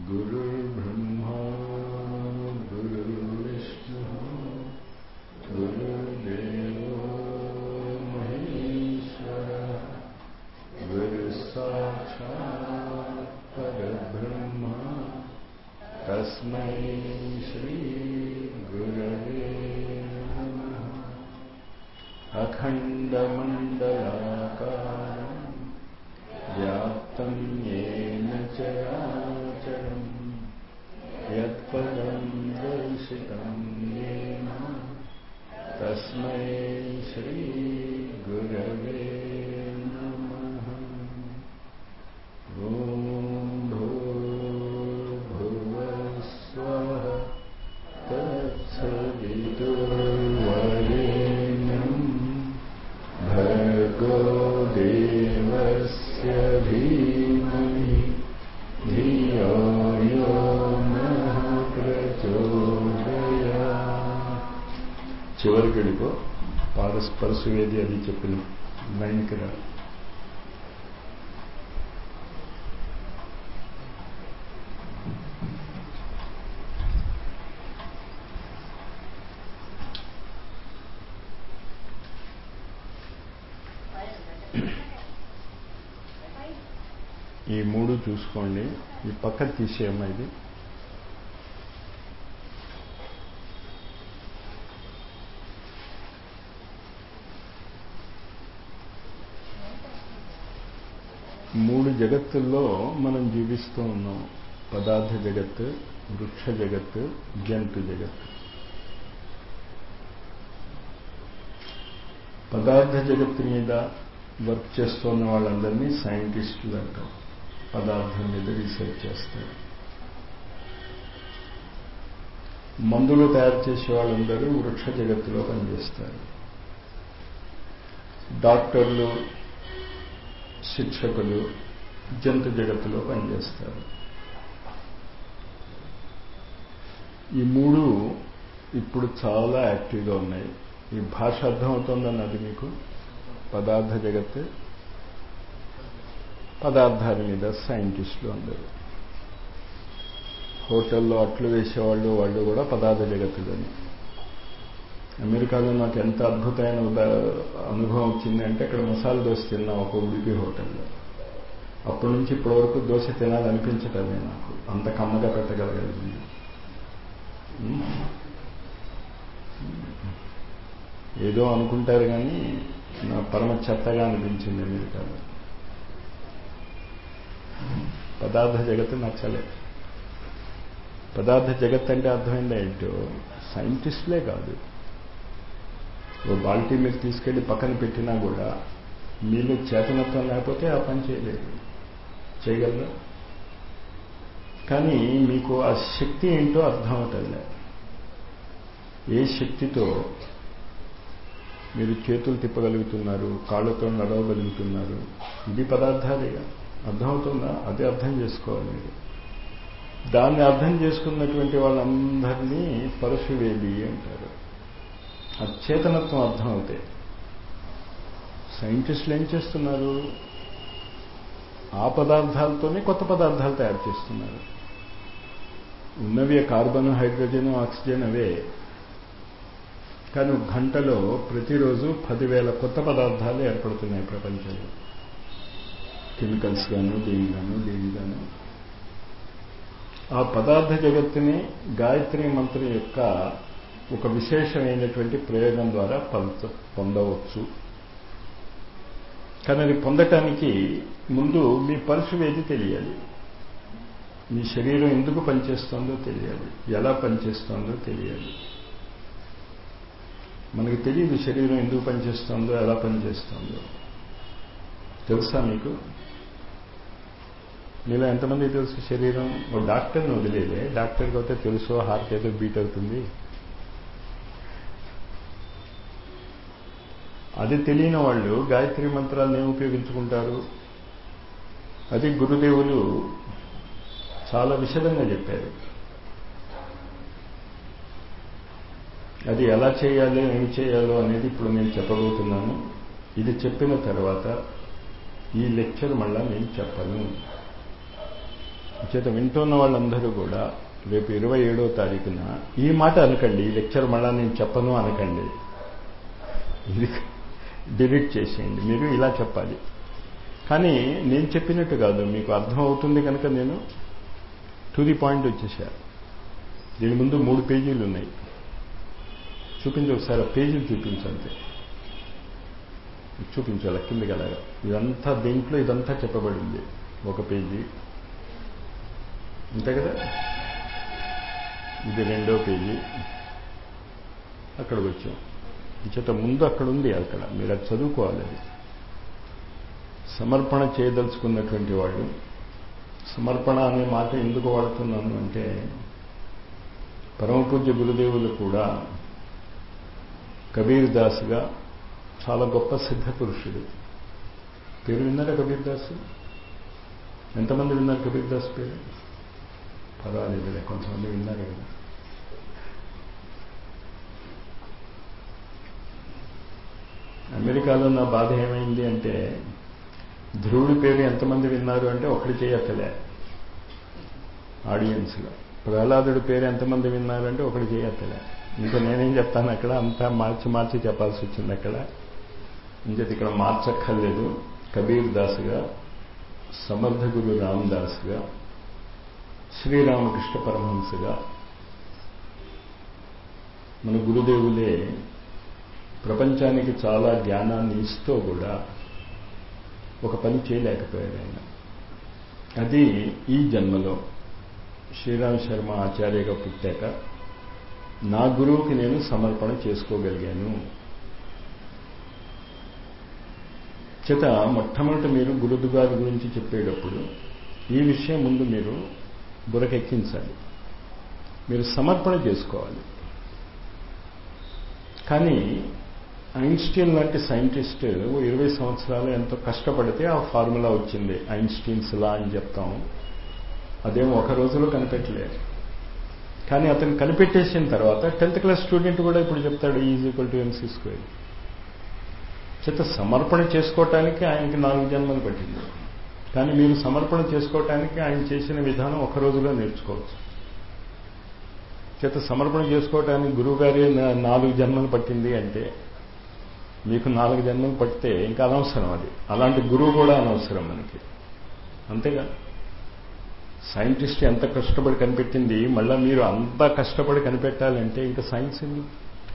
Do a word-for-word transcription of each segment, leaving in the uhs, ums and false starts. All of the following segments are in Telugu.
गुरुर्ब्रह्मा गुरुर्विष्णुः गुरुर्देवो महेश्वरः गुरुसाक्षात् परब्रह्म तस्मै श्री गुरवे नमः। अखण्डमण्डलाकारं व्याप्तं येन चराचरं यत्पदं दर्शितं येन तस्मै श्री गुरवे नमः। ॐ भूर्भुवः स्वः तत्सवितुर्वरेण्यं भर्गो देवस्य धीमहि धियो यो नः प्रचोदयात्। చివరికి వెళ్ళిపో పారస్పరసువేది అది చెప్పిన లైన్కి రా. ఈ మూడు చూసుకోండి. ఈ పక్క తీసేయమ్మా. ఇది మూడు జగత్తుల్లో మనం జీవిస్తూ ఉన్నాం. పదార్థ జగత్తు, వృక్ష జగత్తు, జంతు జగత్తు. పదార్థ జగత్తు మీద వర్క్ చేస్తున్న వాళ్ళందరినీ సైంటిస్టులు అంటాం. పదార్థం మీద రీసెర్చ్ చేస్తారు. మందులు తయారు చేసే వాళ్ళందరూ వృక్ష జగత్తులో పనిచేస్తారు. డాక్టర్లు, శిక్షకులు జంతు జగత్తులో పనిచేస్తారు. ఈ మూడు ఇప్పుడు చాలా యాక్టివ్గా ఉన్నాయి. ఈ భాష అర్థమవుతోందన్నది మీకు. పదార్థ జగత్తు, పదార్థాల మీద సైంటిస్టులు అందరూ. హోటల్లో అట్లు వేసేవాళ్ళు వాళ్ళు కూడా పదార్థ జగత్తులని. అమెరికాలో నాకు ఎంత అద్భుతమైన అనుభవం వచ్చిందంటే, అక్కడ మసాలా దోశ తిన్నాం ఒక ఉడిపి హోటల్లో. అప్పటి నుంచి ఇప్పటి వరకు దోశ తినాలనిపించటమే నాకు. అంత కమ్మగా పెట్టగలగలిగింది. ఏదో అనుకుంటారు కానీ నా పరమ చెత్తగా అనిపించింది అమెరికాలో. పదార్థ జగత్తు నచ్చలే. పదార్థ జగత్ అంటే అర్థమైందా ఏంటో? సైంటిస్టులే కాదు. ఓ బాల్టీ మీరు తీసుకెళ్లి పక్కన పెట్టినా కూడా మీలో చేతనత్వం లేకపోతే ఆ పని చేయలేదు. చేయగలరా? కానీ మీకు ఆ శక్తి ఏంటో అర్థం అవుతుందిలే. ఏ శక్తితో మీరు చేతులు తిప్పగలుగుతున్నారు, కాళ్ళతో నడవగలుగుతున్నారు, ఇది పదార్థాలేగా. అర్థమవుతుందా? అదే అర్థం చేసుకోవాలి మీరు. దాన్ని అర్థం చేసుకున్నటువంటి వాళ్ళందరినీ పరశువేది అంటారు. అచేతనత్వం అర్థం అవుతాయి. సైంటిస్టులు ఏం చేస్తున్నారు? ఆ పదార్థాలతోనే కొత్త పదార్థాలు తయారు చేస్తున్నారు. ఉన్నవి కార్బన్, హైడ్రోజన్, ఆక్సిజన్ అవే. కానీ గంటలో ప్రతిరోజు పదివేల కొత్త పదార్థాలు ఏర్పడుతున్నాయి ప్రపంచంలో. కెమికల్స్ గాను, దేనిగాను దేనిగాను. ఆ పదార్థ జగత్తుని గాయత్రి మంత్రం యొక్క ఒక విశేషమైనటువంటి ప్రయోగం ద్వారా పొందవచ్చు. కానీ అది పొందటానికి ముందు మీ పరశువేది తెలియాలి. మీ శరీరం ఎందుకు పనిచేస్తుందో తెలియాలి, ఎలా పనిచేస్తుందో తెలియాలి. మనకి తెలియదు శరీరం ఎందుకు పనిచేస్తుందో, ఎలా పనిచేస్తుందో. తెలుసా మీకు? మీలో ఎంతమంది తెలుసు శరీరం? ఓ డాక్టర్ని వదిలేదే. డాక్టర్కి అయితే తెలుసు హార్ట్ ఏదో బీట్ అవుతుంది. అది తెలియని వాళ్ళు గాయత్రి మంత్రాలను ఏమి ఉపయోగించుకుంటారు? అది గురుదేవులు చాలా విశదంగా చెప్పారు. అది ఎలా చేయాలో, ఏమి చేయాలో అనేది ఇప్పుడు నేను చెప్పబోతున్నాను. ఇది చెప్పిన తర్వాత ఈ లెక్చర్ మళ్ళా నేను చెప్పను. చేత వింటున్న వాళ్ళందరూ కూడా రేపు ఇరవై ఏడో తారీఖున ఈ మాట అనకండి, ఈ లెక్చర్ మళ్ళా నేను చెప్పను అనకండి, ఇది డిలీట్ చేసేయండి. మీరు ఇలా చెప్పాలి. కానీ నేను చెప్పినట్టు కాదు, మీకు అర్థం అవుతుంది కనుక నేను టు ది పాయింట్ వచ్చేసా. దీని ముందు మూడు పేజీలు ఉన్నాయి, చూపించి ఒకసారి ఆ పేజీలు చూపించండి, చూపించాలి కిందకి అలాగా. ఇదంతా దీంట్లో ఇదంతా చెప్పబడింది. ఒక పేజీ అంతే కదా, ఇది రెండో పేజీ, అక్కడికి వచ్చాం. చేత ముందు అక్కడ ఉంది, అక్కడ మీరు అది చదువుకోవాలి. అది సమర్పణ చేయదలుచుకున్నటువంటి వాళ్ళు, సమర్పణ అనే మాట ఎందుకు వాడుతున్నాను అంటే పరమపూజ్య గురుదేవులు కూడా కబీర్ దాస్గా చాలా గొప్ప సిద్ధ పురుషుడు. పేరు విన్నారా కబీర్ దాస్? ఎంతమంది విన్నారు కబీర్ దాస్ పేరు? పర్వాలేదులే, కొంతమంది విన్నారు కదా. అమెరికాలో నా బాధ ఏమైంది అంటే ధ్రువుడి పేరు ఎంతమంది విన్నారు అంటే ఒకటి చేయక్కలే ఆడియన్స్లో. ప్రహ్లాదుడి పేరు ఎంతమంది విన్నారంటే ఒకటి చేయక్కలే. ఇంకా నేనేం చెప్తాను అక్కడ, అంతా మార్చి మార్చి చెప్పాల్సి వచ్చింది అక్కడ. ఇంకేది ఇక్కడ మార్చక్కర్లేదు. కబీర్ దాస్గా, సమర్థ గురు రామదాస్గా, శ్రీరామకృష్ణ పరమహంసగా మన గురుదేవులే ప్రపంచానికి చాలా జ్ఞానాన్ని ఇస్తూ కూడా ఒక పని చేయలేకపోయాడు ఆయన. అది ఈ జన్మలో శ్రీరామ్ శర్మ ఆచార్యగా పుట్టాక నా గురువుకి నేను సమర్పణ చేసుకోగలిగాను. చేత మొట్టమొదటి మీరు గురువు గారి గురించి చెప్పేటప్పుడు ఈ విషయం ముందు మీరు బురకెక్కించాలి, మీరు సమర్పణ చేసుకోవాలి. కానీ ఐన్స్టీన్ లాంటి సైంటిస్ట్ ఇరవై సంవత్సరాలు ఎంతో కష్టపడితే ఆ ఫార్ములా వచ్చింది, ఐన్స్టీన్స్ లా అని చెప్తాం. అదేమో ఒక రోజులో కనిపెట్టలేదు. కానీ అతను కనిపెట్టేసిన తర్వాత టెన్త్ క్లాస్ స్టూడెంట్ కూడా ఇప్పుడు చెప్తాడు is equal to MC square. చేత సమర్పణ చేసుకోవటానికి ఆయనకి నాలుగు జన్మలు పట్టింది. కానీ మీరు సమర్పణ చేసుకోవటానికి ఆయన చేసిన విధానం ఒక రోజులో నేర్చుకోవచ్చు. చేత సమర్పణ చేసుకోవటానికి గురువుగారి నాలుగు జన్మలు పట్టింది అంటే మీకు నాలుగు జన్మలు పడితే ఇంకా అనవసరం. అది అలాంటి గురువు కూడా అనవసరం మనకి, అంతేగా. సైంటిస్ట్ ఎంత కష్టపడి కనిపెట్టింది మళ్ళీ మీరు అంత కష్టపడి కనిపెట్టాలంటే ఇంకా సైన్స్ ఎందుకు?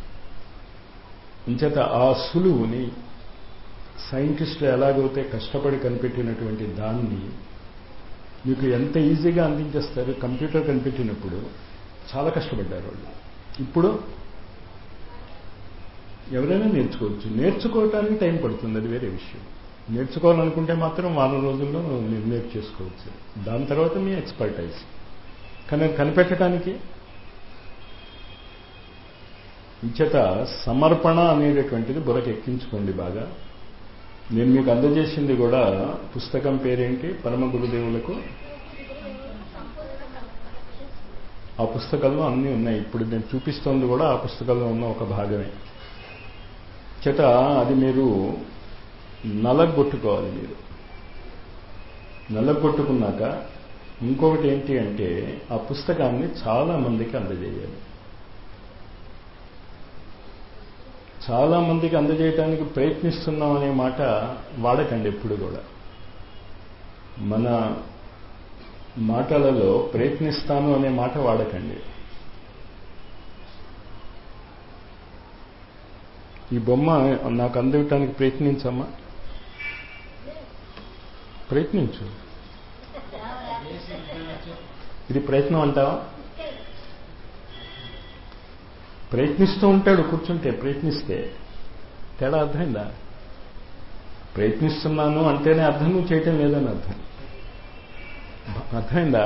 ఇంచేత ఆ సులువుని సైంటిస్టులు ఎలాగైతే కష్టపడి కనిపెట్టినటువంటి దాన్ని మీకు ఎంత ఈజీగా అందించేస్తారు. కంప్యూటర్ కనిపెట్టినప్పుడు చాలా కష్టపడ్డారు వాళ్ళు. ఇప్పుడు ఎవరైనా నేర్చుకోవచ్చు. నేర్చుకోవటానికి టైం పడుతుంది, అది వేరే విషయం. నేర్చుకోవాలనుకుంటే మాత్రం వారం రోజుల్లో మీరు నేర్చేసుకోవచ్చు. దాని తర్వాత మీ ఎక్స్పర్టైజ్. కానీ కనిపెట్టడానికి ఇంచేత సమర్పణ అనేటటువంటిది బురకెక్కించుకోండి బాగా. నేను మీకు అందజేసింది కూడా పుస్తకం పేరేంటి? పరమ గురుదేవులకు. ఆ పుస్తకంలో అన్నీ ఉన్నాయి. ఇప్పుడు నేను చూపిస్తోంది కూడా ఆ పుస్తకంలో ఉన్న ఒక భాగమే. చేత అది మీరు నలగొట్టుకోవాలి. మీరు నలగొట్టుకున్నాక ఇంకొకటి ఏంటి అంటే ఆ పుస్తకాన్ని చాలా మందికి అందజేయాలి. చాలా మందికి అందజేయటానికి ప్రయత్నిస్తున్నాం అనే మాట వాడకండి ఎప్పుడు కూడా. మన మాటలలో ప్రయత్నిస్తాను అనే మాట వాడకండి. ఈ బొమ్మ నాకు అందించడానికి ప్రయత్నించమ్మా, ప్రయత్నించు. ఇది ప్రయత్నం అంటావా? ప్రయత్నిస్తూ ఉంటాడు కూర్చుంటే, ప్రయత్నిస్తే తేడా అర్థమైందా? ప్రయత్నిస్తున్నాను అంటేనే అర్థం నువ్వు చేయటం లేదని అర్థం. అర్థమైందా?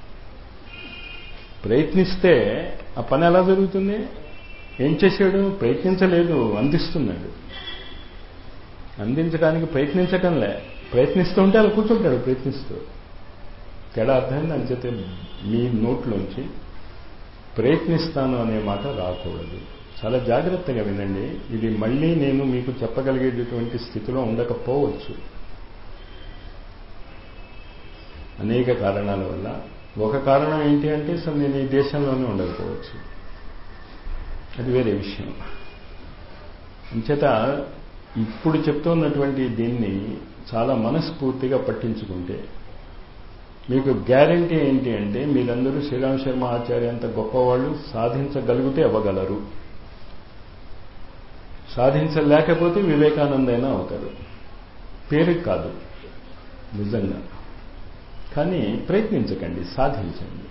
ప్రయత్నిస్తే ఆ పని ఎలా జరుగుతుంది? ఏం చేశాడు? ప్రయత్నించలేదు, అందిస్తున్నాడు. అందించడానికి ప్రయత్నించటంలే, ప్రయత్నిస్తూ ఉంటే అలా కూర్చుంటాడు ప్రయత్నిస్తూ. తేడా అర్థమైంది? అంచేతే మీ నోట్లోంచి ప్రయత్నిస్తాను అనే మాట రాకూడదు. చాలా జాగ్రత్తగా వినండి. ఇది మళ్ళీ నేను మీకు చెప్పగలిగేటటువంటి స్థితిలో ఉండకపోవచ్చు అనేక కారణాల వల్ల. ఒక కారణం ఏంటి అంటే అసలు నేను ఈ దేశంలోనే ఉండకపోవచ్చు, అది వేరే విషయం. అంచేత ఇప్పుడు చెప్తున్నటువంటి దీన్ని చాలా మనస్ఫూర్తిగా పట్టించుకుంటే మీకు గ్యారంటీ ఏంటి అంటే మీరందరూ శ్రీరామ్ శర్మ ఆచార్య అంత గొప్పవాళ్ళు సాధించగలిగితే అవ్వగలరు, సాధించలేకపోతే వివేకానంద అయినా అవుతారు. పేరుకి కాదు నిజంగా, కానీ ప్రయత్నించకండి, సాధించండి.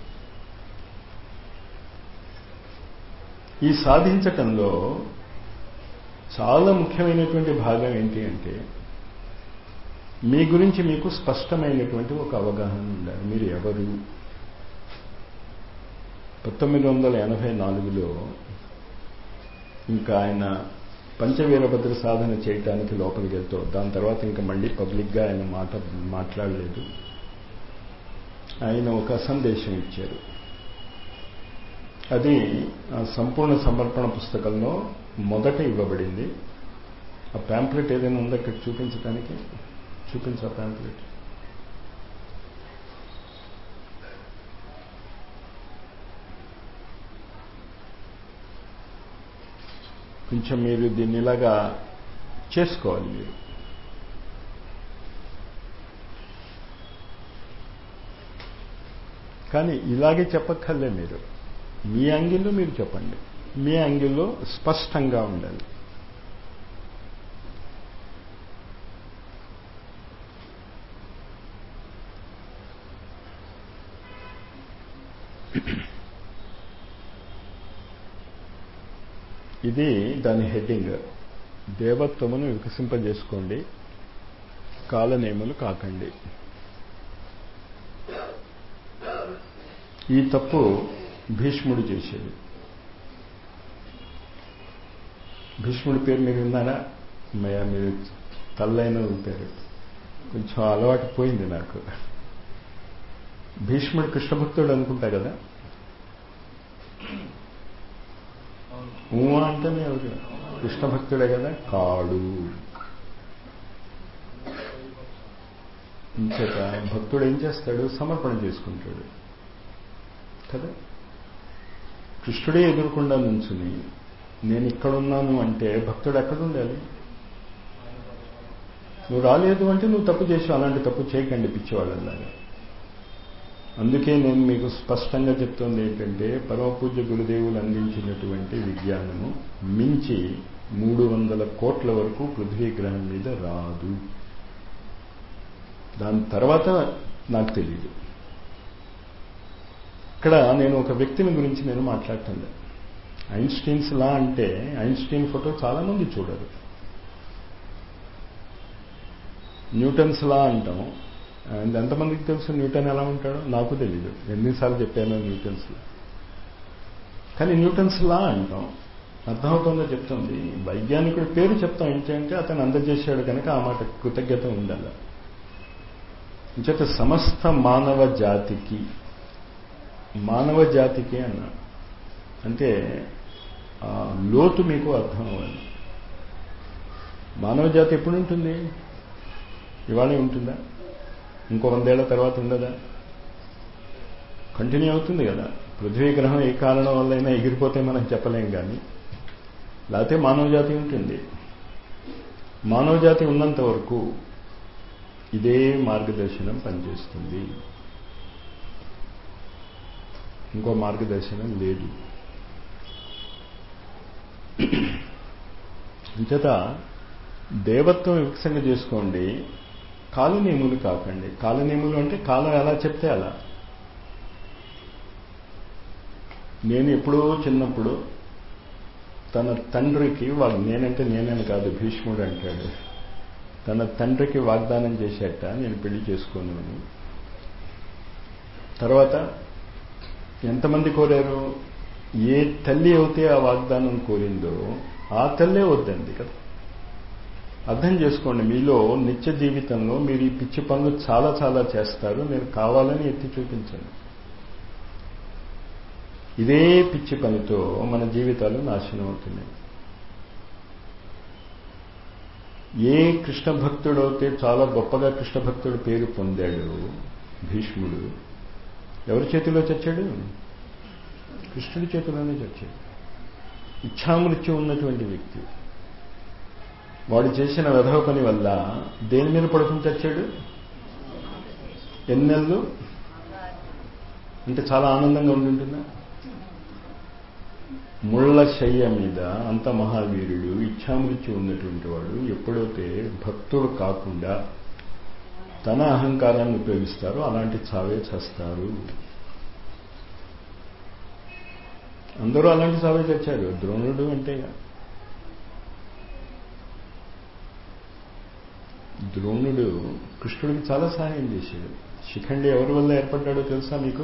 ఈ సాధించటంలో చాలా ముఖ్యమైనటువంటి భాగం ఏంటి అంటే మీ గురించి మీకు స్పష్టమైనటువంటి ఒక అవగాహన ఉండాలి. మీరు ఎవరు? పంతొమ్మిది వందల ఎనభై నాలుగులో ఇంకా ఆయన పంచవీరభద్ర సాధన చేయటానికి లోపలికి వెళ్తూ, దాని తర్వాత ఇంకా మళ్ళీ పబ్లిక్గా ఆయన మాట మాట్లాడలేదు. ఆయన ఒక సందేశం ఇచ్చారు. అది సంపూర్ణ సమర్పణ పుస్తకంలో మొదట ఇవ్వబడింది. ఆ ప్యాంప్లెట్ ఏదైనా ఉందో ఇక్కడ చూపించడానికి, చూపించా ప్యాంప్లెట్. కొంచెం మీరు దీన్ని ఇలాగా చేసుకోవాలి. మీరు కానీ ఇలాగే చెప్పక్కర్లే, మీరు మీ యాంగిల్లో మీరు చెప్పండి, మీ యాంగిల్లో స్పష్టంగా ఉండాలి. ఇది దాని హెడ్డింగ్. దేవత్వమును వికసింపజేసుకోండి, కాలనేములు కాకండి. ఈ తప్పు భీష్ముడు చేసేది. భీష్ముడి పేరు మీరు విన్నారా? మయా మీరు తల్లైన పేరు కొంచెం అలవాటు పోయింది నాకు. భీష్ముడు కృష్ణభక్తుడు అనుకుంటా కదా? ఊ అంటేనే ఎవరు కృష్ణభక్తుడే కదా? కాడు. ఇంచేత భక్తుడు ఏం చేస్తాడు? సమర్పణ చేసుకుంటాడు కదా. కృష్ణుడే ఎదురుకుండా నుంచుని నేను ఇక్కడున్నాను అంటే భక్తుడు ఎక్కడ ఉండాలి? నువ్వు రాలేదు అంటే నువ్వు తప్పు చేసావు. అలాంటి తప్పు చేయకండి పిచ్చివాళ్ళలాగా. అందుకే నేను మీకు స్పష్టంగా చెప్తుంది ఏంటంటే పరమపూజ్య గురుదేవులు అందించినటువంటి విజ్ఞానము మించి మూడు వందల కోట్ల వరకు పృథ్వీ గ్రహం మీద రాదు. దాని తర్వాత నాకు తెలియదు. ఇక్కడ నేను ఒక వ్యక్తిని గురించి నేను మాట్లాడుతుంది. ఐన్స్టీన్స్ లా అంటే ఐన్స్టీన్ ఫోటో చాలా మంది చూడరు. న్యూటన్స్ లా అంటాం. ఎంతమందికి తెలుసు న్యూటన్ ఎలా ఉంటాడో? నాకు తెలీదు, ఎన్నిసార్లు చెప్పానో న్యూటన్స్ లా. కానీ న్యూటన్స్ లా అంటాం. అర్థమవుతుందో చెప్తుంది. వైజ్ఞానికుడి పేరు చెప్తాం ఏంటంటే అతను అందజేశాడు కనుక ఆ మాట కృతజ్ఞత ఉండాలి. ఇంచేత సమస్త మానవ జాతికి, మానవ జాతికి అన్నా అంటే లోతు మీకు అర్థం అవ్వాలి. మానవ జాతి ఎప్పుడు ఉంటుంది? ఇవాళే ఉంటుందా? ఇంకో వందేళ్ల తర్వాత ఉండదా? కంటిన్యూ అవుతుంది కదా. పృథ్వీ గ్రహం ఏ కారణం వల్లైనా ఎగిరిపోతే మనం చెప్పలేం, కానీ లేకపోతే మానవ జాతి ఉంటుంది. మానవ జాతి ఉన్నంత వరకు ఇదే మార్గదర్శనం పనిచేస్తుంది, ఇంకో మార్గదర్శనం లేదు. అంచేత దేవత్వం వికసంగా చేసుకోండి, కాలనేములు కాకండి. కాలనేములు అంటే కాలం ఎలా చెప్తే అలా. నేను ఎప్పుడో చిన్నప్పుడు తన తండ్రికి వాడు, నేనంటే నేనని కాదు భీష్ముడు అంటాడు, తన తండ్రికి వాగ్దానం చేసేట నేను పెళ్లి చేసుకోను అని. తర్వాత ఎంతమంది కోరారు? ఏ తల్లి అయితే ఆ వాగ్దానం కోరిందో ఆ తల్లే వద్దంది కదా. అర్థం చేసుకోండి, మీలో నిత్య జీవితంలో మీరు ఈ పిచ్చి పనులు చాలా చాలా చేస్తారు. నేను కావాలని ఎత్తి చూపించండి. ఇదే పిచ్చి పనితో మన జీవితాలు నాశనం అవుతున్నాయి. ఏ కృష్ణ భక్తుడు అయితే చాలా గొప్పగా కృష్ణ భక్తుడు పేరు పొందాడు భీష్ముడు, ఎవరి చేతిలో చచ్చాడు? కృష్ణుడి చేతిలోనే చచ్చాడు. ఇచ్ఛామృత్యు ఉన్నటువంటి వ్యక్తి. వాడు చేసిన వెధవ పని వల్ల దేని మీద పడుకుని చచ్చాడు? ఎన్నెళ్ళు అంటే చాలా ఆనందంగా ఉంటుందా? ముళ్ళ శయ్య మీద అంత మహావీరుడు, ఇచ్ఛామృత్యు ఉన్నటువంటి వాడు ఎప్పుడైతే భక్తుడు కాకుండా తన అహంకారాన్ని ఉపయోగిస్తారో అలాంటి చావే చేస్తారు. అందరూ అలాంటి చావే చచ్చారు. ద్రోణుడు అంటే ద్రోణుడు కృష్ణుడికి చాలా సహాయం చేశాడు. శిఖండి ఎవరి వల్ల ఏర్పడ్డాడో తెలుసా మీకు?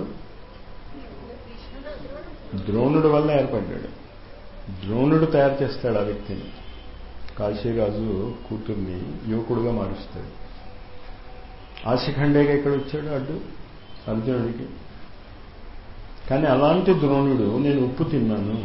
ద్రోణుడి వల్ల ఏర్పడ్డాడు. ద్రోణుడు తయారు చేస్తాడు ఆ వ్యక్తిని. కాశీరాజు కూతుర్ని యువకుడుగా మారుస్తాడు. ఆ శిఖండేగా ఇక్కడ వచ్చాడు అడ్డు అర్జునుడికి. కానీ అలాంటి ద్రోణుడు నేను ఉప్పు తిన్నాను,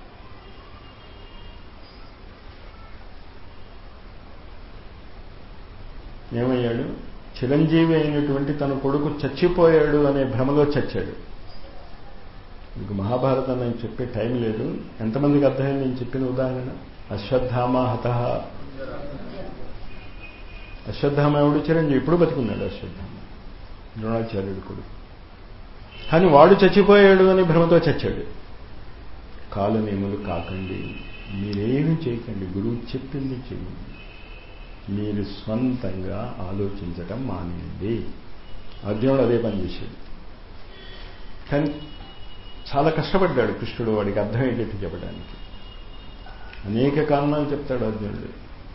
ఏమయ్యాడు? చిరంజీవి అయినటువంటి తన కొడుకు చచ్చిపోయాడు అనే భ్రమలో చచ్చాడు. మీకు మహాభారతం నేను చెప్పే టైం లేదు. ఎంతమందికి అర్థమైంది నేను చెప్పిన ఉదాహరణ? అశ్వత్థామ హతః. అశ్వత్థామ ఎవడు? చిరంజీవి. ఇప్పుడు బతుకున్నాడు అశ్వత్థామ, ద్రోణాచార్యుడు కొడుకు. కానీ వాడు చచ్చిపోయాడు అని భ్రమతో చచ్చాడు. కాలనేములు కాకండి, మీరేమీ చేయకండి, గురువు చెప్పింది చేయండి, మీరు స్వంతంగా ఆలోచించటం మానేయండి. అర్జునుడు అదే పని చేశాడు. కానీ చాలా కష్టపడ్డాడు కృష్ణుడు వాడికి అర్థమయ్యేటట్టు చెప్పడానికి. అనేక కారణాలు చెప్తాడు అర్జునుడు.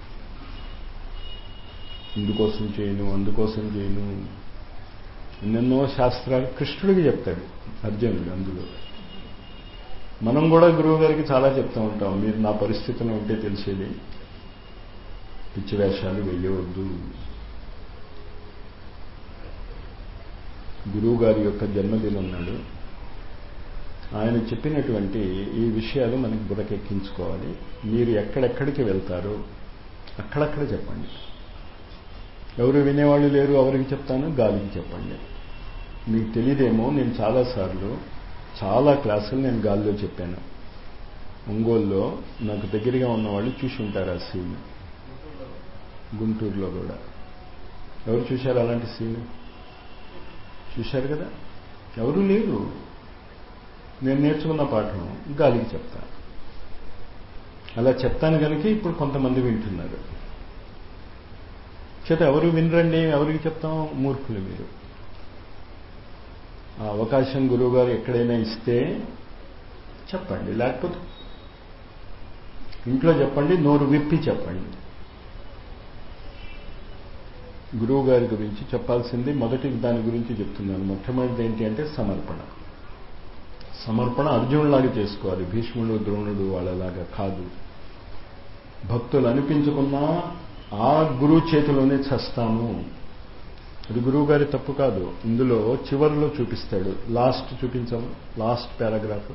ఇందుకోసం చేయను, అందుకోసం చేయను, ఎన్నెన్నో శాస్త్రాలు కృష్ణుడికి చెప్తాడు అర్జునుడు. అందులో మనం కూడా గురువు గారికి చాలా చెప్తూ ఉంటాం, మీరు నా పరిస్థితిలో ఉంటే తెలిసేది, పిచ్చి వేషాలు వెయ్యవద్దు. గురువు గారి యొక్క జన్మదినం నాడు ఆయన చెప్పినటువంటి ఈ విషయాలు మనకి బుర్రకెక్కించుకోవాలి. మీరు ఎక్కడెక్కడికి వెళ్తారో అక్కడక్కడ చెప్పండి. ఎవరు వినేవాళ్ళు లేరు, ఎవరికి చెప్తాను? గాలికి చెప్పండి. మీకు తెలియదేమో, నేను చాలాసార్లు చాలా క్లాసులు నేను గాలిలో చెప్పాను. ఒంగోలులో నాకు దగ్గరగా ఉన్నవాళ్ళు చూసి ఉంటారు ఆ సీన్. గుంటూరులో కూడా ఎవరు చూశారు అలాంటి సీన్? చూశారు కదా. ఎవరు లేరు. నేను నేర్చుకున్న పాఠం గాలికి చెప్తాను. అలా చెప్తాను కనుక ఇప్పుడు కొంతమంది వింటున్నారు. చేత ఎవరు వినరండి, ఎవరికి చెప్తాం? మూర్ఖులు మీరు. ఆ అవకాశం గురువుగారు ఎక్కడైనా ఇస్తే చెప్పండి, లేకపోతే ఇంట్లో చెప్పండి, నోరు విప్పి చెప్పండి. గురువు గారి గురించి చెప్పాల్సింది మొదటి దాని గురించి చెప్తున్నాను. మొట్టమొదటిది ఏంటి అంటే సమర్పణ. సమర్పణ అర్జునులాగా చేసుకోవాలి, భీష్ముడు ద్రోణుడు వాళ్ళలాగా కాదు. భక్తులు అనిపించుకున్నా ఆ గురువు చేతిలోనే చస్తాము. అది గురువు గారి తప్పు కాదు. ఇందులో చివరిలో చూపిస్తాడు. లాస్ట్ చూపించాము, లాస్ట్ పారాగ్రాఫ్.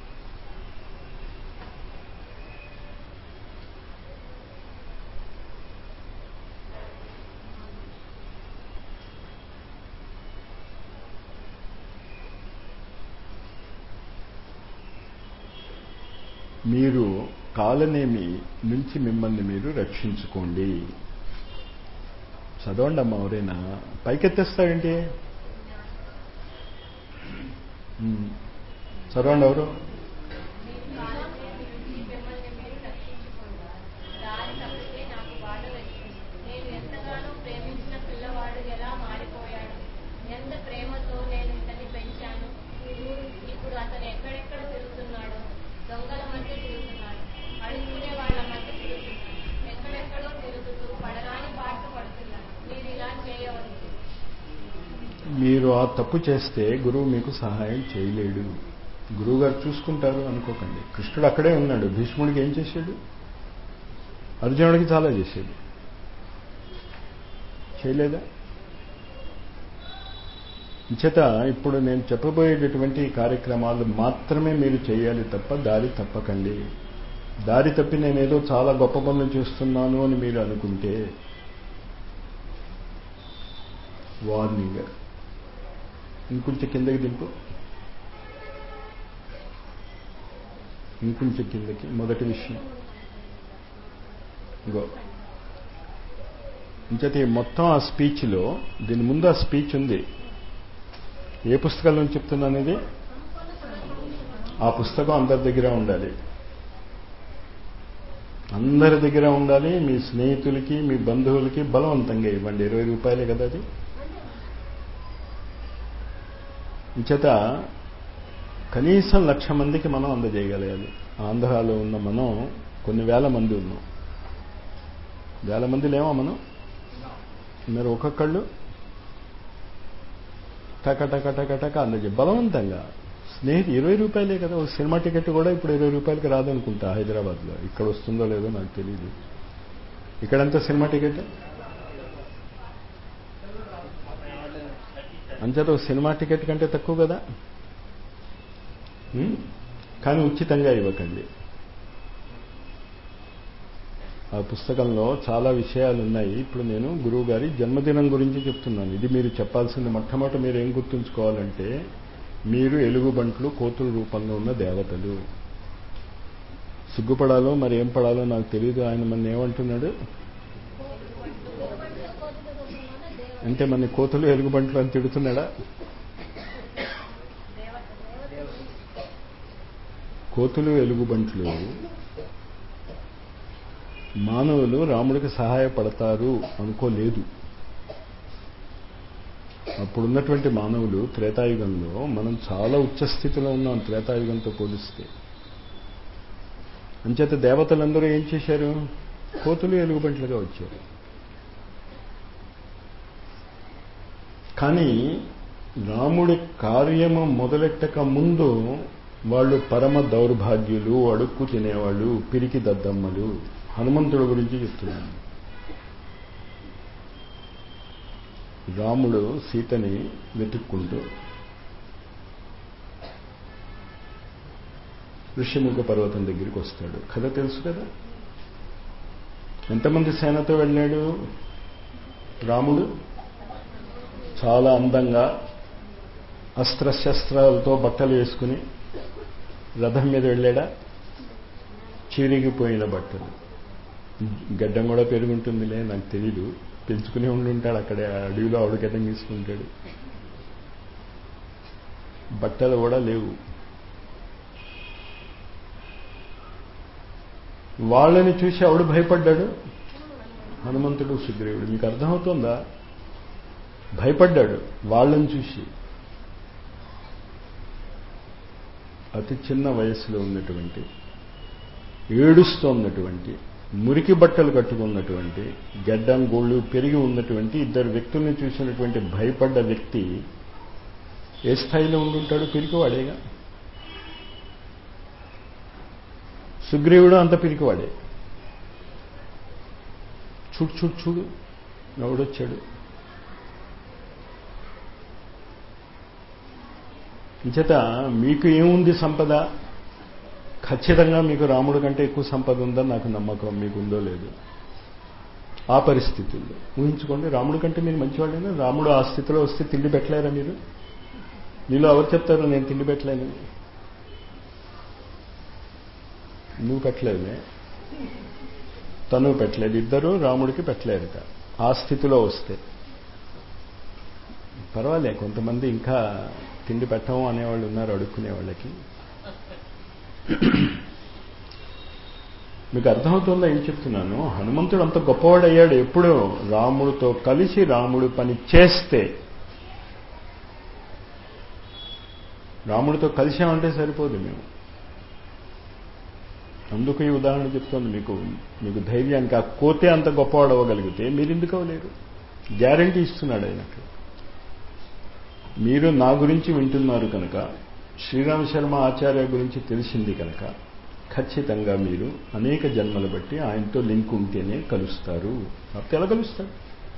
మీరు కాలనేమి నుంచి మిమ్మల్ని మీరు రక్షించుకోండి. చదవండి అమ్మ. ఎవరైనా పైకెత్తేస్తాడంటే చదవండి. ఎవరు? మీరు ఆ తప్పు చేస్తే గురువు మీకు సహాయం చేయలేడు. గురువు గారు చూసుకుంటారు అనుకోకండి. కృష్ణుడు అక్కడే ఉన్నాడు. భీష్ముడికి ఏం చేశాడు? అర్జునుడికి చాలా చేశాడు. చేయలేదా? చేత ఇప్పుడు నేను చెప్పబోయేటటువంటి కార్యక్రమాలు మాత్రమే మీరు చేయాలి తప్ప దారి తప్పకండి. దారి తప్పి నేనేదో చాలా గొప్ప పనులు చేస్తున్నాను అని మీరు అనుకుంటే వార్నింగ్. ఇంకొంచెం కిందకి దింపు, ఇంకొంచెం కిందకి. మొదటి విషయం గో ఇంకైతే మొత్తం ఆ స్పీచ్లో, దీని ముందు ఆ స్పీచ్ ఉంది. ఏ పుస్తకాల నుంచి చెప్తున్నాను ఇది? ఆ పుస్తకం అందరి దగ్గర ఉండాలి, అందరి దగ్గర ఉండాలి. మీ స్నేహితులకి, మీ బంధువులకి బలవంతంగా ఇవ్వండి. ఇరవై రూపాయలే కదా అది. ఇంచేత కనీసం లక్ష మందికి మనం అందజేయగలగాలి. ఆంధ్రాలో ఉన్న మనం కొన్ని వేల మంది ఉన్నాం. వేల మంది లేమా మనం? మరి ఒక్కొక్కళ్ళు టక టక టక టక అందజే బలవంతంగా. స్నేహితు ఇరవై రూపాయలే కదా. ఒక సినిమా టికెట్ కూడా ఇప్పుడు ఇరవై రూపాయలకి రాదనుకుంటా హైదరాబాద్లో. ఇక్కడ వస్తుందో లేదో నాకు తెలియదు. ఇక్కడంతా సినిమా టికెట్ అంచేత ఒక సినిమా టికెట్ కంటే తక్కువ కదా. కానీ ఉచితంగా ఇవ్వకండి. ఆ పుస్తకంలో చాలా విషయాలు ఉన్నాయి. ఇప్పుడు నేను గురువు గారి జన్మదినం గురించి చెప్తున్నాను. ఇది మీరు చెప్పాల్సింది. మొట్టమొదటి మీరు ఏం గుర్తుంచుకోవాలంటే, మీరు ఎలుగుబంట్లు కోతుల రూపంలో ఉన్న దేవతలు. సిగ్గుపడాలో మరి ఏం పడాలో నాకు తెలియదు. ఆయన మన ఏమంటున్నాడు అంటే, మన కోతులు ఎలుగుబంట్లు అని తిడుతున్నాడా? కోతులు ఎలుగుబంట్లు మానవులు రాముడికి సహాయపడతారు అనుకోలేదు. అప్పుడున్నటువంటి మానవులు త్రేతాయుగంలో, మనం చాలా ఉచ్చస్థితిలో ఉన్నాం త్రేతాయుగంతో పోలిస్తే. అంచేత దేవతలందరూ ఏం చేశారు? కోతులు ఎలుగుబంట్లుగా వచ్చారు. కానీ రాముడి కార్యము మొదలెట్టక ముందు వాళ్ళు పరమ దౌర్భాగ్యులు, అడుక్కు తినేవాళ్ళు, పిరికి దద్దమ్మలు. హనుమంతుడి గురించి చెప్తున్నాను. రాముడు సీతని వెతుక్కుంటూ ఋష్యముఖ పర్వతం దగ్గరికి వస్తాడు. కథ తెలుసు కదా. ఎంతమంది సేనతో వెళ్ళాడు రాముడు? చాలా అందంగా అస్త్రశస్త్రాలతో బట్టలు వేసుకుని రథం మీద వెళ్ళాడా? చిరిగిపోయిన బట్టలు. గడ్డం కూడా పెరుగుంటుందిలే, నాకు తెలీదు. పెంచుకునే ఉండి ఉంటాడు అక్కడే అడవిలో. ఆవిడ గడ్డం తీసుకుంటాడు. బట్టలు కూడా లేవు. వాళ్ళని చూసి ఆవిడ భయపడ్డాడు. హనుమంతుడు, సుగ్రీవుడు. మీకు అర్థమవుతుందా? భయపడ్డాడు వాళ్ళని చూసి. అతి చిన్న వయస్సులో ఉన్నటువంటి, ఏడుస్తోన్నటువంటి, మురికి బట్టలు కట్టుకున్నటువంటి, గడ్డం గోళ్ళు పెరిగి ఉన్నటువంటి ఇద్దరు వ్యక్తుల్ని చూసినటువంటి భయపడ్డ వ్యక్తి ఏ స్థాయిలో ఉండుంటాడు? పిరికివాడేగా. సుగ్రీవుడు అంత పిరికివాడే. చూడు చూడు చూడు ఎవడొచ్చాడు. ఇంచేత మీకు ఏముంది సంపద? ఖచ్చితంగా మీకు రాముడి కంటే ఎక్కువ సంపద ఉందని నాకు నమ్మకం. మీకు ఉందో లేదు. ఆ పరిస్థితుల్లో ఊహించుకోండి, రాముడి కంటే మీరు మంచివాళ్ళైనా. రాముడు ఆ స్థితిలో వస్తే తిండి పెట్టలేరా మీరు? మీలో ఎవరు చెప్తారు నేను తిండి పెట్టలేను? నువ్వు పెట్టలేదే, తను పెట్టలేదు. ఇద్దరు రాముడికి పెట్టలేరుట ఆ స్థితిలో వస్తే. పర్వాలే, కొంతమంది ఇంకా తిండి పెట్టము అనేవాళ్ళు ఉన్నారు అడుక్కునే వాళ్ళకి. మీకు అర్థమవుతుందా ఏం చెప్తున్నాను? హనుమంతుడు అంత గొప్పవాడు అయ్యాడు ఎప్పుడో రాముడితో కలిసి రాముడు పని చేస్తే. రాముడితో కలిసామంటే సరిపోదు మేము. అందుకు ఈ ఉదాహరణ చెప్తోంది మీకు మీకు ధైర్యానికి. ఆ కోతే అంత గొప్పవాడు అవ్వగలిగితే మీరు ఎందుకు అవ్వలేరు? గ్యారంటీ ఇస్తున్నాడు ఆయనకు. మీరు నా గురించి వింటున్నారు కనుక, శ్రీరామ శర్మ ఆచార్య గురించి తెలిసింది కనుక, ఖచ్చితంగా మీరు అనేక జన్మలు బట్టి ఆయనతో లింక్ ఉంటేనే కలుస్తారు. కాబట్టి ఎలా కలుస్తారు?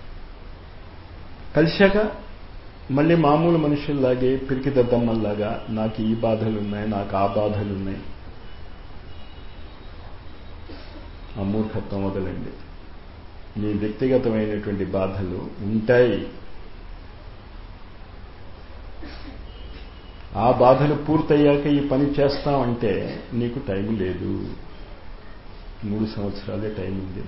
కలిశాక మళ్ళీ మామూలు మనుషుల్లాగే పిరికి దద్దమ్మల్లాగా నాకు ఈ బాధలున్నాయి, నాకు ఆ బాధలున్నాయి, ఆ మూర్ఖత్వం వదలండి. మీ వ్యక్తిగతమైనటువంటి బాధలు ఉంటాయి. ఆ బాధలు పూర్తయ్యాక ఈ పని చేస్తామంటే నీకు టైం లేదు. మూడు సంవత్సరాలే టైం ఉంది.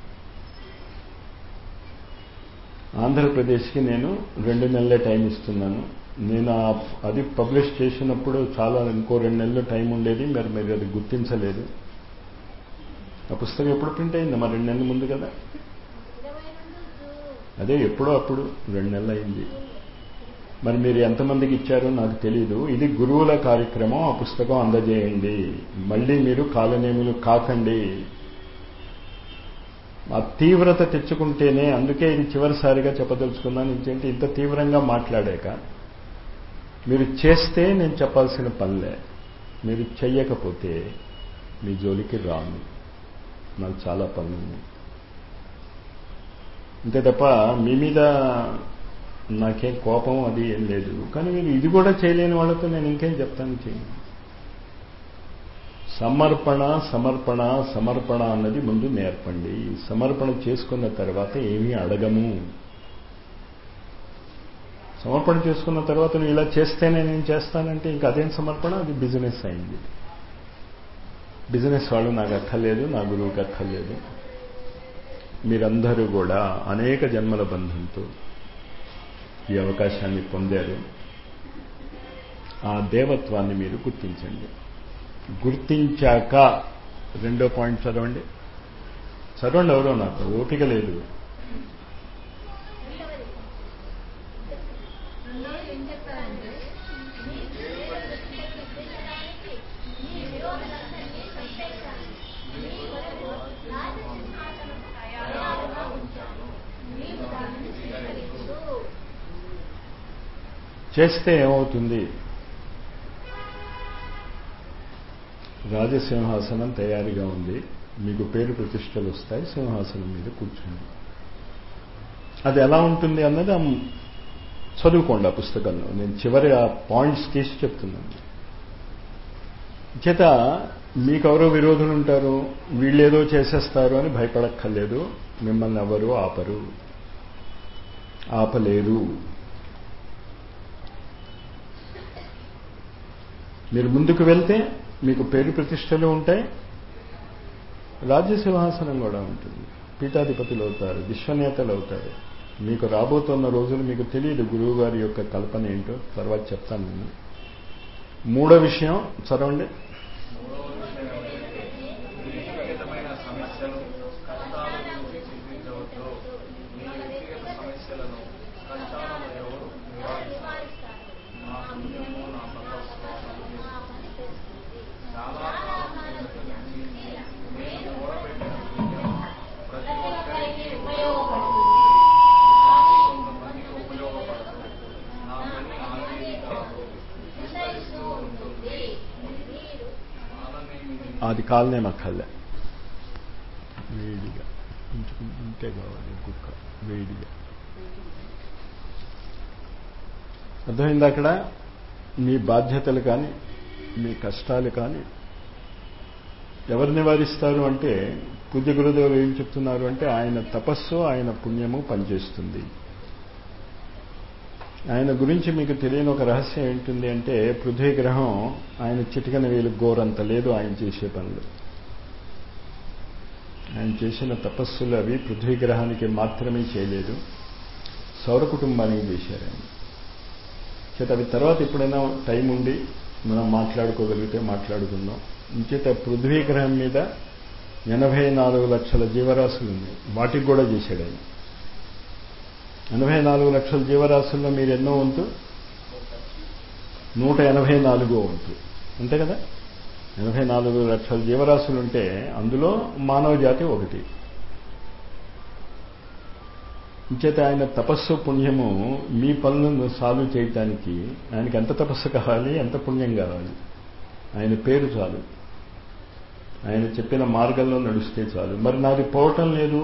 ఆంధ్రప్రదేశ్కి నేను రెండు నెలలే టైం ఇస్తున్నాను. నేను అది పబ్లిష్ చేసినప్పుడు చాలా ఇంకో రెండు నెలలు టైం ఉండేది, మరి మీరు అది గుర్తించలేదు. ఆ పుస్తకం ఎప్పుడు ప్రింట్ అయింది? మరి రెండు నెలల ముందు కదా. అదే ఎప్పుడో అప్పుడు రెండు నెలలు అయింది. మరి మీరు ఎంతమందికి ఇచ్చారో నాకు తెలీదు. ఇది గురువుల కార్యక్రమం. ఆ పుస్తకం అందజేయండి. మళ్ళీ మీరు కాలనేములు కాకండి. ఆ తీవ్రత తెచ్చుకుంటేనే, అందుకే ఇది చివరిసారిగా చెప్పదలుచుకున్నాను. ఇంకేంటి ఇంత తీవ్రంగా మాట్లాడాక మీరు చేస్తే నేను చెప్పాల్సిన పనిలే, మీరు చెయ్యకపోతే మీ జోలికి రాను. నాకు చాలా పనులు ఉన్నాయి. అంతే తప్ప మీ మీద నాకేం కోపం అది ఏం లేదు. కానీ మీరు ఇది కూడా చేయలేని వాళ్ళతో నేను ఇంకేం చెప్తాను? చేయండి. సమర్పణ సమర్పణ సమర్పణ అన్నది ముందు నేర్పండి. సమర్పణ చేసుకున్న తర్వాత ఏమీ అడగము. సమర్పణ చేసుకున్న తర్వాత నువ్వు ఇలా చేస్తేనే నేను చేస్తానంటే ఇంకా అదేం సమర్పణ? అది బిజినెస్ అయింది. బిజినెస్ వాళ్ళు నాకు అక్కర్లేదు, నా గురువుకి అక్కర్లేదు. మీరందరూ కూడా అనేక జన్మల బంధంతో ఈ అవకాశాన్ని పొందారు. ఆ దేవత్వాన్ని మీరు గుర్తించండి. గుర్తించాక రెండో పాయింట్ చదవండి. చదవండి. ఎవరో నాకు ఓపిక లేదు. చేస్తే ఏమవుతుంది? రాజసింహాసనం తయారీగా ఉంది. మీకు పేరు ప్రతిష్టలు వస్తాయి. సింహాసనం మీద కూర్చోండి. అది ఎలా ఉంటుంది అన్నది చదువుకోండి ఆ పుస్తకంలో. నేను చివరి ఆ పాయింట్స్ తీసి చెప్తున్నాను. చేత మీకెవరో విరోధులు ఉంటారు, వీళ్ళేదో చేసేస్తారు అని భయపడక్కర్లేదు. మిమ్మల్ని ఎవరు ఆపరు, ఆపలేరు. మీరు ముందుకు వెళ్తే మీకు పేరు ప్రతిష్టలు ఉంటాయి, రాజ్యసింహాసనం కూడా ఉంటుంది. పీఠాధిపతులు అవుతారు, విశ్వనేతలు అవుతారు. మీకు రాబోతున్న రోజులు మీకు తెలియదు. గురువు గారి యొక్క కల్పన ఏంటో తర్వాత చెప్తాను నేను. మూడో విషయం చదవండి. అది కాలనే మక్కలే, వేడిగా ఉంటే కావాలి. కుక్క వేడిగా అర్థమైంది. అక్కడ మీ బాధ్యతలు కానీ మీ కష్టాలు కానీ ఎవరు నివారిస్తారు అంటే, పూజ్య గురుదేవులు ఏం చెప్తున్నారు అంటే, ఆయన తపస్సు ఆయన పుణ్యము పనిచేస్తుంది. ఆయన గురించి మీకు తెలియని ఒక రహస్యం ఏంటుంది అంటే, పృథ్వీ గ్రహం ఆయన చిటికన వేలు గోరంత లేదు ఆయన చేసే పనులు. ఆయన చేసిన తపస్సులు అవి పృథ్వీ గ్రహానికి మాత్రమే చేయలేదు, సౌర కుటుంబానికి చేశారు ఆయన. చేత అవి తర్వాత ఎప్పుడైనా టైం ఉండి మనం మాట్లాడుకోగలిగితే మాట్లాడుకుందాం. ఇంచేత పృథ్వీ గ్రహం మీద ఎనభై నాలుగు లక్షల జీవరాశులు ఉన్నాయి, వాటికి కూడా చేశాడు ఆయన. ఎనభై నాలుగు లక్షల జీవరాశుల్లో మీరు ఎన్నో వంతు? నూట ఎనభై నాలుగో వంతు, అంతే కదా. ఎనభై నాలుగు లక్షల జీవరాశులుంటే అందులో మానవ జాతి ఒకటి. ఇంచేత ఆయన తపస్సు పుణ్యము మీ పనులను సాల్వ్ చేయటానికి ఆయనకి ఎంత తపస్సు కావాలి, ఎంత పుణ్యం కావాలి? ఆయన పేరు చాలు, ఆయన చెప్పిన మార్గంలో నడిస్తే చాలు. మరి నాది పోవటం లేదు.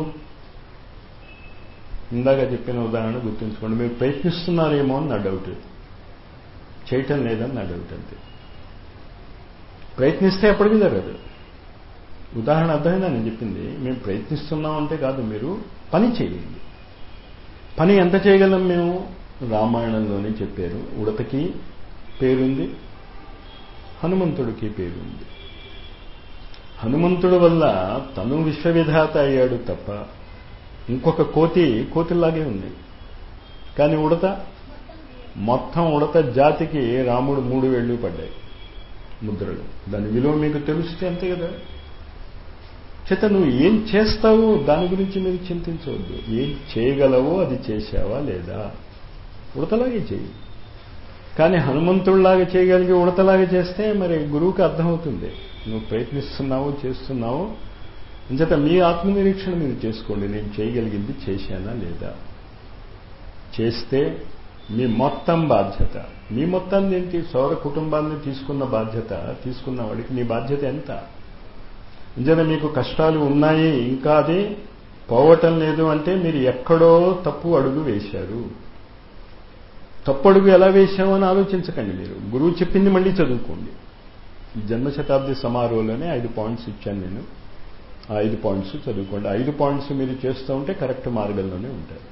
ఇందాక చెప్పిన ఉదాహరణ గుర్తుంచుకోండి. మీరు ప్రయత్నిస్తున్నారేమో అని నా డౌట్, చేయటం లేదని నా డౌట్. అంతే. ప్రయత్నిస్తే ఎప్పటికీ జరగదు. ఉదాహరణ అర్థమైందా నేను చెప్పింది? మేము ప్రయత్నిస్తున్నాం అంటే కాదు, మీరు పని చేయండి. పని ఎంత చేయగలం మేము? రామాయణంలోనే చెప్పారు, ఉడతకి పేరుంది, హనుమంతుడికి పేరుంది. హనుమంతుడి వల్ల తను విశ్వవిధాత అయ్యాడు తప్ప ఇంకొక కోతి కోతిలాగే ఉంది. కానీ ఉడత, మొత్తం ఉడత జాతికి రాముడు మూడు వేళ్ళు పడ్డాయి ముద్రలు. దాని విలువ మీకు తెలుస్తే అంతే కదా. చేత నువ్వు ఏం చేస్తావో దాని గురించి మీరు చింతించవద్దు. ఏం చేయగలవో అది చేశావా లేదా, ఉడతలాగే చేయి. కానీ హనుమంతుడిలాగా చేయగలిగి ఉడతలాగా చేస్తే మరి గురువుకి అర్థమవుతుంది నువ్వు ప్రయత్నిస్తున్నావో చేస్తున్నావో. అంచేత మీ ఆత్మనిరీక్షణ మీరు చేసుకోండి. నేను చేయగలిగింది చేశానా లేదా. చేస్తే మీ మొత్తం బాధ్యత, మీ మొత్తాన్ని ఏంటి, సౌర కుటుంబాన్ని తీసుకున్న బాధ్యత తీసుకున్న వాడికి మీ బాధ్యత ఎంత. అంచేత మీకు కష్టాలు ఉన్నాయి, ఇంకా అది పోవటం లేదు అంటే మీరు ఎక్కడో తప్పు అడుగు వేశారు. తప్పు అడుగు ఎలా వేశామని ఆలోచించకండి. మీరు గురువు చెప్పింది మళ్ళీ చదువుకోండి. ఈ జన్మశతాబ్ది సమారోహంలోనే ఐదు పాయింట్స్ ఇచ్చాను నేను. ఆ ఐదు పాయింట్స్ చదువుకోండి. ఐదు పాయింట్స్ మీరు చేస్తూ ఉంటే కరెక్ట్ మార్గంలోనే ఉంటారు.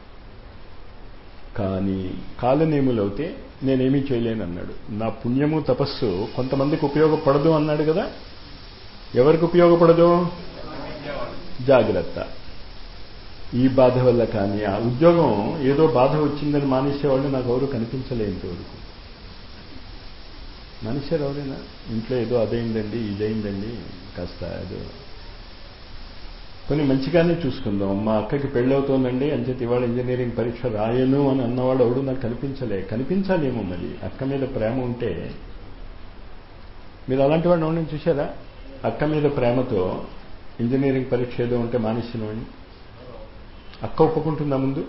కానీ కాలనేములవుతే నేనేమీ చేయలేను అన్నాడు. నా పుణ్యము తపస్సు కొంతమందికి ఉపయోగపడదు అన్నాడు కదా. ఎవరికి ఉపయోగపడదు? జాగ్రత్త. ఈ బాధ వల్ల కానీ ఆ ఉద్యోగం ఏదో బాధ వచ్చిందని మానేసేవాళ్ళు నాకు ఎవరు కనిపించలే ఇంతవరకు. మానేశారు ఎవరైనా? ఇంట్లో ఏదో అదైందండి ఇదైందండి కాస్త ఏదో కొన్ని మంచిగానే చూసుకుందాం. మా అక్కకి పెళ్ళవుతోందండి అంచేత ఇవాళ ఇంజనీరింగ్ పరీక్ష రాయను అని అన్నవాడు ఎవడు నాకు కనిపించలే. కనిపించాలేమో మరి. అక్క మీద ప్రేమ ఉంటే మీరు అలాంటి వాడిని ఎవరిని చూశారా? అక్క మీద ప్రేమతో ఇంజనీరింగ్ పరీక్ష ఏదో ఉంటే మానేసిన వాడిని. అక్క ఒప్పుకుంటుందా ముందు?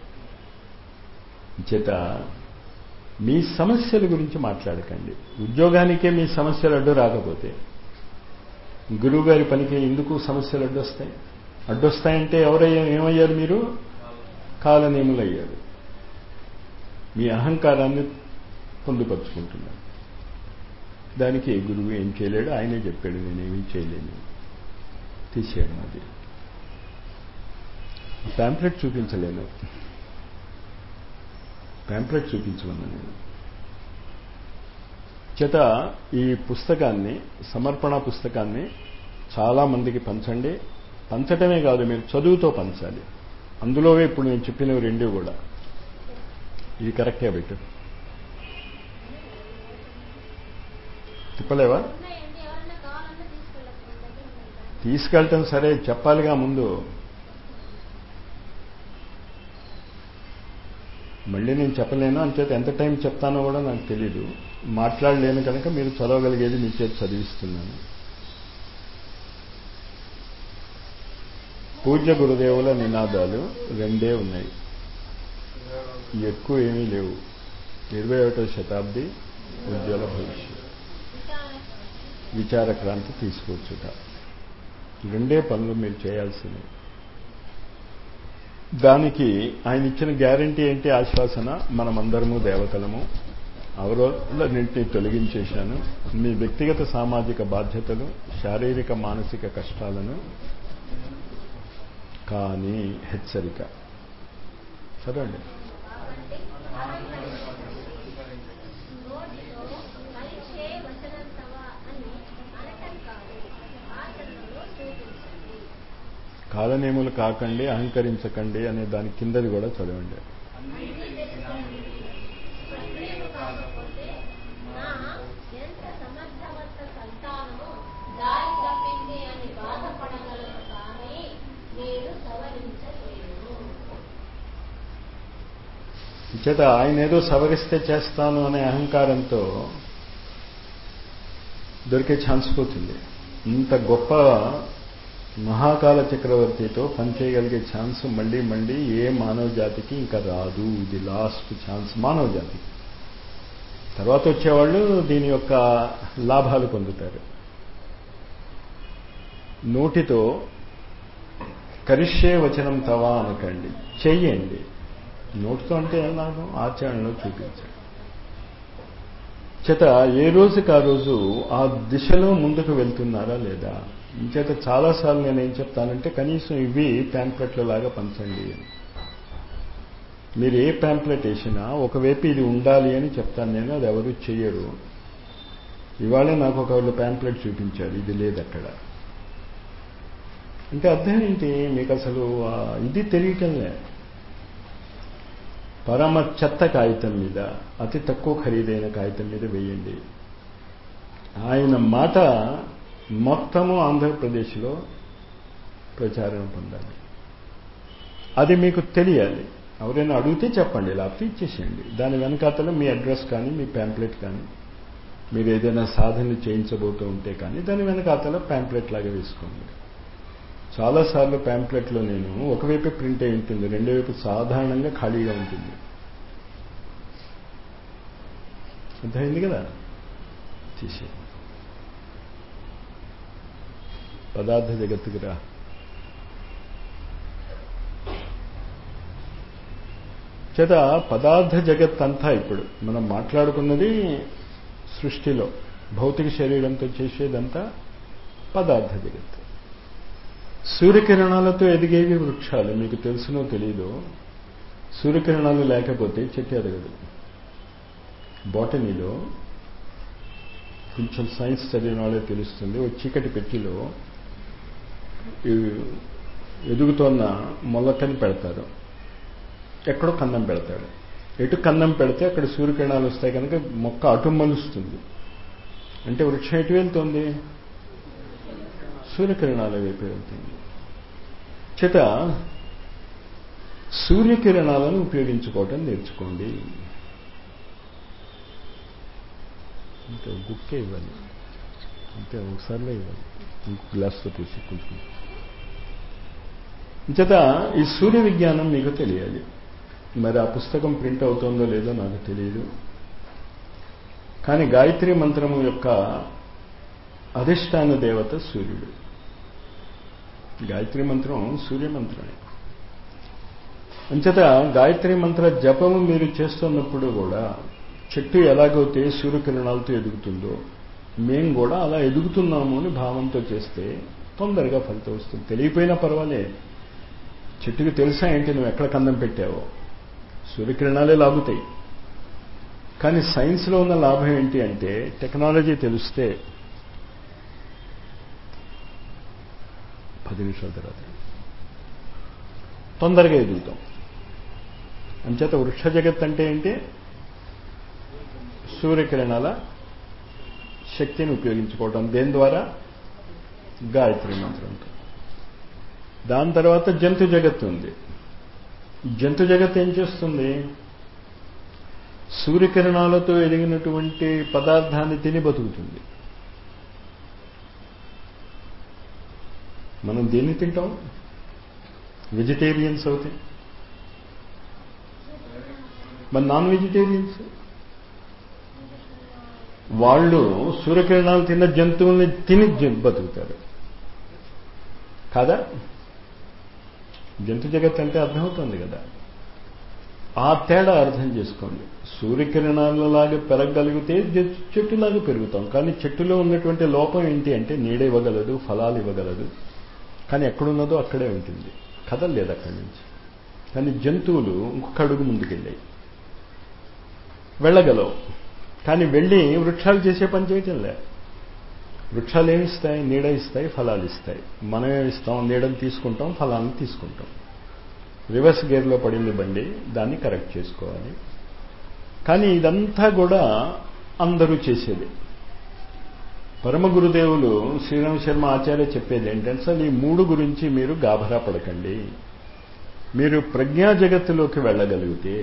చేత మీ సమస్యల గురించి మాట్లాడకండి. ఉద్యోగానికే మీ సమస్యలు అడ్డు రాకపోతే గురువు గారి పనికి ఎందుకు సమస్యలు అడ్డొస్తాయి? అడ్డొస్తాయంటే ఎవరయ్యా ఏమయ్యారు మీరు? కాలనేములయ్యారు. మీ అహంకారాన్ని పొందుపరుచుకుంటున్నారు. దానికి గురువు ఏం చేయలేడు, ఆయనే చెప్పాడు నేనేమీ చేయలేను, తీసేయడం. అది ప్యాంప్లెట్ చూపించలేను, ప్యాంప్లెట్ చూపించమన్నా నేను. చేత ఈ పుస్తకాన్ని, సమర్పణ పుస్తకాన్ని చాలా మందికి పంచండి. పంచటమే కాదు, మీరు చదువుతో పంచాలి. అందులో ఇప్పుడు నేను చెప్పినవి రెండు కూడా. ఇది కరెక్టే పెట్టు. తిప్పలేవా? తీసుకెళ్ళటం సరే, చెప్పాలిగా ముందు. మళ్ళీ నేను చెప్పలేను, అంచేత ఎంత టైం చెప్తానో కూడా నాకు తెలీదు. మాట్లాడలేను కనుక మీరు చదవగలిగేది మీ చేతి చదివిస్తున్నాను. పూజ్య గురుదేవుల నినాదాలు రెండే ఉన్నాయి, ఎక్కువ ఏమీ లేవు. ఇరవై ఒకటో శతాబ్ది ఉజ్వల భవిష్యత్, విచార క్రాంతి తీసుకొచ్చుట. రెండే పనులు మీరు చేయాల్సినవి. దానికి ఆయన ఇచ్చిన గ్యారంటీ ఏంటి? ఆశ్వాసన. మనమందరము దేవతలము, అవరోధులన్నింటినీ తొలగించేశాను. మీ వ్యక్తిగత సామాజిక బాధ్యతలు, శారీరక మానసిక కష్టాలను కానీ హెచ్చరిక. చదవండి. కాలనేములు కాకండి, అహంకరించకండి అనే దాని కిందది కూడా చదవండి. చేత ఆయన ఏదో సవరిస్తే చేస్తాను అనే అహంకారంతో దొరికే ఛాన్స్ పోతుంది. ఇంత గొప్ప మహాకాల చక్రవర్తితో పనిచేయగలిగే ఛాన్స్ మళ్ళీ మళ్ళీ ఏ మానవ జాతికి ఇంకా రాదు. ఇది లాస్ట్ ఛాన్స్ మానవ జాతికి. తర్వాత వచ్చేవాళ్ళు దీని యొక్క లాభాలు పొందుతారు. నోటితో కరిష్యే వచనం తవా అనకండి, చెయ్యండి. నోటితో అంటే ఏం లాభం? ఆచరణలో చూపించండి. చేత ఏ రోజుకి ఆ రోజు ఆ దిశలో ముందుకు వెళ్తున్నారా లేదా? చేత చాలాసార్లు నేను ఏం చెప్తానంటే కనీసం ఇవి ప్యాంప్లెట్ల లాగా పంచండి అని. మీరు ఏ ప్యాంప్లెట్ వేసినా ఒకవైపు ఇది ఉండాలి అని చెప్తాను నేను, అది ఎవరు చెయ్యరు. ఇవాళే నాకు ఒకళ్ళు ప్యాంప్లెట్ చూపించారు, ఇది లేదు అక్కడ. అంటే అర్థం ఏంటి? మీకు అసలు ఇది తెలియటంలే. పరమ చెత్త కాగితం మీద, అతి తక్కువ ఖరీదైన కాగితం మీద వేయండి. ఆయన మాట మొత్తము ఆంధ్రప్రదేశ్లో ప్రచారం పొందాలి. అది మీకు తెలియాలి. ఎవరైనా అడిగితే చెప్పండి, లేకపోతే ఇచ్చేసేయండి. దాని వెనకాతల మీ అడ్రస్ కానీ, మీ ప్యాంప్లెట్ కానీ, మీరు ఏదైనా సాధనలు చేయించబోతూ ఉంటే కానీ దాని వెనకాతల ప్యాంప్లెట్ లాగా వేసుకోండి. చాలాసార్లు ప్యాంప్లెట్లో నేను ఒకవైపే ప్రింట్ అయి ఉంటుంది, రెండో వైపు సాధారణంగా ఖాళీగా ఉంటుంది. అర్థమైంది కదా? తీసే పదార్థ జగత్తుకి రా. చేత పదార్థ జగత్ అంతా ఇప్పుడు మనం మాట్లాడుకున్నది సృష్టిలో భౌతిక శరీరంతో చేసేదంతా పదార్థ జగత్. సూర్యకిరణాలతో ఎదిగేవి వృక్షాలు. మీకు తెలుసునో తెలీదో, సూర్యకిరణాలు లేకపోతే చెట్టు ఎదగదు. బాటనీలో కొంచెం సైన్స్ చదివిన వాళ్ళే తెలుస్తుంది. ఓ చీకటి పెట్టిలో ఎదుగుతోన్న మొలకని పెడతారు, ఎక్కడో కన్నం పెడతాడు. ఎటు కన్నం పెడితే అక్కడ సూర్యకిరణాలు వస్తాయి కనుక మొక్క అటు మలుస్తుంది. అంటే వృక్షం ఎటు వెళ్తుంది? సూర్యకిరణాల వైపు వెళ్తుంది. చేత సూర్యకిరణాలను ఉపయోగించుకోవటం నేర్చుకోండి. అంటే గుక్కే ఇవ్వాలి, అంటే ఒకసారిలో ఇవ్వాలి, ఇంకో గ్లాస్తో తీసి కొంచెం. చేత ఈ సూర్య విజ్ఞానం మీకు తెలియాలి. మరి ఆ పుస్తకం ప్రింట్ అవుతుందో లేదో నాకు తెలియదు, కానీ గాయత్రి మంత్రము యొక్క అధిష్టాన దేవత సూర్యుడు. గాయత్రి మంత్రం సూర్య మంత్రమే. అంచేత గాయత్రి మంత్ర జపము మీరు చేస్తున్నప్పుడు కూడా చెట్టు ఎలాగైతే సూర్యకిరణాలతో ఎదుగుతుందో మేము కూడా అలా ఎదుగుతున్నాము అని భావంతో చేస్తే తొందరగా ఫలితం వస్తుంది. తెలియపోయినా పర్వాలే. చెట్టుకి తెలుసా ఏంటి నువ్వు ఎక్కడ కన్నం పెట్టావో? సూర్యకిరణాలే లాగుతాయి. కానీ సైన్స్లో ఉన్న లాభం ఏంటి అంటే టెక్నాలజీ తెలిస్తే పది నిమిషాల తర్వాత తొందరగా ఎదుగుతాం. అంచేత వృక్ష జగత్ అంటే ఏంటి? సూర్యకిరణాల శక్తిని ఉపయోగించుకోవటం. దేని ద్వారా? గాయత్రి మంత్రంతో. దాని తర్వాత జంతు జగత్తు ఉంది. జంతు జగత్ ఏం చేస్తుంది? సూర్యకిరణాలతో ఎదిగినటువంటి పదార్థాన్ని తిని బతుకుతుంది. మనం దేన్ని తింటాం? వెజిటేరియన్స్ అవుతే. మరి నాన్ వెజిటేరియన్స్ వాళ్ళు సూర్యకిరణాలు తిన్న జంతువుల్ని తిని బతుకుతారు కాదా? జంతు జగత్ అంటే అర్థమవుతుంది కదా. ఆ తేడా అర్థం చేసుకోండి. సూర్యకిరణాలలాగా పెరగగలిగితే చెట్టులాగా పెరుగుతాం. కానీ చెట్టులో ఉన్నటువంటి లోపం ఏంటి అంటే నీడ ఇవ్వగలదు, ఫలాలు ఇవ్వగలదు, కానీ ఎక్కడున్నదో అక్కడే ఉంటుంది, కదలలేదు అక్కడి నుంచి. కానీ జంతువులు ఇంకొక అడుగు ముందుకెళ్ళాయి, వెళ్ళగలవు, కానీ వెళ్ళి వృక్షాలు చేసే పని చేయటం లే. వృక్షాలు ఏమిస్తాయి? నీడ ఇస్తాయి, ఫలాలు ఇస్తాయి. మనమేమిస్తాం? నీడని తీసుకుంటాం, ఫలాలను తీసుకుంటాం. రివర్స్ గేర్లో పడింది బండి, దాన్ని కరెక్ట్ చేసుకోవాలి. కానీ ఇదంతా కూడా అందరూ చేసేది. పరమ గురుదేవులు శ్రీరామ్ శర్మ ఆచార్య చెప్పేది ఏంటంటే అసలు ఈ మూడు గురించి మీరు గాభరా పడకండి. మీరు ప్రజ్ఞా జగత్తులోకి వెళ్ళగలిగితే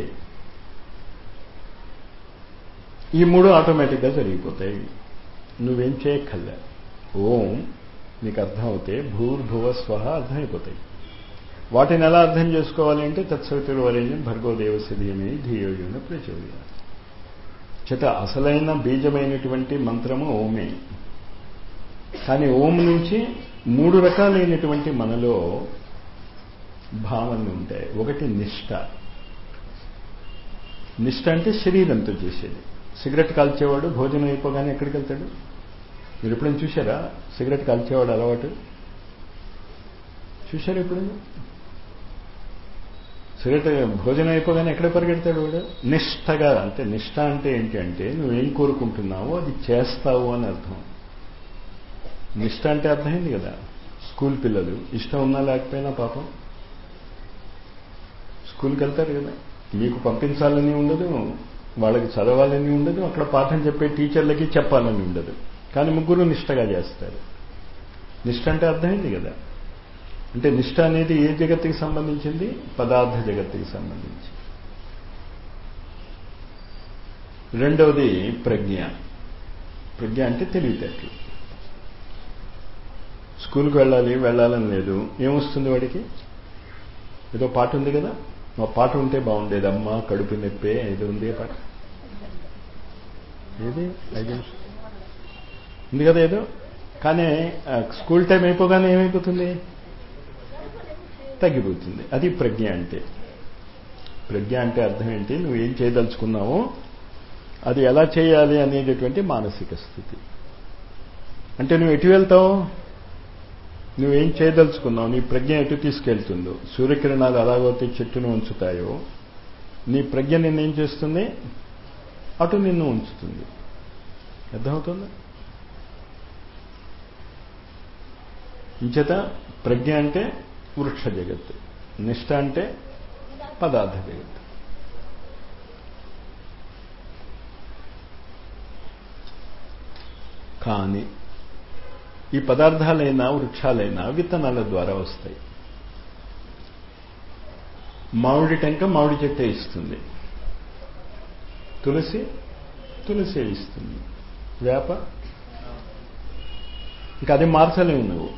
ఈ మూడు ఆటోమేటిక్గా జరిగిపోతాయి. నువ్వేం చేయక్కర్లే. ఓం నీకు అర్థం అవుతే భూర్భువ స్వహ అర్థమైపోతాయి. వాటిని ఎలా అర్థం చేసుకోవాలి అంటే తత్సవితుర్వరేణ్యం భర్గో దేవస్య ధీమహి ధియో యో నః ప్రచోదయాత్. చేత అసలైన బీజమైనటువంటి మంత్రము ఓమే. కానీ ఓం నుంచి మూడు రకాలైనటువంటి మనలో భావనలు ఉంటాయి. ఒకటి నిష్ఠ. నిష్ఠ అంటే శరీరంతో చేసేది. సిగరెట్ కాల్చేవాడు భోజనం అయిపోగానే ఎక్కడికి వెళ్తాడు? మీరు ఎప్పుడైనా చూశారా సిగరెట్ కాల్చేవాడు అలవాటు? చూశారు ఎప్పుడైనా? సిగరెట్ భోజనం అయిపోగానే ఎక్కడ పరిగెడతాడు వాడు? నిష్టగా. అంటే నిష్ట అంటే ఏంటి అంటే నువ్వేం కోరుకుంటున్నావో అది చేస్తావు అని అర్థం. నిష్ట అంటే అర్థమైంది కదా. స్కూల్ పిల్లలు ఇష్టం ఉన్నా లేకపోయినా పాపం స్కూల్కి వెళ్తారు కదా. మీకు పంపించాలని ఉండదు, వాళ్ళకి చదవాలని ఉండదు, అక్కడ పాఠం చెప్పే టీచర్లకి చెప్పాలని ఉండదు, కానీ ముగ్గురు నిష్టగా చేస్తారు. నిష్ట అంటే అర్థమైంది కదా. అంటే నిష్ట అనేది ఏ జగత్తుకి సంబంధించింది? పదార్థ జగత్తుకి సంబంధించి. రెండవది ప్రజ్ఞ. ప్రజ్ఞ అంటే తెలివితేటలు. స్కూల్కి వెళ్ళాలి, వెళ్ళాలని లేదు, ఏమొస్తుంది వాడికి? ఏదో పాట ఉంది కదా, మా పాట ఉంటే బాగుండేది, అమ్మ కడుపు నొప్పే, ఏదో ఉంది పాట, ఏది ఐదు ఉంది కదా ఏదో. కానీ స్కూల్ టైం అయిపోగానే ఏమైపోతుంది? తగ్గిపోతుంది. అది ప్రజ్ఞ అంటే. ప్రజ్ఞ అంటే అర్థం ఏంటి? నువ్వు ఏం చేయదలుచుకున్నావో అది ఎలా చేయాలి అనేటటువంటి మానసిక స్థితి. అంటే నువ్వు ఎటు వెళ్తావు? నువ్వేం చేయదలుచుకున్నావు, నీ ప్రజ్ఞ ఎటు తీసుకెళ్తుందో. సూర్యకిరణాలు ఎలాగైతే చెట్టును ఉంచుతాయో నీ ప్రజ్ఞ నిన్నేం చేస్తుంది? అటు నిన్ను ఉంచుతుంది. అర్థమవుతుందా? ఇంచేత ప్రజ్ఞ అంటే వృక్ష జగత్తు, నిష్ట అంటే పదార్థ జగత్తు. కానీ ఈ పదార్థాలైనా వృక్షాలైనా విత్తనాల ద్వారా వస్తాయి. మామిడి టెంక మామిడి చెట్టే ఇస్తుంది, తులసి తులసి ఇస్తుంది, వేప ఇంకా అది మార్చలేవు నువ్వు.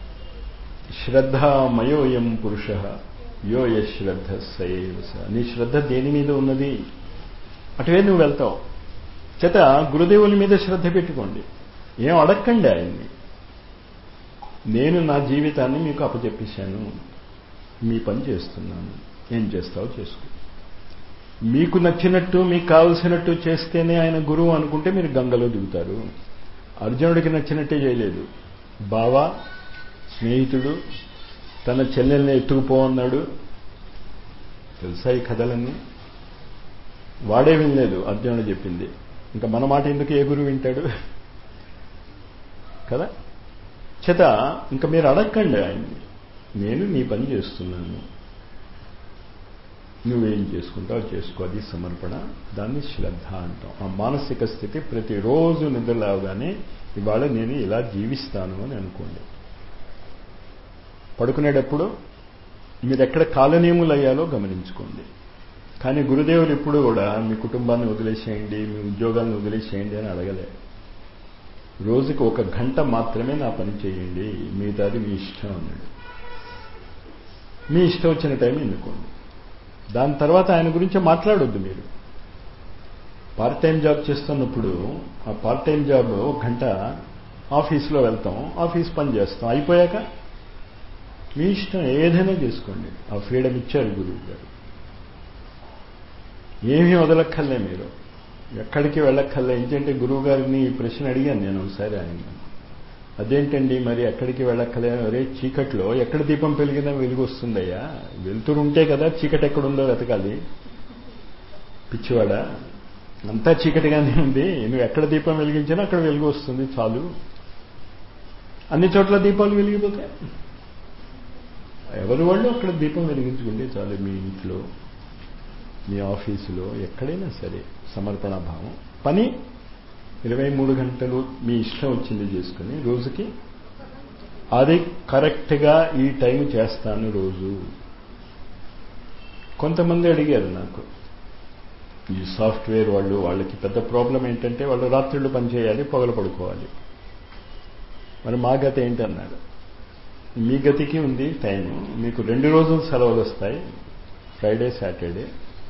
శ్రద్ధామయోయం పురుష యో యశ్రద్ధ సయేవస. నీ శ్రద్ధ దేని మీద ఉన్నది అటువే నువ్వు వెళ్తావు. చేత గురుదేవుల మీద శ్రద్ధ పెట్టుకోండి, ఏం అడక్కండి ఆయన్ని. నేను నా జీవితాన్ని మీకు అప్పచెప్పేశాను, మీ పని చేస్తున్నాను, ఏం చేస్తావో చేసుకో. మీకు నచ్చినట్టు మీకు కావలసినట్టు చేస్తేనే ఆయన గురువు అనుకుంటే మీరు గంగలో దిగుతారు. అర్జునుడికి నచ్చినట్టే చేయలేదు. బావ స్నేహితుడు తన చెల్లెల్ని ఎత్తుకుపో అన్నాడు. తెలుసా ఈ కథలన్నీ? వాడే వినలేదు అర్జునుడు చెప్పింది. ఇంకా మన మాట ఎందుకు ఏ గురువు వింటాడు కదా. చేత ఇంకా మీరు అడగండి ఆయన్ని, నేను నీ పని చేస్తున్నాను, నువ్వేం చేసుకుంటావు చేసుకో. అది సమర్పణ, దాన్ని శ్రద్ధ అంటాం. ఆ మానసిక స్థితి ప్రతిరోజు నిద్రలేవగానే ఇవాళ నేను ఇలా జీవిస్తాను అని అనుకోండి. పడుకునేటప్పుడు మీరు ఎక్కడ కాలనియములు అయ్యాలో గమనించుకోండి. కానీ గురుదేవులు ఎప్పుడు కూడా మీ కుటుంబాన్ని వదిలేసేయండి, మీ ఉద్యోగాలను వదిలేసేయండి అని అడగలే. రోజుకి ఒక గంట మాత్రమే నా పని చేయండి, మిగతాది మీ ఇష్టం అన్నాడు. మీ ఇష్టం వచ్చిన టైం ఎన్నుకోండి. దాని తర్వాత ఆయన గురించి మాట్లాడొద్దు. మీరు పార్ట్ టైం జాబ్ చేస్తున్నప్పుడు ఆ పార్ట్ టైం జాబ్ ఒక గంట ఆఫీస్లో వెళ్తాం, ఆఫీస్ పని చేస్తాం, అయిపోయాక మీ ఇష్టం ఏదైనా చేసుకోండి. ఆ ఫ్రీడమ్ ఇచ్చారు గురువు గారు. ఏమీ వదలక్కర్లే, మీరు ఎక్కడికి వెళ్ళక్కర్లే. ఏంటంటే గురువు గారిని ఈ ప్రశ్న అడిగాను నేను ఒకసారి ఆయన, అదేంటండి మరి ఎక్కడికి వెళ్ళక్కర్లే? అరే చీకట్లో ఎక్కడ దీపం పెరిగినా వెలుగు వస్తుందయ్యా, వెలుతురు ఉంటే కదా చీకటి ఎక్కడుందో వెతకాలి. పిచ్చివాడా, అంతా చీకటిగానే ఉంది, నువ్వు ఎక్కడ దీపం వెలిగించినా అక్కడ వెలుగు వస్తుంది చాలు. అన్ని చోట్ల దీపాలు వెలిగిపోతాయి, ఎవరి వాళ్ళు అక్కడ దీపం వెలిగించుకుంటే చాలు. మీ ఇంట్లో, మీ ఆఫీసులో, ఎక్కడైనా సరే సమర్పణ భావం. పని ఇరవై మూడు గంటలు మీ ఇష్టం వచ్చింది చేసుకుని రోజుకి అది కరెక్ట్గా ఈ టైం చేస్తాను రోజు. కొంతమంది అడిగారు నాకు, ఈ సాఫ్ట్వేర్ వాళ్ళు, వాళ్ళకి పెద్ద ప్రాబ్లం ఏంటంటే వాళ్ళు రాత్రిళ్ళు పనిచేయాలి, పొగలు పడుకోవాలి. మరి మా గతి ఏంటన్నాడు. మీ గతికి ఉంది టైము, మీకు రెండు రోజులు సెలవులు వస్తాయి, ఫ్రైడే సాటర్డే.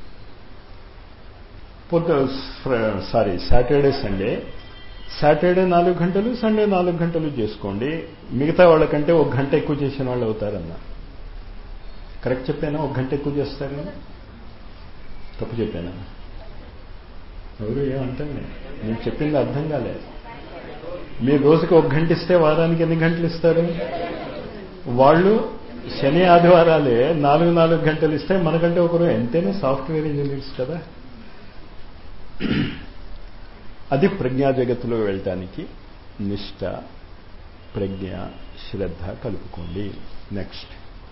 పొద్దు సారీ సాటర్డే సండే. సాటర్డే నాలుగు గంటలు, సండే నాలుగు గంటలు చేసుకోండి. మిగతా వాళ్ళకంటే ఒక గంట ఎక్కువ చేసిన వాళ్ళు అవుతారన్న. కరెక్ట్ చెప్పానా? ఒక గంట ఎక్కువ చేస్తారని తప్పు చెప్పానా? ఎవరు ఏమంటాను, నేను చెప్పింది అర్థం కాలేదు. మీరు రోజుకి ఒక గంట ఇస్తే వారానికి ఎన్ని గంటలు ఇస్తారు? వాళ్ళు శని ఆదివారాలే నాలుగు నాలుగు గంటలు ఇస్తే మనకంటే ఒకరు ఎంతైనా సాఫ్ట్వేర్ ఇంజనీర్స్ కదా. అది ప్రజ్ఞా జగత్తులో వెళ్ళటానికి నిష్ట, ప్రజ్ఞ, శ్రద్ధ కలుపుకోండి. నెక్స్ట్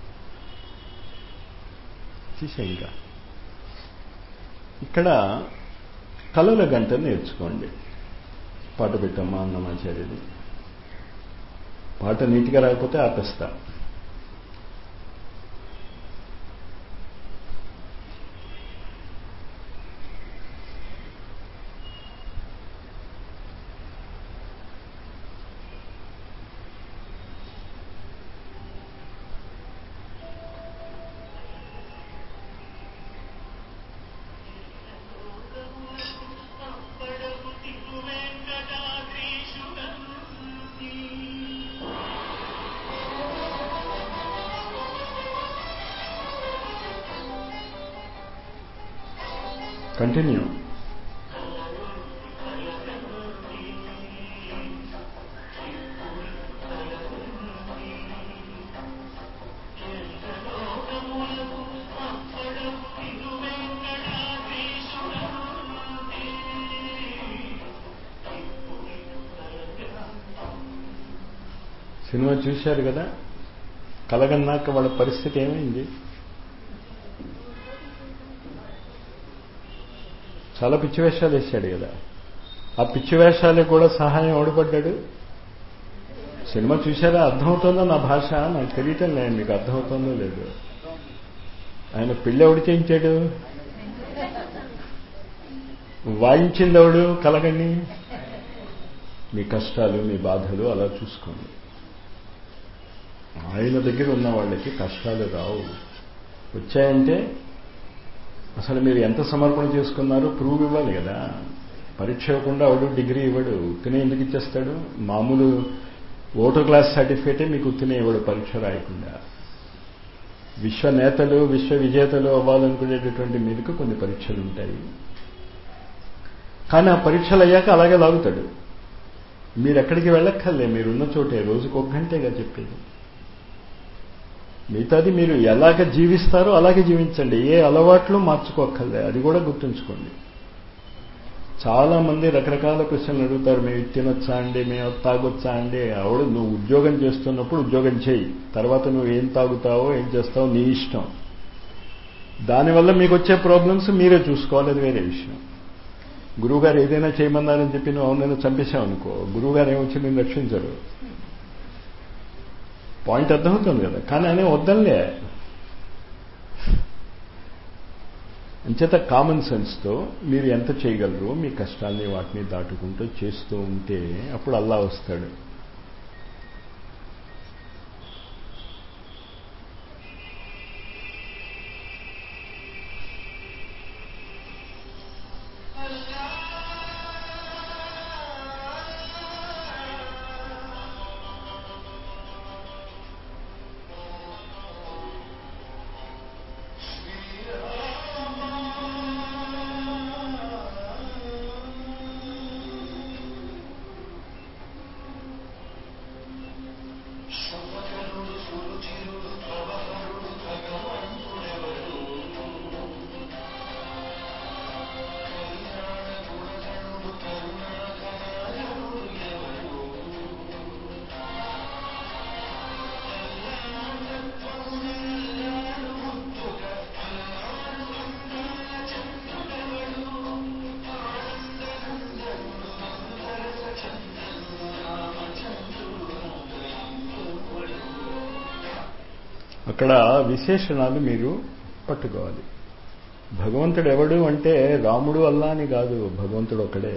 ఇంకా ఇక్కడ కళల గంట నేర్చుకోండి. పాట పెట్టమ్మా అన్నమాచార్యుడు. పాట నీట్గా రాకపోతే ఆపేస్తా. కంటిన్యూ. సినిమా చూశారు కదా, కలగన్నాక వాళ్ళ పరిస్థితి ఏమైంది? చాలా పిచ్చి వేషాలు వేశాడు కదా. ఆ పిచ్చి వేషాలకు కూడా సహాయం ఓడిపడ్డాడు. సినిమా చూశారా? అర్థమవుతుందో నా భాష? నాకు తెలియటం లేదు, మీకు అర్థమవుతుందో లేదు. ఆయన పెళ్ళి ఎవడు చేయించాడు? వాయించింది ఎవడు? కలగండి. మీ కష్టాలు, మీ బాధలు అలా చూసుకోండి. ఆయన దగ్గర ఉన్న వాళ్ళకి కష్టాలు రావు. వచ్చాయంటే అసలు మీరు ఎంత సమర్పణ చేసుకున్నారో ప్రూవ్ ఇవ్వాలి కదా. పరీక్ష ఇవ్వకుండా వాడు డిగ్రీ ఇవ్వడు. ఉత్తినే ఎందుకు ఇచ్చేస్తాడు? మామూలు ఓటో క్లాస్ సర్టిఫికేటే మీకు ఉత్తినే ఇవ్వడు పరీక్ష రాయకుండా. విశ్వ నేతలు, విశ్వ విజేతలు అవ్వాలనుకునేటటువంటి మీదకు కొన్ని పరీక్షలు ఉంటాయి. కానీ ఆ పరీక్షలు అయ్యాక అలాగే లాగుతాడు. మీరు ఎక్కడికి వెళ్ళక్కర్లే, మీరున్న చోటే రోజుకు ఒక గంటేగా చెప్పేది. మిగతాది మీరు ఎలాగ జీవిస్తారో అలాగే జీవించండి. ఏ అలవాట్లు మార్చుకోక్కర్లే, అది కూడా గుర్తుంచుకోండి. చాలా మంది రకరకాల ప్రశ్నలు అడుగుతారు. మేము తినొచ్చా అండి, మేము తాగొచ్చా అండి. ఆవిడ నువ్వు ఉద్యోగం చేస్తున్నప్పుడు ఉద్యోగం చేయి, తర్వాత నువ్వు ఏం తాగుతావో ఏం చేస్తావో నీ ఇష్టం. దానివల్ల మీకు వచ్చే ప్రాబ్లమ్స్ మీరే చూసుకోవాలి, అది వేరే విషయం. గురువుగారు ఏదైనా చేయమన్నారని చెప్పి నువ్వు అవునైనా చంపేశావు అనుకో, గురువుగారు ఏమొచ్చి నేను రక్షించరు. పాయింట్ అర్థమవుతుంది కదా. కానీ అనే వద్దలే. అంచేత కామన్ సెన్స్తో మీరు ఎంత చేయగలరో మీ కష్టాల్ని వాటిని దాటుకుంటూ చేస్తూ ఉంటే అప్పుడు అల్లా వస్తాడు. అక్కడ విశేషణాలు మీరు పట్టుకోవాలి. భగవంతుడు ఎవడు అంటే రాముడు అల్లా అని కాదు, భగవంతుడు ఒకడే.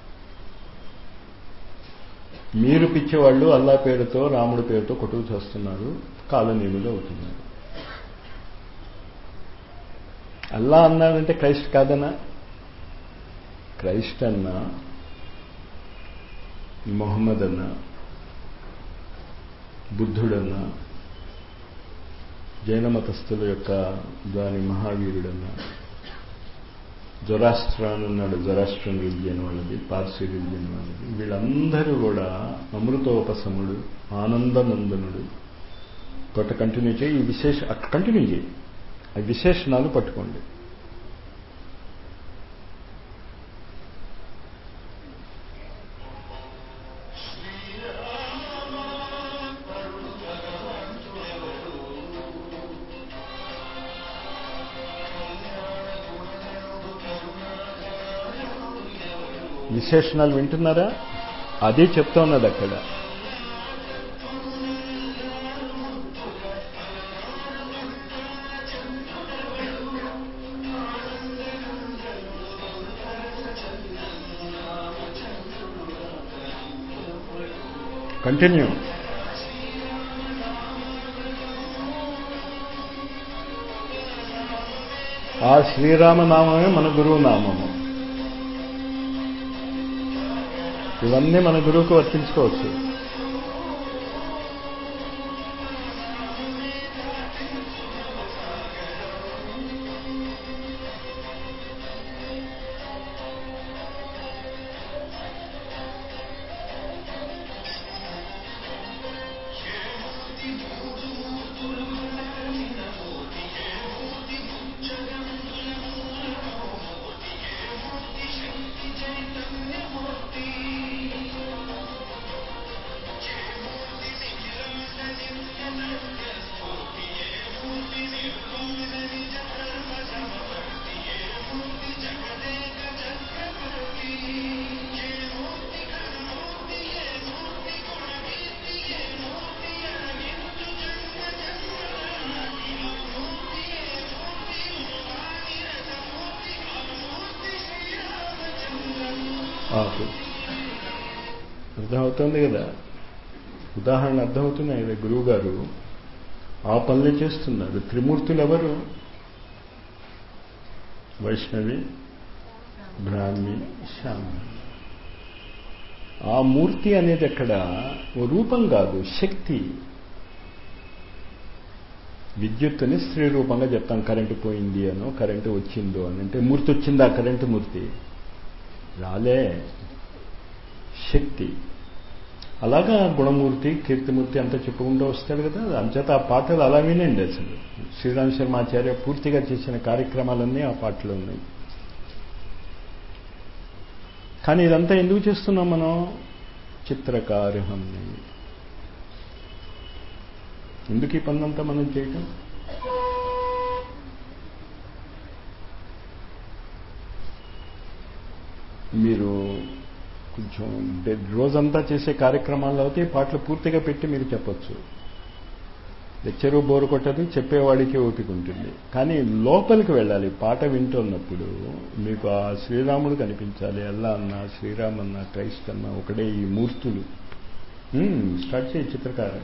మీరు పిచ్చేవాళ్ళు అల్లా పేరుతో రాముడి పేరుతో కొట్టుకు చేస్తున్నారు, కాలనీయులు అవుతున్నారు. అల్లా అన్నాడంటే క్రైస్ట్ కాదన్నా? క్రైస్ట్ అన్నా, మొహమ్మద్ అన్నా, బుద్ధుడన్నా, జైన మతస్థుల యొక్క దాని మహావీరుడన్నా, జొరాస్ట్రాన్ ఉన్నాడు, జొరాస్ట్రన్ రిలిజియన్ వాళ్ళది, పార్సీ రిలిజియన్ వాళ్ళది. వీళ్ళందరూ కూడా అమృతోపశముడు, ఆనందనందనుడు, తోట కంటిన్యూ చేయి, ఈ విశేష కంటిన్యూ చేయి, ఆ విశేషణాలు పట్టుకోండి. విశేషణాలు వింటున్నారా? అదే చెప్తా ఉన్నది అక్కడ. కంటిన్యూ. ఆ శ్రీరామనామమే మన గురువు నామము. ఇవన్నీ మన గురువుకు వర్తించుకోవచ్చు. అర్థమవుతుంది కదా? ఉదాహరణ అర్థమవుతున్నాయి కదా? గురువు గారు ఆ పనులు చేస్తున్నారు. త్రిమూర్తులు ఎవరు? వైష్ణవి, బ్రాహ్మి, శ్యామి. ఆ మూర్తి అనేది అక్కడ రూపం కాదు, శక్తి. విద్యుత్తుని స్త్రీ రూపంగా చెప్తాం. కరెంటు పోయింది అనో కరెంటు వచ్చిందో అని. అంటే మూర్తి వచ్చిందా? కరెంటు మూర్తి రాలే, శక్తి. అలాగా గుణమూర్తి, కీర్తిమూర్తి అంతా చెప్పుకుంటూ వస్తాడు కదా. అంచేత ఆ పాటలు అలా వినండి. అసలు శ్రీరామ్ శర్మాచార్య పూర్తిగా చేసిన కార్యక్రమాలన్నీ ఆ పాటలు ఉన్నాయి. కానీ ఇదంతా ఎందుకు చేస్తున్నాం మనం? చిత్రకార్యం. ఎందుకు ఈ పనంతా మనం చేయటం? మీరు కొంచెం రోజంతా చేసే కార్యక్రమాల్లో అయితే పాటలు పూర్తిగా పెట్టి మీరు చెప్పచ్చు. లెక్చరు బోరు కొట్టదు, చెప్పేవాడికి ఓపిక ఉంటుంది. కానీ లోపలికి వెళ్ళాలి. పాట వింటున్నప్పుడు మీకు ఆ శ్రీరాముడు కనిపించాలి. అల్లా అన్నా, శ్రీరామ్ అన్నా, క్రైస్ట్ అన్నా ఒకడే. ఈ మూర్తులు స్టార్ట్ చేయి చిత్రకారం.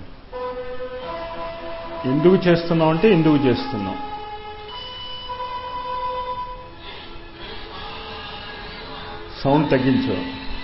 ఎందుకు చేస్తున్నాం అంటే ఎందుకు చేస్తున్నాం. సౌండ్ తగ్గించు.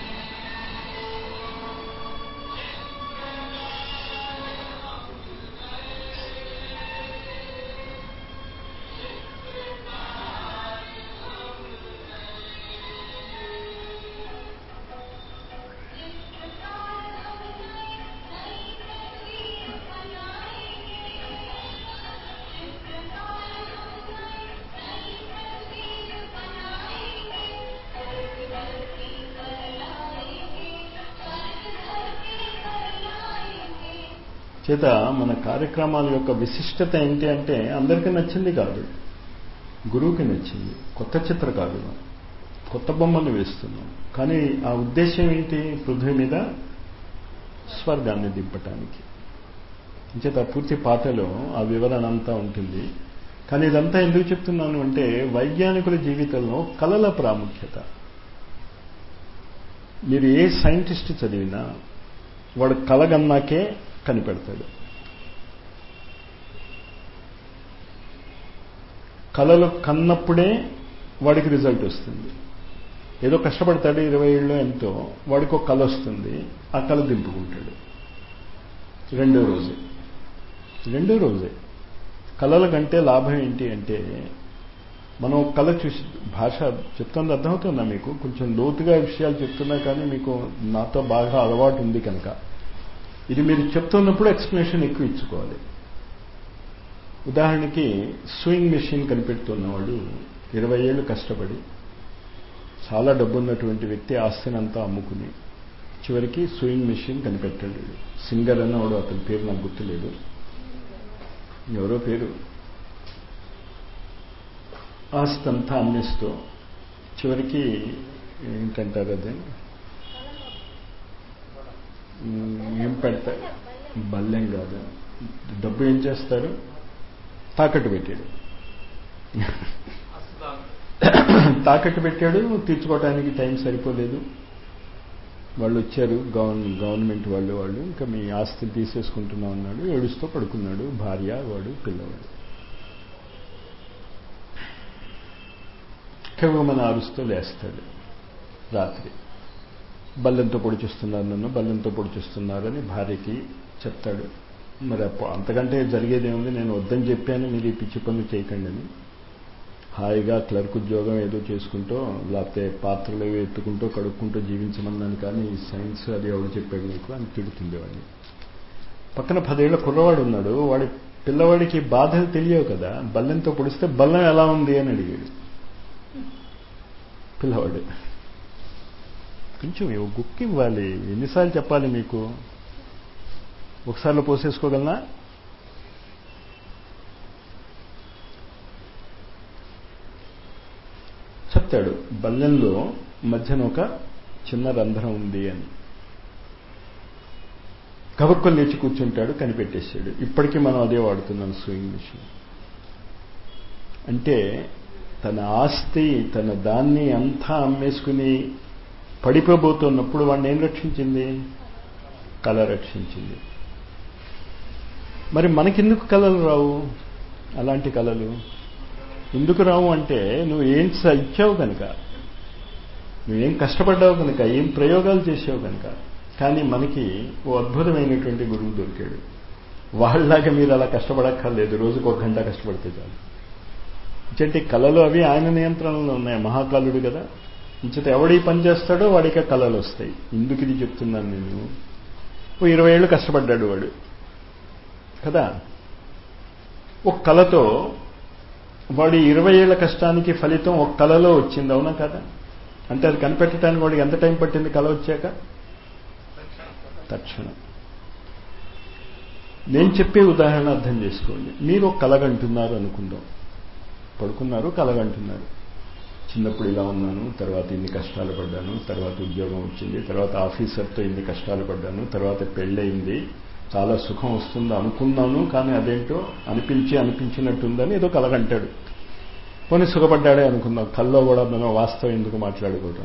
చేత మన కార్యక్రమాల యొక్క విశిష్టత ఏంటి అంటే అందరికీ నచ్చింది కాదు, గురువుకి నచ్చింది. కొత్త చిత్రకారులు, కొత్త బొమ్మలు వేస్తున్నాం. కానీ ఆ ఉద్దేశం ఏంటి? పృథ్వీ మీద స్వర్గాన్ని దింపటానికి. చేత పూర్తి పాటలో ఆ వివరణ అంతా ఉంటుంది. కానీ ఇదంతా ఎందుకు చెప్తున్నాను అంటే వైజ్ఞానికుల జీవితంలో కళల ప్రాముఖ్యత. మీరు ఏ సైంటిస్ట్ చదివినా వాడు కలగన్నాకే కనిపెడతాడు. కళలు కన్నప్పుడే వాడికి రిజల్ట్ వస్తుంది. ఏదో కష్టపడతాడు, ఇరవై ఏళ్ళు ఎంతో, వాడికి ఒక కళ వస్తుంది, ఆ కళ దింపుకుంటాడు. రెండో రోజే రెండో రోజే కళల కంటే లాభం ఏంటి అంటే మనం కళ చూసి భాష చెప్తుంది. అర్థమవుతుందా మీకు? కొంచెం లోతుగా విషయాలు చెప్తున్నా కానీ మీకు నాతో బాగా అలవాటు ఉంది కనుక ఇది మీరు చెప్తున్నప్పుడు ఎక్స్ప్లెనేషన్ ఎక్కువ ఇచ్చుకోవాలి. ఉదాహరణకి సూయింగ్ మెషిన్ కనిపెడుతున్నవాడు ఇరవై ఏళ్ళు కష్టపడి చాలా డబ్బున్నటువంటి వ్యక్తి ఆస్తిని అంతా అమ్ముకుని చివరికి సూయింగ్ మెషిన్ కనిపెట్టాడు. సింగర్ అన్నవాడు, అతని పేరు నాకు గుర్తులేదు, ఎవరో పేరు. ఆస్తి అంతా అమ్మేస్తూ చివరికి ఏంటంటారు అదే, ఏం పెడతారు, బల్లెం కాదు, డబ్బు ఏం చేస్తారు, తాకట్టు పెట్టాడు. తాకట్టు పెట్టాడు, తీర్చుకోవడానికి టైం సరిపోలేదు. వాళ్ళు వచ్చారు, గవర్న గవర్నమెంట్ వాళ్ళు వాళ్ళు ఇంకా మీ ఆస్తిని తీసేసుకుంటున్నాం అన్నాడు. ఏడుస్తూ పడుకున్నాడు, భార్య, వాడు, పిల్లవాడు. మన అరుస్తూ లేస్తాడు రాత్రి. బల్లెంతో పొడిచిస్తున్నారు నన్ను, బల్లెంతో పొడిచిస్తున్నారని భార్యకి చెప్తాడు. మరి అంతకంటే జరిగేదేముంది, నేను వద్దని చెప్పాను, మీరు ఈ పిచ్చి పనులు చేయకండి అని. హాయిగా క్లర్క్ ఉద్యోగం ఏదో చేసుకుంటూ లేకపోతే పాత్రలు ఏవో ఎత్తుకుంటూ కడుక్కుంటూ జీవించమన్నాను, కానీ ఈ సైన్స్ అది ఎవరు చెప్పాడు నీకు అని తిడుతుంది వాడిని. పక్కన పదేళ్ల కుర్రవాడు ఉన్నాడు, వాడి పిల్లవాడికి బాధలు తెలియవు కదా. బల్లెంతో పొడిస్తే బల్లం ఎలా ఉంది అని అడిగాడు పిల్లవాడు. కొంచెం గుక్కి ఇవ్వాలి, ఎన్నిసార్లు చెప్పాలి మీకు, ఒకసారిలో పోసేసుకోగలనా? చెప్తాడు బల్లెంలో మధ్యన ఒక చిన్న రంధ్రం ఉంది అని. కబుర్కొని లేచి కూర్చుంటాడు, కనిపెట్టేశాడు. ఇప్పటికీ మనం అదే వాడుతున్నాం సూయింగ్ మిషన్. అంటే తన ఆస్తి తన దాన్ని అంతా అమ్మేసుకుని పడిపోబోతున్నప్పుడు వాడిని ఏం రక్షించింది? కళ రక్షించింది. మరి మనకెందుకు కళలు రావు? అలాంటి కళలు ఎందుకు రావు అంటే నువ్వు ఏం ఇచ్చావు కనుక, నువ్వేం కష్టపడ్డావు కనుక, ఏం ప్రయోగాలు చేసావు కనుక. కానీ మనకి ఓ అద్భుతమైనటువంటి గురువు దొరికాడు. వాళ్ళలాగా మీరు అలా కష్టపడక్కర్లేదు, రోజుకు ఒక గంట కష్టపడితే చాలు. ఇంకంటే కళలు అవి ఆయన నియంత్రణలో ఉన్నాయి, మహాకాలుడు కదా. ఇంచేత ఎవడి పని చేస్తాడో వాడికి కళలు వస్తాయి. ఎందుకు ఇది చెప్తున్నాను నేను? ఓ ఇరవై ఏళ్ళు కష్టపడ్డాడు వాడు కదా, ఒక కళతో వాడి ఇరవై ఏళ్ల కష్టానికి ఫలితం ఒక కళలో వచ్చింది, అవునా కదా? అంటే అది కనిపెట్టడానికి వాడికి ఎంత టైం పట్టింది కళ వచ్చాక? తక్షణం. నేను చెప్పే ఉదాహరణ అర్థం చేసుకోండి. మీరు ఒక కలగంటున్నారు అనుకుందాం, పడుకున్నారు, కలగంటున్నారు. చిన్నప్పుడు ఇలా ఉన్నాను, తర్వాత ఇన్ని కష్టాలు పడ్డాను, తర్వాత ఉద్యోగం వచ్చింది, తర్వాత ఆఫీసర్తో ఇన్ని కష్టాలు పడ్డాను, తర్వాత పెళ్ళయింది, చాలా సుఖం వస్తుంది అనుకున్నాను, కానీ అదేంటో అనిపించి అనిపించినట్టుందని ఏదో కలగంటాడు. పోనీ సుఖపడ్డాడే అనుకుందాం. కల్లో కూడా మనం వాస్తవం ఎందుకు మాట్లాడుకోవటం?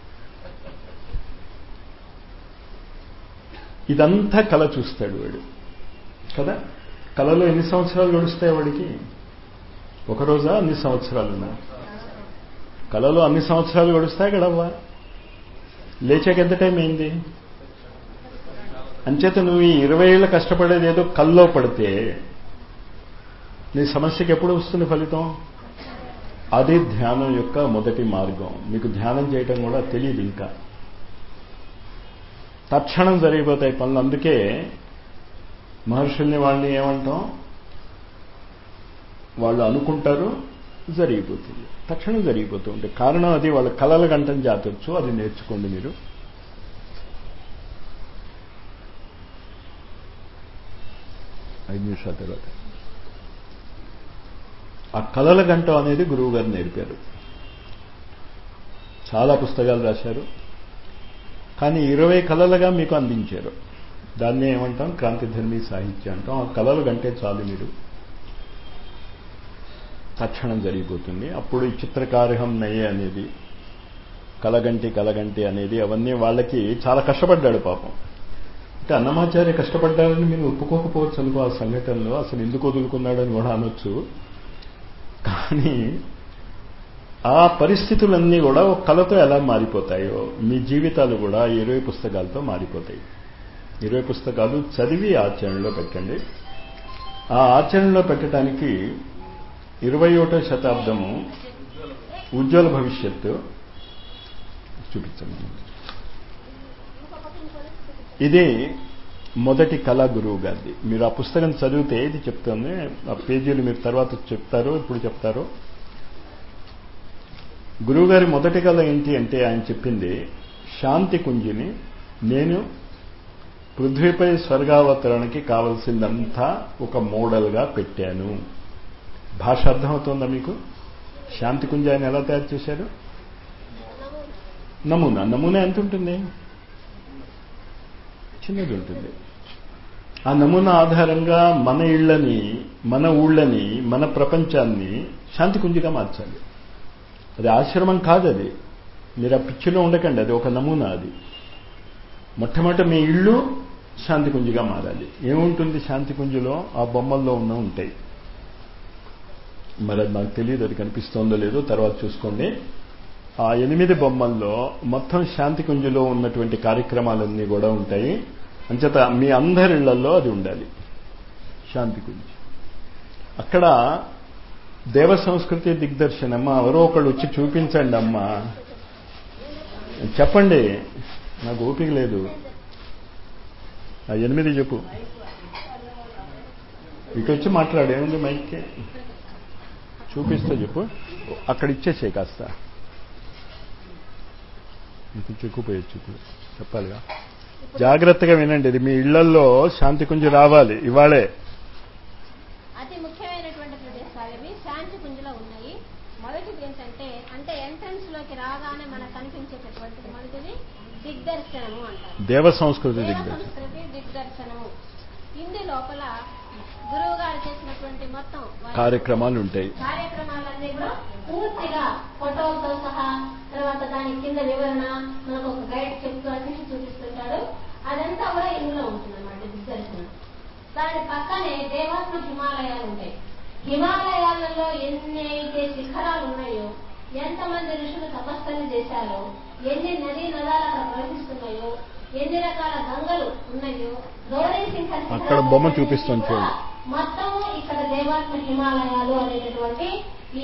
ఇదంతా కళ చూస్తాడు వాడు కదా. కళలో ఎన్ని సంవత్సరాలు గడుస్తాయి వాడికి? ఒకరోజా అన్ని సంవత్సరాలున్నా? కళలో అన్ని సంవత్సరాలు గడుస్తాయి గడవ్వా? లేచాక ఎంత టైం అయింది? అంచేత నువ్వు ఈ ఇరవై ఏళ్ళ కష్టపడేది ఏదో కల్లో పడితే నీ సమస్యకి ఎప్పుడు వస్తుంది ఫలితం? అది ధ్యానం యొక్క మొదటి మార్గం. మీకు ధ్యానం చేయటం కూడా తెలియదు ఇంకా, తక్షణం జరిగిపోతాయి పనులు. అందుకే మహర్షుల్ని వాళ్ళని ఏమంటాం, వాళ్ళు అనుకుంటారు, జరిగిపోతుంది, తక్షణం జరిగిపోతూ ఉంటాయి. కారణం అది వాళ్ళ కళల గంటం జాతొచ్చు, అది నేర్చుకోండి మీరు. ఐదు నిమిషాల తర్వాత ఆ కళల గంట అనేది గురువు గారు నేర్పారు. చాలా పుస్తకాలు రాశారు, కానీ ఇరవై కళలుగా మీకు అందించారు. దాన్ని ఏమంటాం? క్రాంతిధర్మి సాహిత్యం అంటాం. ఆ కళలు గంటే చాలు, మీరు తక్షణం జరిగిపోతుంది. అప్పుడు ఈ చిత్రకారహం నయ్యే అనేది, కలగంటి కలగంటి అనేది, అవన్నీ వాళ్ళకి చాలా కష్టపడ్డాడు పాపం. అంటే అన్నమాచార్య కష్టపడ్డారని మీరు ఒప్పుకోకపోవచ్చు అనుకో ఆ సంఘటనలో, అసలు ఎందుకు వదులుకున్నాడని కూడా అనొచ్చు. కానీ ఆ పరిస్థితులన్నీ కూడా ఒక కళతో ఎలా మారిపోతాయో మీ జీవితాలు కూడా ఇరవై పుస్తకాలతో మారిపోతాయి. ఇరవై పుస్తకాలు చదివి ఆచరణలో పెట్టండి. ఆ ఆచరణలో పెట్టడానికి ఇరవై ఒకటో శతాబ్దము ఉజ్వల భవిష్యత్తు చూపించండి. ఇది మొదటి కళ గురువు గారిది. మీరు ఆ పుస్తకం చదివితే ఇది చెప్తుంది. ఆ పేజీలు మీరు తర్వాత చెప్తారు, ఇప్పుడు చెప్తారు. గురువుగారి మొదటి కళ ఏంటి అంటే ఆయన చెప్పింది, శాంతి కుంజిని నేను పృథ్వీపై స్వర్గావతరణకి కావలసిందంతా ఒక మోడల్గా పెట్టాను. భాష అర్థమవుతుందా మీకు? శాంతి కుంజ ఆయన ఎలా తయారు చేశారు? నమూనా. నమూనా ఎంత ఉంటుంది? చిన్నది ఉంటుంది. ఆ నమూనా ఆధారంగా మన ఇళ్లని, మన ఊళ్ళని, మన ప్రపంచాన్ని శాంతి కుంజిగా మార్చాలి. అది ఆశ్రమం కాదు. అది మీరు ఆ పిచ్చిలో ఉండకండి. అది ఒక నమూనా. అది మొట్టమొదట మీ ఇళ్ళు శాంతి కుంజిగా మారాలి. ఏముంటుంది శాంతి కుంజిలో? ఆ బొమ్మల్లో ఉన్న ఉంటాయి. మరి అది నాకు తెలియదు, అది కనిపిస్తోందో లేదో తర్వాత చూసుకోండి. ఆ ఎనిమిది బొమ్మల్లో మొత్తం శాంతి కుంజిలో ఉన్నటువంటి కార్యక్రమాలన్నీ కూడా ఉంటాయి. అంచేత మీ అందరి ఇళ్లలో అది ఉండాలి, శాంతి కుంజి. అక్కడ దేవ సంస్కృతి దిగ్దర్శనమ్మ ఎవరో ఒకళ్ళు వచ్చి చూపించండి అమ్మా, చెప్పండి, నాకు ఓపిక లేదు. ఆ ఎనిమిది చెప్పు. ఇటు వచ్చి మాట్లాడు, ఏముంది మైక్కి చూపిస్తా చెప్పు. అక్కడ ఇచ్చేసే కాస్త, ఇంకొంచెం ఎక్కువపోయొచ్చు. ఇప్పుడు చెప్పాలిగా, జాగ్రత్తగా వినండి. ఇది మీ ఇళ్లలో శాంతి కుంజి రావాలి ఇవాళే. అతి ముఖ్యమైనటువంటి ప్రదేశాలు ఇవి శాంతి కుంజిలో ఉన్నాయి. మొదటిది ఏంటంటే, అంటే ఎంట్రన్స్ లోకి రాగానే మనకు కనిపించేటటువంటిది మొదటిది దిగ్దర్శనము అంటారు. దేవ సంస్కృతి సంస్కృతి దిగ్దర్శనము. ఇందు లోపల గురువు గారు చేసినటువంటి మొత్తం కార్యక్రమాలు ఉంటాయి. కార్యక్రమాలన్నీ కూడా పూర్తిగా ఫోటోలతో సహా, తర్వాత దాని కింద వివరణ, మనకు ఒక గైడ్ చెప్తూ అన్ని చూపిస్తుంటాడు. అదంతా కూడా ఇందులో ఉంటుంది అన్నమాట దిగ్దర్శనం. దాని పక్కనే దేవాత్మ హిమాలయాలు ఉంటాయి. హిమాలయాలలో ఎన్ని అయితే శిఖరాలు ఉన్నాయో, ఎంతమంది ఋషులు తపస్సులు చేశారో, ఎన్ని నదీ నదాలు అక్కడ ప్రవహిస్తున్నాయో, ఎన్ని రకాల గంగలు ఉన్నాయో, గౌరీ శంకర్ అక్కడ బొమ్మ చూపిస్తాను చూడండి. మొత్తము ఇక్కడ దేవాత్మ హిమాలయాలు అనేటటువంటి ఈ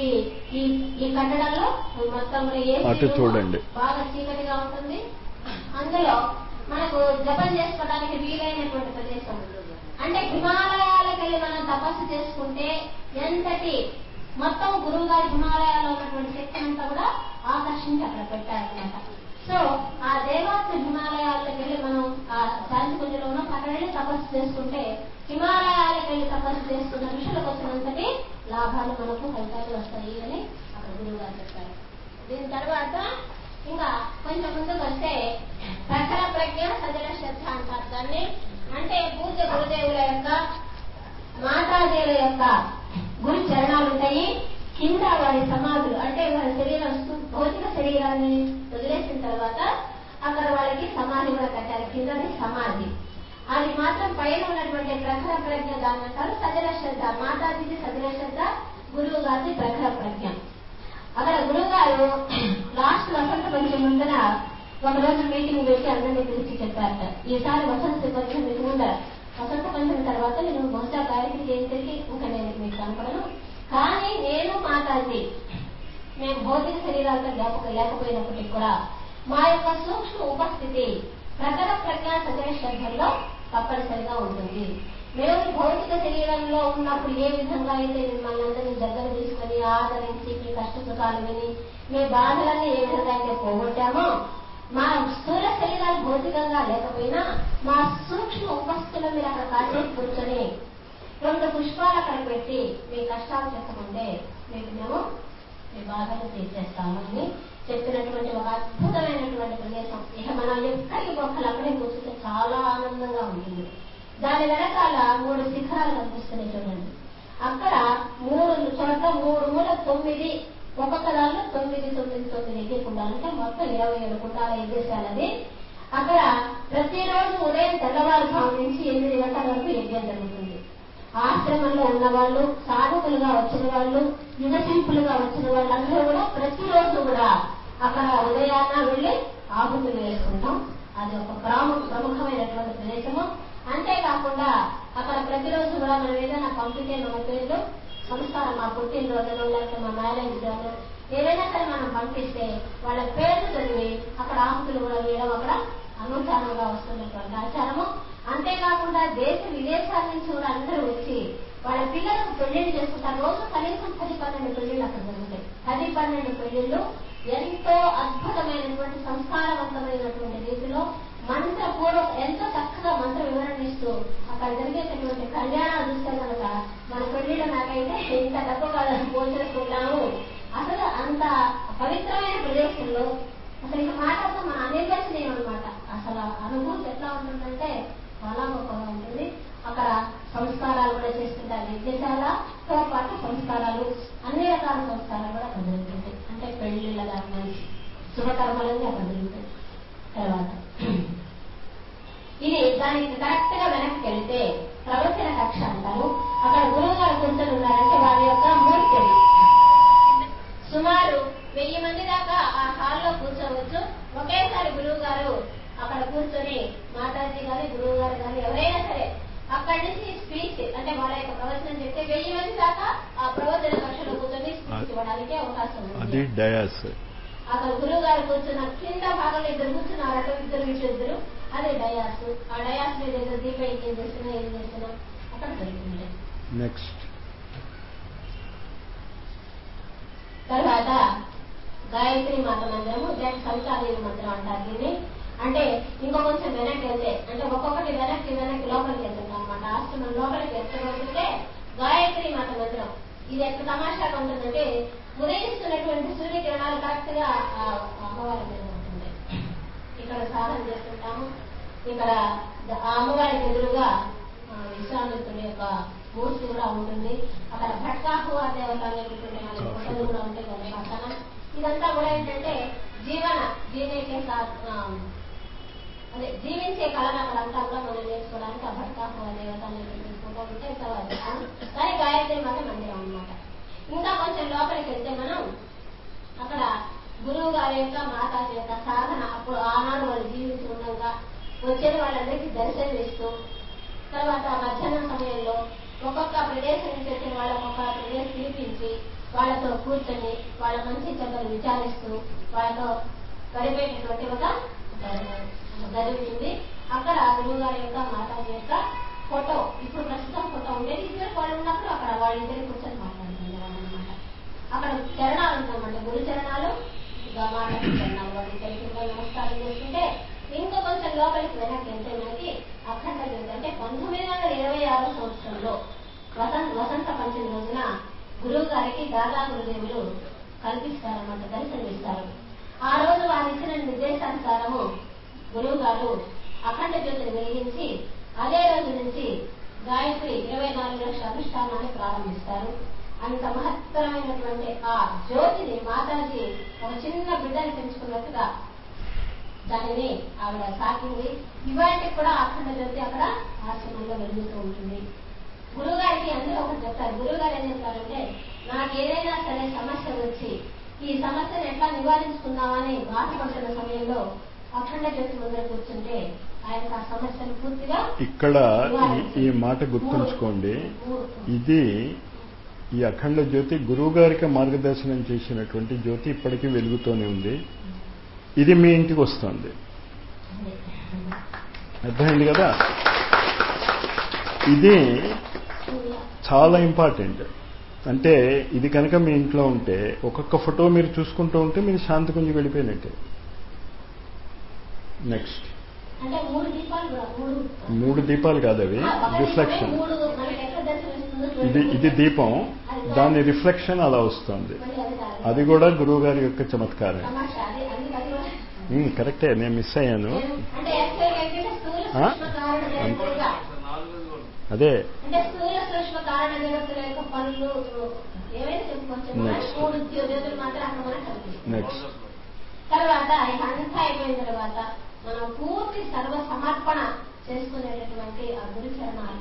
ఈ కట్టడంలో మొత్తం అటు చూడండి. బాగా చీకటిగా ఉంటుంది. అందులో మనకు జపం చేసుకోవడానికి వీలైనటువంటి ప్రదేశం. అంటే హిమాలయాలకు వెళ్ళి మనం తపస్సు చేసుకుంటే ఎంతటి మొత్తం గురువు గారి హిమాలయాల్లో ఉన్నటువంటి శక్తి అంతా కూడా ఆకర్షించి అక్కడ పెట్టారనమాట. సో ఆ దేవాత్మ హిమాలయాలకు వెళ్ళి మనం ఆ శాంతి కుంజలోనూ అక్కడ వెళ్ళి తపస్సు చేసుకుంటే, హిమాలయాలకు వెళ్ళి తపస్సు చేసుకున్న ఋషులకు వచ్చినంతటి లాభాలు మనకు ఫలితాలు వస్తాయి అని అక్కడ గురువు గారు చెప్పారు. దీని తర్వాత ఇంకా కొంచెం ముందుకు వస్తే ప్రఖర ప్రజ్ఞ సజల శ్రద్ధ అంటారు దాన్ని. అంటే పూజ్య గురుదేవుల యొక్క, మాతాజీల యొక్క గురు చరణాలు ఉంటాయి. కింద వారి సమాధులు, అంటే వారి శరీరం భౌతిక శరీరాన్ని వదిలేసిన తర్వాత అక్కడ వాళ్ళకి సమాధి కూడా కట్టారు. కిందని సమాధి. అది మాత్రం పైన ఉన్నటువంటి ప్రఖర ప్రజ్ఞ దాన్ని అంటారు సజల శ్రద్ధ. మాతాజీది సజల శ్రద్ధ, గురువు గారిది ప్రఖర ప్రజ్ఞ. అక్కడ గురువు గారు లాస్ట్ వసంత పంచమి ముందర ఒక రోజు మీటింగ్ పెట్టి అందరినీ పిలిచి చెప్పారట, ఈసారి వసంత పంచమి ముందర, వసంత పంచమి తర్వాత నేను బహుశా గాయత్రి జయంతికి ఇంకా నేను మీకు కనపడను, కానీ నేను మాతాజీ మేము భౌతిక శరీరాలతో జ్ఞాపకం లేకపోయినప్పటికీ కూడా మా యొక్క సూక్ష్మ ఉపస్థితి ప్రఖర ప్రజ్ఞా సజల శ్రద్ధల్లో తప్పనిసరిగా ఉంటుంది. మేము భౌతిక శరీరంలో ఉన్నప్పుడు ఏ విధంగా అయితే మిమ్మల్ని అందరినీ దగ్గర తీసుకుని ఆదరించి మీ కష్ట సుఖాలు విని మీ బాధలన్నీ ఏ విధంగా అయితే పోగొట్టామో, మా స్థూల శరీరాలు భౌతికంగా లేకపోయినా మా సూక్ష్మ ఉపస్థితులు మీరు అక్కడ కాసేపు కూర్చొని రెండు పుష్పాలు అక్కడ పెట్టి మీ కష్టాలు చెప్పుకుంటే మీకు మేము మీ బాధలు తీర్చేస్తాము అని చెప్పినటువంటి ఒక అద్భుతమైనటువంటి ప్రదేశం. ఇక మనం ఎక్కడికి మొక్కలు అక్కడే కూర్చుంటే చాలా ఆనందంగా ఉంటుంది. దాని వెనకాల మూడు శిఖరాలు కనిపిస్తున్నాయి చూడండి. అక్కడ మూడు చోట్ల మూడు మూల తొమ్మిది, ఒక్కొక్క దానిలో తొమ్మిది తొమ్మిది తొమ్మిది ఎగ్గే కుండాలు, అంటే మొత్తం ఇరవై ఏడు కుండాల ఎగ్గేసాలది. అక్కడ ప్రతిరోజు ఉదయం తెల్లవారుజాము నుంచి ఎనిమిది గంటల వరకు యజ్ఞం జరుగుతుంది. ఆశ్రమంలో ఉన్న వాళ్ళు, సాధకులుగా వచ్చిన వాళ్ళు, యువశిల్పులుగా వచ్చిన వాళ్ళందరూ కూడా ప్రతిరోజు కూడా అక్కడ ఉదయాన్న వెళ్లి ఆహుతులు వేసుకుంటాం. అది ఒక ప్రముఖ ప్రముఖమైనటువంటి ప్రదేశము. అంతేకాకుండా అక్కడ ప్రతిరోజు కూడా మనం ఏదైనా పంపితే మన పేర్లు సంస్కారం, మా పుట్టినరోజులు లేకపోతే మా మ్యారేజ్ రోజు ఏదైనా సరే మనం పంపిస్తే వాళ్ళ పేర్లు చదివి అక్కడ ఆహుతులు కూడా వేయడం అక్కడ అనుచారంగా వస్తున్నటువంటి ఆచారము. అంతేకాకుండా కాకుండా దేశ విదేశాల నుంచి కూడా అందరూ వచ్చి వాళ్ళ పిల్లలకు పెళ్లిళ్ళు చేసుకుంటారు. రోజు కనీసం పది పన్నెండు పెళ్లిళ్ళు అక్కడ జరుగుతాయి. పది పన్నెండు పెళ్లిళ్ళు ఎంతో అద్భుతమైనటువంటి సంస్కారవంతమైనటువంటి రీతిలో మంత్రపూర్వ ఎంతో చక్కగా మంత్ర వివరణ ఇస్తూ అక్కడ జరిగేటటువంటి కళ్యాణాలు చూస్తే కనుక మన పెళ్లిళ్ళు నాకైతే ఇంత డబ్బు కాదని పోల్చేసుకుంటాము. అసలు అంత పవిత్రమైన ప్రదేశంలో అసలు ఇక మాట్లాడతాం మన అనిర్వచనీయం అనమాట. అసలు అనుభూతి ఎట్లా ఉంటుందంటే చాలా గొప్పగా ఉంటుంది. అక్కడ సంస్కారాలు కూడా చేస్తుంటారు. యజ్ఞశాలతో పాటు సంస్కారాలు అన్ని రకాల సంస్కారాలు కూడా అక్కడ జరుగుతుంటాయి. అంటే పెళ్లిళ్ళ దాని నుంచి శుభకర్మలన్నీ అక్కడ జరుగుతాయి. తర్వాత ఇది దానికి కరెక్ట్ గా వెనక్కి వెళ్తే ప్రవచన కక్ష అంటారు. అక్కడ గురువు గారు కూర్చొని ఉన్నారంటే వారి యొక్క మూర్తి సుమారు వెయ్యి మంది దాకా ఆ హాల్లో కూర్చోవచ్చు. ఒకేసారి గురువు గారు అక్కడ కూర్చొని మాతాజీ గారి గురువు గారు కానీ ఎవరైనా సరే అక్కడి నుంచి స్పీచ్ అంటే వాళ్ళ యొక్క ప్రవచనం చెప్తే వెయ్యి మంది దాకా ఆ ప్రవచన కక్షలో కూర్చొని స్పీచ్ ఇవ్వడానికి అవకాశం ఉంది. అక్కడ గురువు గారు కూర్చున్న కింద భాగంలో ఇద్దరు కూర్చున్నారు. అటు ఇద్దరు ఇటు ఇద్దరు అదే డయాస్. ఆ డయాస్ మీద ఏదో దీపం ఏం చేస్తున్నా ఏం చేస్తున్నా అక్కడ జరుగుతుంది. నెక్స్ట్ తర్వాత గాయత్రి మాత మందిరము దాని సంచారీ మందిరం అంటారు దీన్ని. అంటే ఇంకో కొంచెం వెనక్కి వెళ్తే అంటే ఒక్కొక్కటి వెనక్కి వెనక్కి లోపలికి వెళ్తుంటాం అనమాట. ఆశ్రమం లోపలికి ఎక్కబోతుంటే గాయత్రి మాత మందిరం. ఇది ఎక్కడ తమాషాగా ఉంటుందంటే ఉదయిస్తున్నటువంటి సూర్యకిరణాలు కరెక్ట్ గా అమ్మవారి మీద ఉంటుంది. ఇక్కడ సాధన చేస్తుంటాము. ఇక్కడ ఆ అమ్మవారికి ఎదురుగా విశ్వామిత్రుడి యొక్క మూర్తి కూడా ఉంటుంది. అక్కడ భట్కాహువ దేవత అనేటువంటి వాళ్ళ ఫోటోలు కూడా ఉంటాయి కదా పక్కన. ఇదంతా కూడా ఏంటంటే జీవన జీవించే అదే జీవించే కళను అక్కడంతా కూడా మనం నేర్చుకోవడానికి ఆ భట్కాహువ దేవత అనేటువంటి ఫోటోలు ఉంటాయి. తర్వాత దాని గాయత్రి మాత మందిరం అనమాట. ఇంకా కొంచెం లోపలికి వెళ్తే మనం అక్కడ గురువు గారి యొక్క మాతాజీ యొక్క సాధన అప్పుడు ఆనాడు వాళ్ళు జీవించి ఉండగా వచ్చిన వాళ్ళందరికీ దర్శనం ఇస్తూ తర్వాత మధ్యాహ్నం సమయంలో ఒక్కొక్క ప్రదేశం నుంచి వచ్చిన వాళ్ళ ఒక్కొక్క ప్రదేశం పిలిపించి వాళ్ళతో కూర్చొని వాళ్ళ మంచి చెడ్డలు విచారిస్తూ వాళ్ళతో గడిపేటటువంటి ఒక జరుగుతుంది. అక్కడ గురువు గారి యొక్క మాతాజీ యొక్క ఫోటో ఇప్పుడు ప్రస్తుతం ఫోటో ఉండేది. ఇద్దరు వాళ్ళు ఉన్నప్పుడు అక్కడ వాళ్ళిద్దరు కూర్చొని మాట్లాడుతుంది అనమాట. అక్కడ చరణాలు ఉందన్నమాట. గురు చరణాలు మాతాజీ చరణాలు వాళ్ళిద్దరికి నమస్కారం చేసుకుంటే ఇంకో కొంచెం లోపలికి వెనక్కి వెళ్తే మనకి అఖండ జ్యోతి అంటే పంతొమ్మిది వందల ఇరవై ఆరో సంవత్సరంలో వసంత వసంత పంచమి రోజున గురువు గారికి దాదా గురుదేవులు కల్పిస్తారన్నమాట, దర్శనమిస్తారు. ఆ రోజు వారు ఇచ్చిన నిర్దేశానుసారము గురువు గారు అఖండ జ్యోతిని వెలిగించి అదే రోజు నుంచి గాయత్రి ఇరవై నాలుగు లక్షల అనుష్ఠానాన్ని ప్రారంభిస్తారు. అంత మహత్తరమైనటువంటి ఆ జ్యోతిని మాతాజీ ఒక చిన్న బిడ్డని పెంచుకున్నట్టుగా దానిని ఆవిడ సాకింది. ఇవాటికి కూడా అఖండ జ్యోతి అక్కడ ఆశ్రమంలో వెలుగుతూ ఉంటుంది. గురువు గారికి అందరూ ఒకటి చెప్తారు. గురువు గారు ఏం చెప్తారంటే నాకు ఏదైనా సరే సమస్య వచ్చి ఈ సమస్యను ఎట్లా నివారించుకుందామని బాధపడుతున్న సమయంలో అఖండ జ్యోతి ముందర కూర్చుంటే ఆయనకు ఆ సమస్యను పూర్తిగా ఇక్కడ ఈ మాట గుర్తుంచుకోండి. ఇది ఈ అఖండ జ్యోతి గురువు గారికి మార్గదర్శనం చేసినటువంటి జ్యోతి ఇప్పటికీ వెలుగుతూనే ఉంది. ఇది మీ ఇంటికి వస్తుంది. అర్థమైంది కదా? ఇది చాలా ఇంపార్టెంట్. అంటే ఇది కనుక మీ ఇంట్లో ఉంటే ఒక్కొక్క ఫోటో మీరు చూసుకుంటూ ఉంటే మీరు శాంతి కొంచెం వెళ్ళిపోయినట్టే. నెక్స్ట్ మూడు దీపాలు కాదు అవి రిఫ్లెక్షన్. ఇది ఇది దీపం, దాని రిఫ్లెక్షన్ అలా వస్తుంది. అది కూడా గురువు గారి యొక్క చమత్కారం. కరెక్టే, నేను మిస్ అయ్యాను. అదే నెక్స్ట్ తర్వాత ఇదంతా అయిపోయిన తర్వాత మనం పూర్తి సర్వ సమర్పణ చేసుకునేటటువంటి ఆ గురు చరణాలు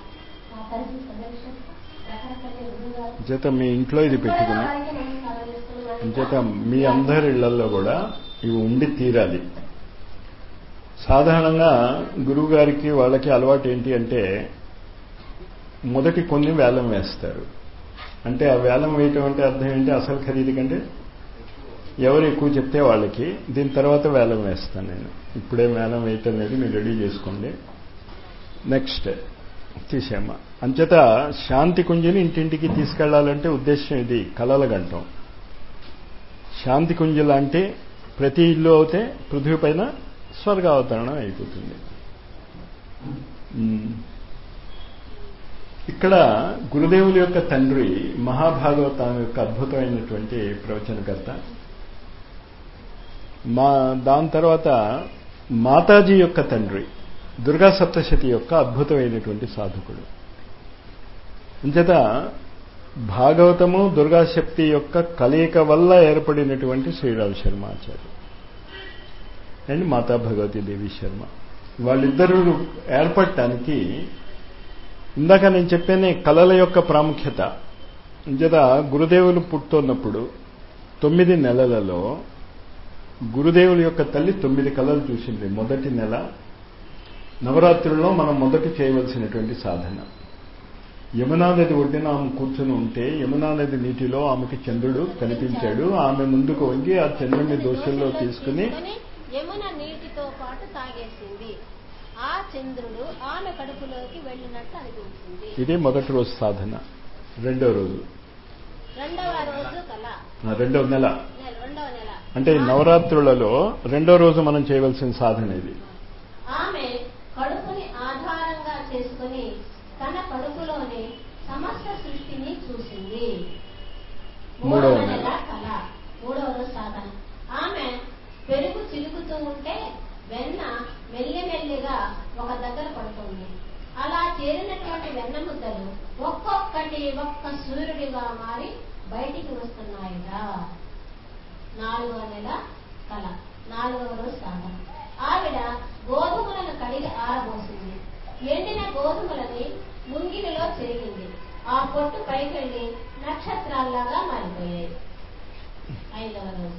చేత మీ ఇంట్లో ఇది పెట్టుకుని చేత మీ అందరి ఇళ్లలో కూడా ఇవి ఉండి తీరాలి. సాధారణంగా గురువు గారికి వాళ్ళకి అలవాటు ఏంటి అంటే మొదటి కొన్ని వేలం వేస్తారు. అంటే ఆ వేలం వేయటం అంటే అర్థం ఏంటి? అసలు ఖరీదు కంటే ఎవరు ఎక్కువ చెప్తే వాళ్ళకి. దీని తర్వాత వేలం వేస్తాను నేను. ఇప్పుడే వేలం వేయటం అనేది మీరు రెడీ చేసుకోండి. నెక్స్ట్ తీసేమ్మ. అంచేత శాంతి కుంజిని ఇంటింటికి తీసుకెళ్లాలంటే ఉద్దేశం ఇది, కలల గంటం. శాంతి కుంజి లాంటి ప్రతి ఇల్లు అవుతే పృథ్వీ పైన స్వర్గావతరణం అయిపోతుంది. ఇక్కడ గురుదేవుల యొక్క తండ్రి మహాభాగవతం యొక్క అద్భుతమైనటువంటి ప్రవచనకర్త. మా దాని తర్వాత మాతాజీ యొక్క తండ్రి దుర్గా సప్తశతి యొక్క అద్భుతమైనటువంటి సాధకుడు. అంచేత భాగవతము దుర్గాశక్తి యొక్క కలయిక వల్ల ఏర్పడినటువంటి శ్రీరామ శర్మ ఆచార్య అండ్ మాతా భగవతి దేవి శర్మ. వాళ్ళిద్దరూ ఏర్పడటానికి ఇందాక నేను చెప్పానే కళల యొక్క ప్రాముఖ్యత. అంచేత గురుదేవులు పుట్టున్నప్పుడు తొమ్మిది నెలలలో గురుదేవుల యొక్క తల్లి తొమ్మిది కళలు చూసింది. మొదటి నెల నవరాత్రుల్లో మనం మొదటి చేయవలసినటువంటి సాధన, యమునా నది ఒడ్డున ఆమె కూర్చుని ఉంటే యమునా నది నీటిలో ఆమెకి చంద్రుడు కనిపించాడు. ఆమె ముందుకు వంగి ఆ చంద్రుడిని దోషుల్లో తీసుకుని యమున నీటితో పాటు తాగేసింది. ఆ చంద్రుడు ఆమె కడుపులోకి వెళ్ళినట్టు అనిపించింది. ఇది మొదటి రోజు సాధన. రెండో రోజు రెండవ రోజు కళ, రెండవ నెల రెండవ నెల అంటే నవరాత్రులలో రెండో రోజు మనం చేయవలసిన సాధన ఇది. ఆమె కడుపుని ఆధారంగా చేసుకుని తన కడుపులోని సమస్త సృష్టిని చూసింది. మూడవ నెల కళ, మూడవ రోజు సాధన. ఆమె పెరుగు చిలుకుతూ ఉంటే వెన్న మెల్లిమెల్లిగా ఒక దగ్గర పడుతుంది. అలా చేరినటువంటి వెన్న ముద్దలు ఒక్కొక్కటి ఒక్క సూర్యుడిగా మారి బయటికి వస్తున్నాయిట. నాలుగవ నెల కళ, నాలుగవ రోజు సాధన. ఆవిడ గోధుమలను కడిగి ఆరబోసింది. ఎండిన గోధుమలని ముంగిలిలో చెరిగింది. ఆ పొట్టు పైకెళ్ళి నక్షత్రాల్లాగా మారిపోయాయి. ఐదవ రోజు,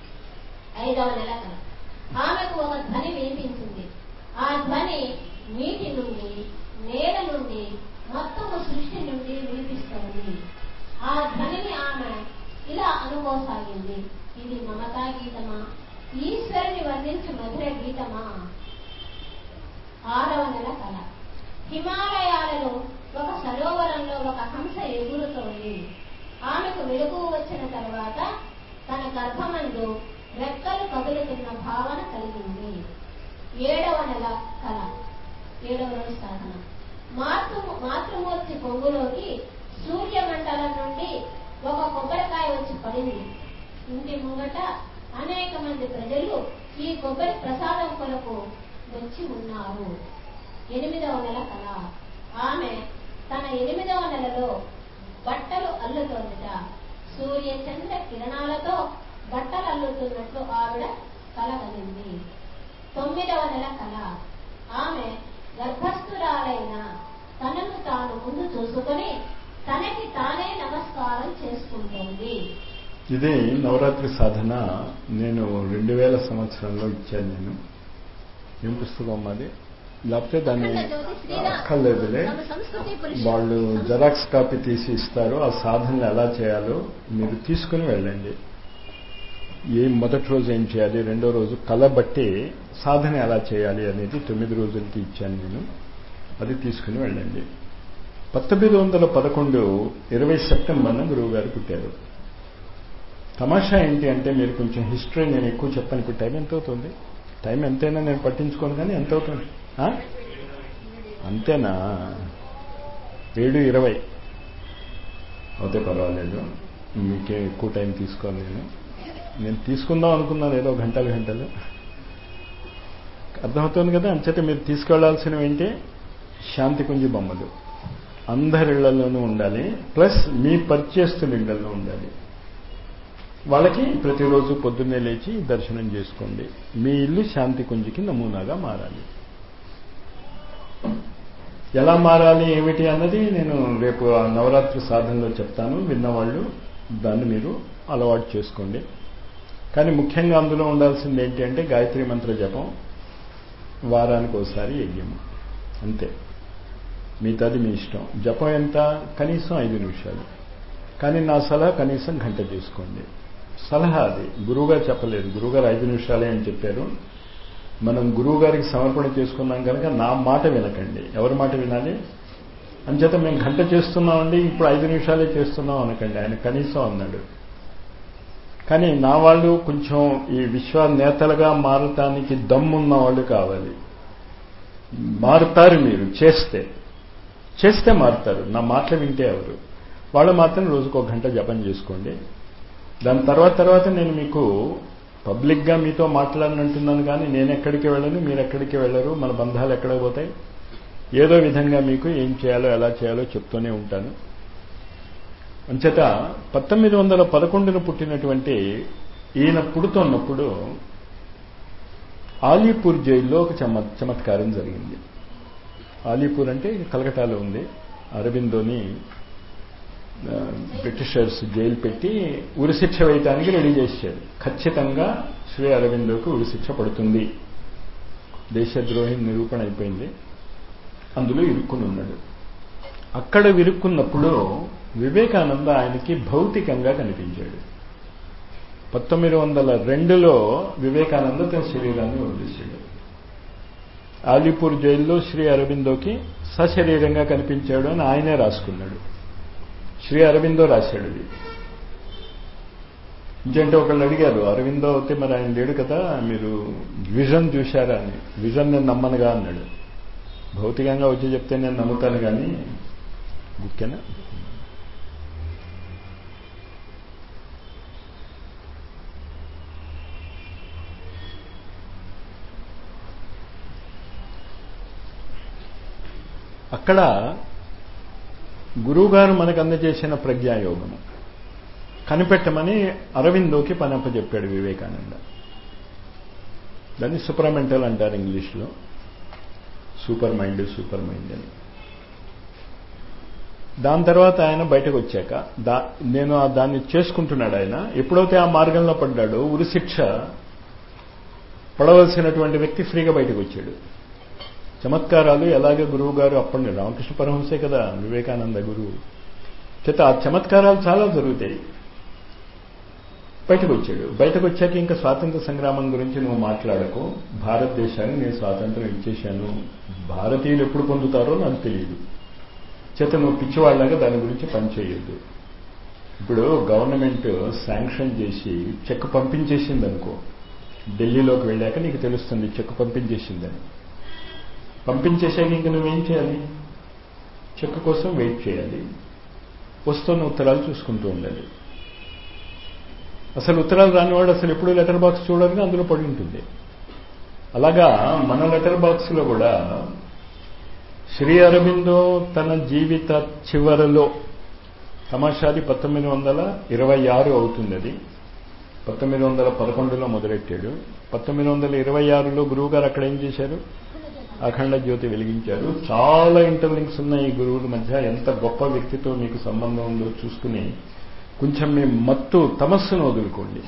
ఐదవ నెల కళ. ఆమెకు ఒక ధ్వని వినిపించింది. ఆ ధ్వని నీటి నుండి, నేల నుండి, మొత్తము సృష్టి నుండి వినిపిస్తుంది. ఆ ధ్వనిని ఆమె ఇలా అనుకోసాగింది, ఇది మమతా గీతమా, ఈశ్వరుని వర్ణించు మధుర గీతమా. ఆరవ నెల కళ. హిమాలయాలలో ఒక సరోవరంలో ఒక హంస ఎగురుతోంది. ఆమెకు వెలుగు వచ్చిన తర్వాత తన గర్భమందు రెక్కలు కదులుతున్న భావన కలిగింది. ఏడవ నెల కళ, ఏడవ రోజు సాధన. మాతృ మాతృమూర్తి పొంగులోకి సూర్యమండలం నుండి ఒక కొబ్బరికాయ వచ్చి పడింది. ఇంటి ముంగట అనేక మంది ప్రజలు ఈ కొబ్బరి ప్రసాదం కొరకు వచ్చి ఉన్నారు. ఎనిమిదవ నెల కళ. ఆమె తన ఎనిమిదవ నెలలో బట్టలు అల్లుతోందిట. సూర్య చంద్ర కిరణాలతో బట్టలు అల్లుతున్నట్లు ఆవిడ కళ కలిగింది. తొమ్మిదవ నెల కళ. ఆమె గర్భస్థురాలైన తనను తాను ముందు చూసుకొని తనకి తానే నమస్కారం చేసుకుంటోంది. ఇదే నవరాత్రి సాధన. నేను రెండు వేల సంవత్సరంలో ఇచ్చాను. నేను ఏం పుస్తకం అది, లేకపోతే దాన్ని అక్కర్లేదులే, వాళ్ళు జెరాక్స్ కాపీ తీసి ఇస్తారు. ఆ సాధనలు ఎలా చేయాలో మీరు తీసుకుని వెళ్ళండి. ఏం మొదటి రోజు ఏం చేయాలి, రెండో రోజు కళ బట్టి సాధన ఎలా చేయాలి అనేది తొమ్మిది రోజులకి ఇచ్చాను నేను. అది తీసుకుని వెళ్ళండి. పంతొమ్మిది వందల పదకొండు ఇరవై సెప్టెంబర్న గురువు గారు పుట్టారు. తమాషా ఏంటి అంటే, మీరు కొంచెం హిస్టరీ నేను ఎక్కువ చెప్పాను. ఇప్పుడు టైం ఎంత అవుతుంది? టైం ఎంతైనా నేను పట్టించుకోను, కానీ ఎంత అవుతుంది అంతేనా? ఏడు ఇరవై అవుతే పర్వాలేదు, మీకే ఎక్కువ టైం తీసుకోను. నేను నేను తీసుకుందాం అనుకున్నాను ఏదో గంటలు గంటలు. అర్థమవుతుంది కదా? అంచేత మీరు తీసుకెళ్లాల్సినవి ఏంటి, శాంతి కుంజి బొమ్మలు అందరిళ్లలోనూ ఉండాలి. ప్లస్ మీ పరిచయస్తుల ఇళ్లలో ఉండాలి. వాళ్ళకి ప్రతిరోజు పొద్దున్నే లేచి దర్శనం చేసుకోండి. మీ ఇల్లు శాంతి కుంజికి నమూనాగా మారాలి. ఎలా మారాలి ఏమిటి అన్నది నేను రేపు నవరాత్రి సాధనలో చెప్తాను. విన్నవాళ్ళు దాన్ని మీరు అలవాటు చేసుకోండి. కానీ ముఖ్యంగా అందులో ఉండాల్సింది ఏంటి అంటే, గాయత్రి మంత్ర జపం, వారానికి ఒకసారి యజ్ఞము, అంతే. మిగతాది మీ ఇష్టం. జపం ఎంత? కనీసం ఐదు నిమిషాలు. కానీ నా సలహా కనీసం గంట చేసుకోండి. సలహా అది, గురువుగారు చెప్పలేదు. గురువుగారు ఐదు నిమిషాలే అని చెప్పారు. మనం గురువు గారికి సమర్పణ చేసుకున్నాం కనుక నా మాట వినకండి. ఎవరి మాట వినాలి? అంచేత మేము గంట చేస్తున్నామండి ఇప్పుడు ఐదు నిమిషాలే చేస్తున్నాం అనకండి, ఆయన కనీసం అన్నాడు. కానీ నా వాళ్ళు కొంచెం ఈ విశ్వ నేతలుగా మారటానికి దమ్మున్న వాళ్ళు కావాలి. మారుతారు మీరు చేస్తే చేస్తే మారుతారు. నా మాటలు వింటే ఎవరు, వాళ్ళు మాత్రం రోజుకు ఒక గంట జపం చేసుకోండి. దాని తర్వాత తర్వాత నేను మీకు పబ్లిక్గా మీతో మాట్లాడినంటున్నాను, కానీ నేను ఎక్కడికి వెళ్ళను, మీరు ఎక్కడికి వెళ్ళరు, మన బంధాలు ఎక్కడ పోతాయి. ఏదో విధంగా మీకు ఏం చేయాలో ఎలా చేయాలో చెప్తూనే ఉంటాను. అంచేత పంతొమ్మిది వందల పదకొండున పుట్టినటువంటి ఈయన పుడుతున్నప్పుడు ఆలీపూర్ జైల్లో ఒక చమ చమత్కారం జరిగింది. ఆలీపూర్ అంటే కలకటాలో ఉంది. అరబిందోని బ్రిటిషర్స్ జైలు పెట్టి ఉరిశిక్ష వేయటానికి రెడీ చేశారు. ఖచ్చితంగా శ్రీ అరబిందోకి ఉరిశిక్ష పడుతుంది, దేశద్రోహి నిరూపణ అయిపోయింది. అందులో ఇరుక్కుని ఉన్నాడు. అక్కడ విరుక్కున్నప్పుడు వివేకానంద ఆయనకి భౌతికంగా కనిపించాడు. పంతొమ్మిది వందల రెండులో వివేకానంద తన శరీరాన్ని వదిలేశాడు. ఆలీపూర్ జైల్లో శ్రీ అరబిందోకి సశరీరంగా కనిపించాడు అని ఆయనే రాసుకున్నాడు. శ్రీ అరబిందో రాశాడు ఇది. ఇంకంటే ఒకళ్ళు అడిగారు, అరవిందో అయితే మరి ఆయన లేడు కదా, మీరు విజన్ చూశారా అని. విజన్ నేను నమ్మనుగా అన్నాడు. భౌతికంగా వచ్చి చెప్తే నేను నమ్ముతాను, కానీ ఓకేనా. అక్కడ గురువుగారు మనకు అందజేసిన ప్రజ్ఞాయోగము కనిపెట్టమని అరవిందోకి పని అప్పచెప్పాడు వివేకానంద. దాన్ని సుప్రమెంటల్ అంటారు ఇంగ్లీష్లో, సూపర్ మైండ్ సూపర్ మైండ్ అని. దాని తర్వాత ఆయన బయటకు వచ్చాక దా నేను దాన్ని చేసుకుంటున్నాడు ఆయన. ఎప్పుడైతే ఆ మార్గంలో పడ్డాడో ఉరిశిక్ష పడవలసినటువంటి వ్యక్తి ఫ్రీగా బయటకు వచ్చాడు. చమత్కారాలు ఎలాగే గురువు గారు అప్పటి రామకృష్ణ పరమహంసే కదా వివేకానంద గురువు చేత ఆ చమత్కారాలు చాలా జరుగుతాయి. బయటకు వచ్చాడు. బయటకు వచ్చాక ఇంకా స్వాతంత్ర సంగ్రామం గురించి నువ్వు మాట్లాడకు, భారతదేశాన్ని నేను స్వాతంత్రం ఇచ్చేశాను, భారతీయులు ఎప్పుడు పొందుతారో నాకు తెలియదు, చేత నువ్వు పిచ్చివాళ్ళగా దాని గురించి పనిచేయొద్దు. ఇప్పుడు గవర్నమెంట్ శాంక్షన్ చేసి చెక్ పంపించేసింది అనుకో, ఢిల్లీలోకి వెళ్ళాక నీకు తెలుస్తుంది చెక్ పంపించేసిందని. పంపించేశాక ఇంక నువ్వేం చేయాలి? చెక్ కోసం వెయిట్ చేయాలి, వస్తున్న ఉత్తరాలు చూసుకుంటూ ఉండాలి. అసలు ఉత్తరాలు రానివాడు అసలు ఎప్పుడూ లెటర్ బాక్స్ చూడరుగా అందులో పడి ఉంటుంది. అలాగా మన లెటర్ బాక్స్లో కూడా శ్రీ అరబిందో తన జీవిత చివరలో, తమాషాది పంతొమ్మిది వందల ఇరవై ఆరు అవుతుంది, అది పంతొమ్మిది వందల పదకొండులో మొదలెట్టాడు. పంతొమ్మిది వందల ఇరవై ఆరులో గురువు గారు అక్కడ ఏం చేశారు? అఖండ జ్యోతి వెలిగించారు. చాలా ఇంటర్లింక్స్ ఉన్నాయి ఈ గురువుల మధ్య. ఎంత గొప్ప వ్యక్తితో మీకు సంబంధం ఉందో చూసుకుని కొంచెం మీ మత్తు తమస్సును వదులుకోండి.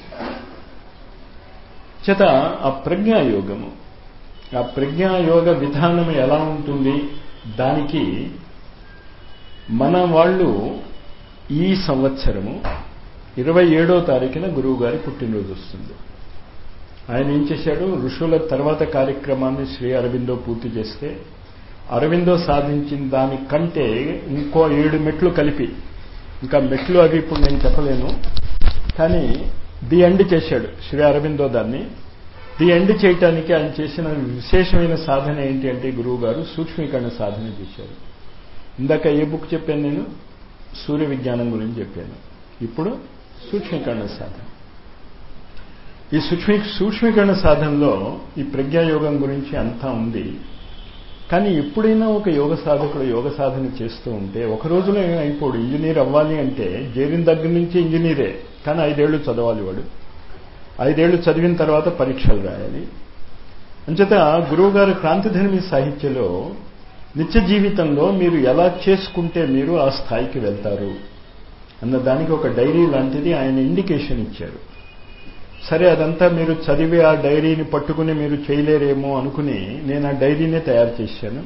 చేత ఆ ప్రజ్ఞాయోగము, ఆ ప్రజ్ఞాయోగ విధానం ఎలా ఉంటుంది, దానికి మన వాళ్ళు ఈ సంవత్సరము ఇరవై ఏడో తారీఖున గురువు గారి పుట్టినరోజు వస్తుంది. ఆయన ఏం చేశాడు? ఋషుల తర్వాత కార్యక్రమాన్ని శ్రీ అరబిందో పూర్తి చేస్తే అరవిందో సాధించిన దానికంటే ఇంకో ఏడు మెట్లు కలిపి, ఇంకా మెట్లు అవి ఇప్పుడు నేను చెప్పలేను, కానీ ది ఎండ్ చేశాడు శ్రీ అరబిందో దాన్ని. ది ఎండ్ చేయటానికి ఆయన చేసిన విశేషమైన సాధన ఏంటి అంటే గురువు గారు సూక్ష్మీకరణ సాధన చేశారు. ఇందాక ఏ బుక్ చెప్పాను నేను? సూర్య విజ్ఞానం గురించి చెప్పాను. ఇప్పుడు సూక్ష్మీకరణ సాధన. ఈ సూక్ష్మీ సూక్ష్మీకరణ సాధనలో ఈ ప్రజ్ఞాయోగం గురించి అంతా ఉంది. కానీ ఎప్పుడైనా ఒక యోగ సాధకుడు యోగ సాధన చేస్తూ ఉంటే ఒక రోజులో అయిపోడు. ఇంజనీర్ అవ్వాలి అంటే చేరిన దగ్గర నుంచి ఇంజనీరే, కానీ ఐదేళ్లు చదవాలి వాడు. ఐదేళ్లు చదివిన తర్వాత పరీక్షలు రాయాలి. అంచేత గురువుగారు క్రాంతిధర్మి సాహిత్యంలో నిత్య జీవితంలో మీరు ఎలా చేసుకుంటే మీరు ఆ స్థాయికి వెళ్తారు అన్న దానికి ఒక డైరీ లాంటిది ఆయన ఇండికేషన్ ఇచ్చారు. సరే, అదంతా మీరు చదివి ఆ డైరీని పట్టుకుని మీరు చేయలేరేమో అనుకుని నేను ఆ డైరీనే తయారు చేశాను.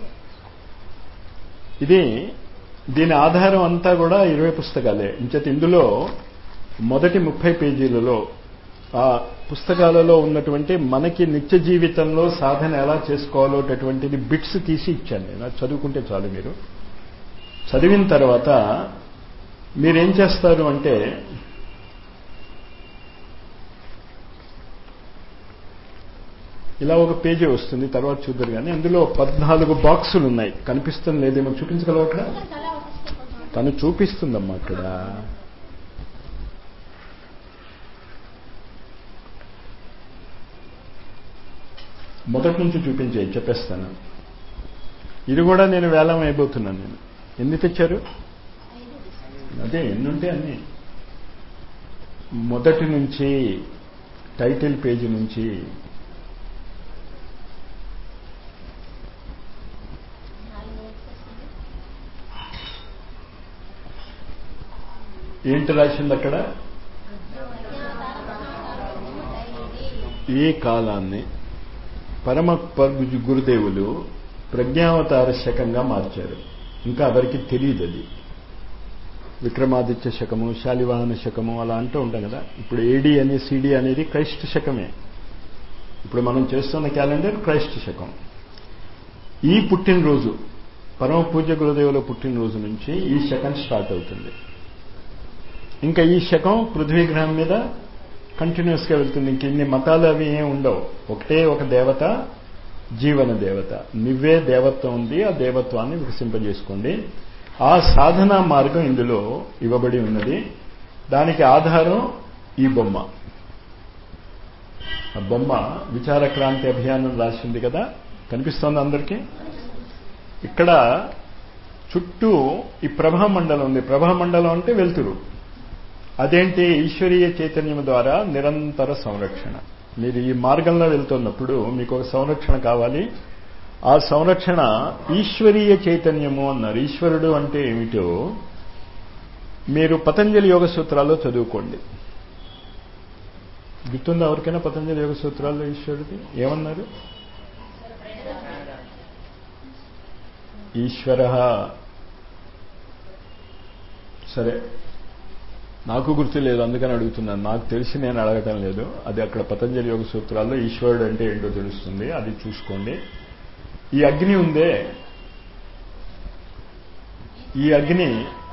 ఇది దీని ఆధారం అంతా కూడా ఇరవై పుస్తకాలే. ఇంచేత ఇందులో మొదటి ముప్పై పేజీలలో ఆ పుస్తకాలలో ఉన్నటువంటి మనకి నిత్య జీవితంలో సాధన ఎలా చేసుకోవాలోటటువంటిది బిట్స్ తీసి ఇచ్చాను నేను. అది చదువుకుంటే చాలు మీరు. చదివిన తర్వాత మీరేం చేస్తారు అంటే ఇలా ఒక పేజీ వస్తుంది, తర్వాత చూద్దరు. కానీ అందులో పద్నాలుగు బాక్సులు ఉన్నాయి. కనిపిస్తుంది లేదేమో, చూపించగలవు అక్కడ? తను చూపిస్తుందమ్మా అక్కడ. మొదటి నుంచి చూపించే చెప్పేస్తాను. ఇది కూడా నేను వేలం అయిపోతున్నాను. నేను ఎన్ని తెచ్చారు? అదే ఎన్నుంటే అన్ని. మొదటి నుంచి టైటిల్ పేజీ నుంచి ఏంటి రాసింది అక్కడ? ఈ కాలాన్ని పరమ గురుదేవులు ప్రజ్ఞావతార శకంగా మార్చారు. ఇంకా ఎవరికి తెలియదు అది. విక్రమాదిత్య శకము, శాలివాహన శకము అలా అంటూ ఉంటాం కదా. ఇప్పుడు ఏడి అని సిడి అనేది క్రైస్ట్ శకమే. ఇప్పుడు మనం చేస్తున్న క్యాలెండర్ క్రైస్ట్ శకం. ఈ పుట్టినరోజు, పరమ పూజ్య గురుదేవుల పుట్టినరోజు నుంచి ఈ శకం స్టార్ట్ అవుతుంది. ఇంకా ఈ శకం పృథ్వీగ్రహం మీద కంటిన్యూస్ గా వెళ్తుంది. ఇంక ఇన్ని మతాలు అవి ఏం ఉండవు. ఒకటే ఒక దేవత, జీవన దేవత. నువ్వే దేవత్వం ఉంది, ఆ దేవత్వాన్ని వికసింపజేసుకోండి. ఆ సాధనా మార్గం ఇందులో ఇవ్వబడి ఉన్నది. దానికి ఆధారం ఈ బొమ్మ. ఆ బొమ్మ విచార క్రాంతి అభియానం రాసింది కదా, కనిపిస్తోంది అందరికీ. ఇక్కడ చుట్టూ ఈ ప్రభామండలం ఉంది. ప్రభామండలం అంటే వెలుతురు. అదేంటి? ఈశ్వరీయ చైతన్యం ద్వారా నిరంతర సంరక్షణ. మీరు ఈ మార్గంలో వెళ్తున్నప్పుడు మీకు ఒక సంరక్షణ కావాలి. ఆ సంరక్షణ ఈశ్వరీయ చైతన్యము అన్నారు. ఈశ్వరుడు అంటే ఏమిటో మీరు పతంజలి యోగ సూత్రాల్లో చదువుకోండి. గుర్తుందా ఎవరికైనా పతంజలి యోగ సూత్రాల్లో ఈశ్వరుడికి ఏమన్నారు? ఈశ్వర. సరే, నాకు గుర్తు లేదు, అందుకని అడుగుతున్నాను. నాకు తెలిసి నేను అడగటం లేదు. అది అక్కడ పతంజలి యోగ సూత్రాల్లో ఈశ్వరుడు అంటే ఏంటో తెలుస్తుంది, అది చూసుకోండి. ఈ అగ్ని ఉందే, ఈ అగ్ని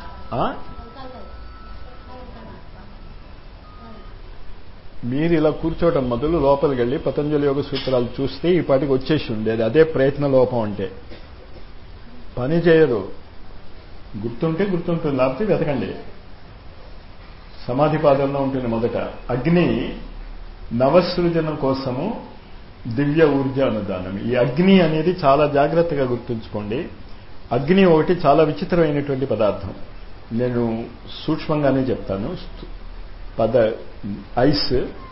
మీరు ఇలా కూర్చోవటం మొదలు లోపలికి వెళ్ళి పతంజలి యోగ సూత్రాలు చూస్తే ఈ పాటికి వచ్చేసి ఉండేది. అదే ప్రయత్న లోపం అంటే. పని చేయరు. గుర్తుంటే గుర్తుంటుంది, లేకపోతే వెతకండి. సమాధి పాదంలో ఉంటుంది మొదట. అగ్ని నవసృజన కోసము దివ్య ఊర్జ అనుదానం. ఈ అగ్ని అనేది చాలా జాగ్రత్తగా గుర్తుంచుకోండి. అగ్ని ఒకటి చాలా విచిత్రమైనటువంటి పదార్థం. నేను సూక్ష్మంగానే చెప్తాను. పద ఐస్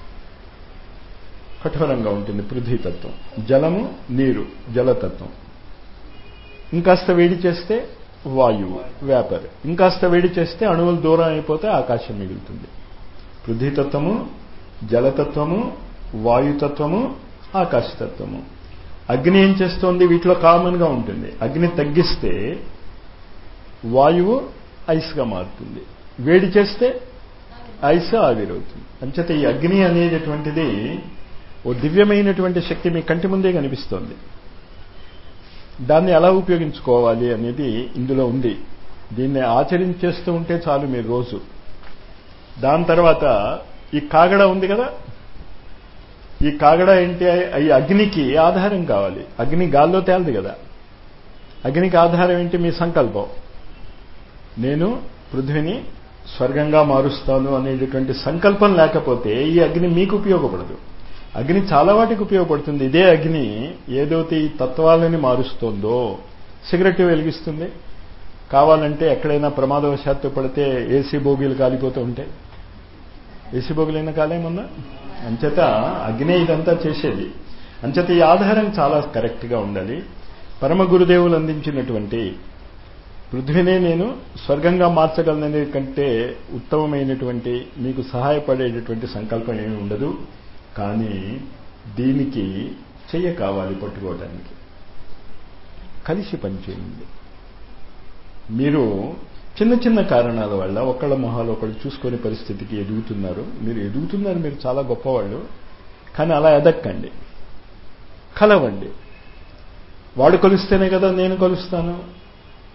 కఠోరంగా ఉంటుంది, పృథ్వీతత్వం. జలము నీరు, జలతత్వం. ఇంకాస్త వేడి చేస్తే వాయువు, వేపర్. ఇంకాస్త వేడి చేస్తే అణువులు దూరం అయిపోతే ఆకాశం మిగులుతుంది. పృథ్వీతత్వము, జలతత్వము, వాయుతత్వము, ఆకాశతత్వము. అగ్ని ఏం చేస్తోంది? వీటిలో కామన్ గా ఉంటుంది. అగ్ని తగ్గిస్తే వాయువు ఐస్గా మారుతుంది, వేడి చేస్తే ఐస్ ఆవిరవుతుంది. అంచేత ఈ అగ్ని అనేటటువంటిది ఓ దివ్యమైనటువంటి శక్తి మీ కంటి ముందే కనిపిస్తోంది. దాన్ని ఎలా ఉపయోగించుకోవాలి అనేది ఇందులో ఉంది. దీన్ని ఆచరించేస్తూ ఉంటే చాలు మీరు రోజు. దాని తర్వాత ఈ కాగడ ఉంది కదా, ఈ కాగడ ఏంటి? ఈ అగ్నికి ఆధారం కావాలి. అగ్ని గాల్లో తేలదు కదా. అగ్నికి ఆధారం ఏంటి? మీ సంకల్పం. నేను పృథ్వీని స్వర్గంగా మారుస్తాను అనేటటువంటి సంకల్పం లేకపోతే ఈ అగ్ని మీకు ఉపయోగపడదు. అగ్ని చాలా వాటికి ఉపయోగపడుతుంది. ఇదే అగ్ని ఏదైతే ఈ తత్వాలని మారుస్తోందో, సిగరెట్ వెలిగిస్తుంది. కావాలంటే ఎక్కడైనా ప్రమాదవశాత్తు పడితే ఏసీ బోగీలు కాలిపోతూ ఉంటాయి. ఏసీ బోగీలైనా కాలేమన్నా. అంచేత అగ్నే ఇదంతా చేసేది. అంచేత ఈ ఆధారం చాలా కరెక్ట్గా ఉండాలి. పరమ గురుదేవులు అందించినటువంటి పృథ్వీనే నేను స్వర్గంగా మార్చగలననే కంటే ఉత్తమమైనటువంటి మీకు సహాయపడేటటువంటి సంకల్పం ఏమి ఉండదు. కానీ దీనికి చెయ్య కావాలి పట్టుకోవడానికి. కలిసి పనిచేయండి. మీరు చిన్న చిన్న కారణాల వల్ల ఒకళ్ళ మొహాలు ఒకళ్ళు చూసుకునే పరిస్థితికి ఎదుగుతున్నారు. మీరు ఎదుగుతున్నారు, మీరు చాలా గొప్పవాళ్ళు. కానీ అలా ఎదక్కండి, కలవండి. వాడు కొలిస్తేనే కదా నేను కొలుస్తాను.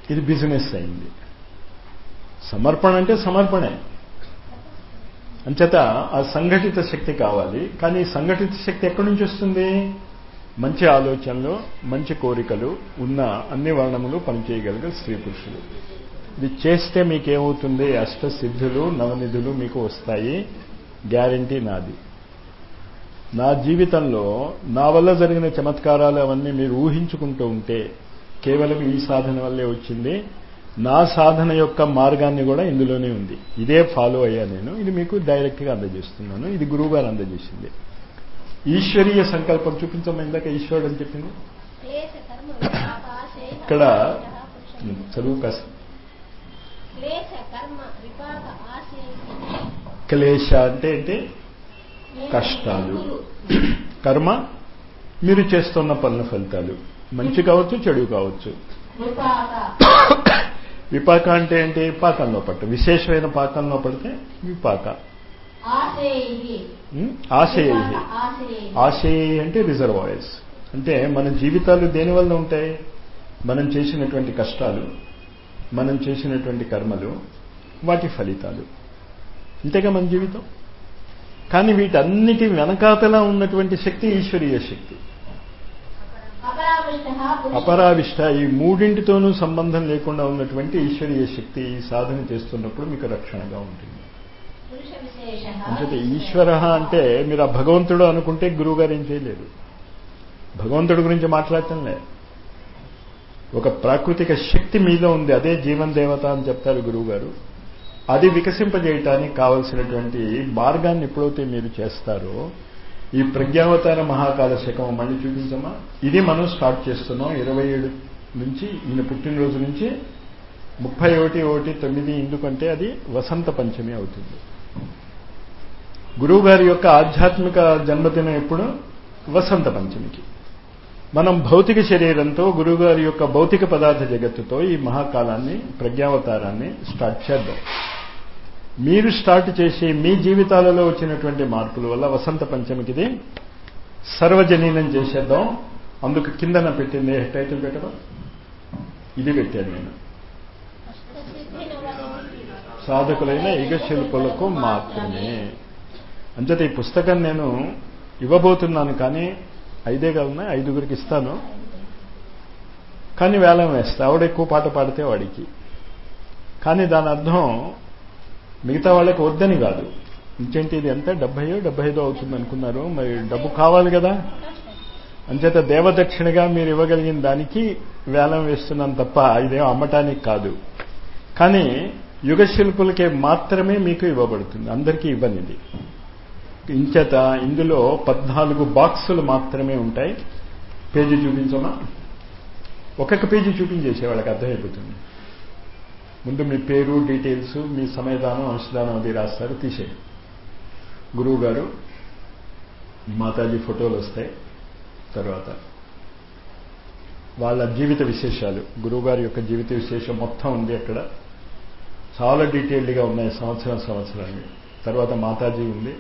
ఇది బిజినెస్ అయింది. సమర్పణ అంటే సమర్పణే. అంచేత ఆ సంఘటిత శక్తి కావాలి. కానీ ఈ సంఘటిత శక్తి ఎక్కడి నుంచి వస్తుంది? మంచి ఆలోచనలు, మంచి కోరికలు ఉన్న అన్ని వర్ణములు పనిచేయగలిగే స్త్రీ పురుషులు. ఇది చేస్తే మీకేమవుతుంది? అష్టసిద్ధులు, నవనిధులు మీకు వస్తాయి. గ్యారంటీ నాది. నా జీవితంలో నా వల్ల జరిగిన చమత్కారాలు అవన్నీ మీరు ఊహించుకుంటూ ఉంటే కేవలం ఈ సాధన వల్లే వచ్చింది. నా సాధన యొక్క మార్గాన్ని కూడా ఇందులోనే ఉంది. ఇదే ఫాలో అయ్యా నేను. ఇది మీకు డైరెక్ట్గా అందజేస్తున్నాను. ఇది గురువు గారు అందజేసింది. ఈశ్వరీయ సంకల్పం చూపించమని ఇందాక ఈశ్వరుడు అని చెప్పింది. ఇక్కడ చదువు కాస్త. క్లేశ అంటే ఏంటి? కష్టాలు. కర్మ మీరు చేస్తున్న పనుల ఫలితాలు, మంచి కావచ్చు చెడు కావచ్చు. విపాక అంటే ఏంటి? పాకంలో పట్ట, విశేషమైన పాకంలో పడితే విపాక. ఆశయ. ఆశయ అంటే రిజర్వాయర్స్. అంటే మన జీవితాలు దేనివల్ల ఉంటాయి? మనం చేసినటువంటి కష్టాలు, మనం చేసినటువంటి కర్మలు, వాటి ఫలితాలు. ఇంతేగా మన జీవితం. కానీ వీటన్నిటి వెనకాతలా ఉన్నటువంటి శక్తి ఈశ్వరీయ శక్తి. అపరావిష్ట. ఈ మూడింటితోనూ సంబంధం లేకుండా ఉన్నటువంటి ఈశ్వరీయ శక్తి ఈ సాధన చేస్తున్నప్పుడు మీకు రక్షణగా ఉంటుంది. అంటే ఈశ్వర అంటే మీరు ఆ భగవంతుడు అనుకుంటే గురువు గారు ఏం చేయలేరు. భగవంతుడి గురించి మాట్లాడటం లే. ఒక ప్రాకృతిక శక్తి మీలో ఉంది. అదే జీవన్ దేవత అని చెప్తారు గురువు గారు. అది వికసింపజేయటానికి కావలసినటువంటి మార్గాన్ని ఎప్పుడైతే మీరు చేస్తారో, ఈ ప్రజ్ఞావతార మహాకాల శకం మళ్ళీ చూపించమా. ఇది మనం స్టార్ట్ చేస్తున్నాం ఇరవై ఏడు నుంచి, ఈయన పుట్టినరోజు నుంచి ముప్పై ఒకటి ఒకటి తొమ్మిది. ఎందుకంటే అది వసంత పంచమి అవుతుంది. గురువు గారి యొక్క ఆధ్యాత్మిక జన్మదినం ఎప్పుడు? వసంత పంచమికి. మనం భౌతిక శరీరంతో గురువుగారి యొక్క భౌతిక పదార్థ జగత్తుతో ఈ మహాకాలాన్ని, ప్రజ్ఞావతారాన్ని స్టార్ట్ చేద్దాం. మీరు స్టార్ట్ చేసి మీ జీవితాలలో వచ్చినటువంటి మార్పుల వల్ల వసంత పంచమికిది సర్వజనీనం చేసేద్దాం. అందుకు కిందన పెట్టింది టైటిల్ పెట్టడం, ఇది పెట్టాను నేను. సాధకులైన యుగశిల్పులకు మాత్రమే. అంచేత ఈ పుస్తకం నేను ఇవ్వబోతున్నాను. కానీ ఐదే కాదున్నా ఐదుగురికి ఇస్తాను. కానీ వేలం వేస్తా. ఆవిడ ఎక్కువ పాట పాడితే వాడికి. కానీ దాని అర్థం మిగతా వాళ్ళకి వద్దని కాదు. ఇంకేంటి ఇది ఎంత డెబ్బయో డెబ్బై ఐదో అవుతుంది అనుకున్నారు. మరి డబ్బు కావాలి కదా. అంచేత దేవదక్షిణగా మీరు ఇవ్వగలిగిన దానికి వేలం వేస్తున్నాను తప్ప ఇదేం అమ్మటానికి కాదు. కానీ యుగశిల్పులకే మాత్రమే మీకు ఇవ్వబడుతుంది, అందరికీ ఇవ్వనిది. ఇంచేత ఇందులో పద్నాలుగు బాక్సులు మాత్రమే ఉంటాయి. పేజీ చూపించమా. ఒక్కొక్క పేజీ చూపించేసే వాళ్ళకి అర్థమైపోతుంది. ముందు మీ పేరు, డీటెయిల్స్, మీ సమయదానం, అంశదానం అది రాస్తారు. తీసే గురువు గారు, మాతాజీ ఫోటోలు వస్తాయి. తర్వాత వాళ్ళ జీవిత విశేషాలు, గురువుగారి యొక్క జీవిత విశేషం మొత్తం ఉంది అక్కడ. చాలా డీటెయిల్డ్గా ఉన్నాయి సంవత్సరం సంవత్సరాన్ని. తర్వాత మాతాజీ ఉంది,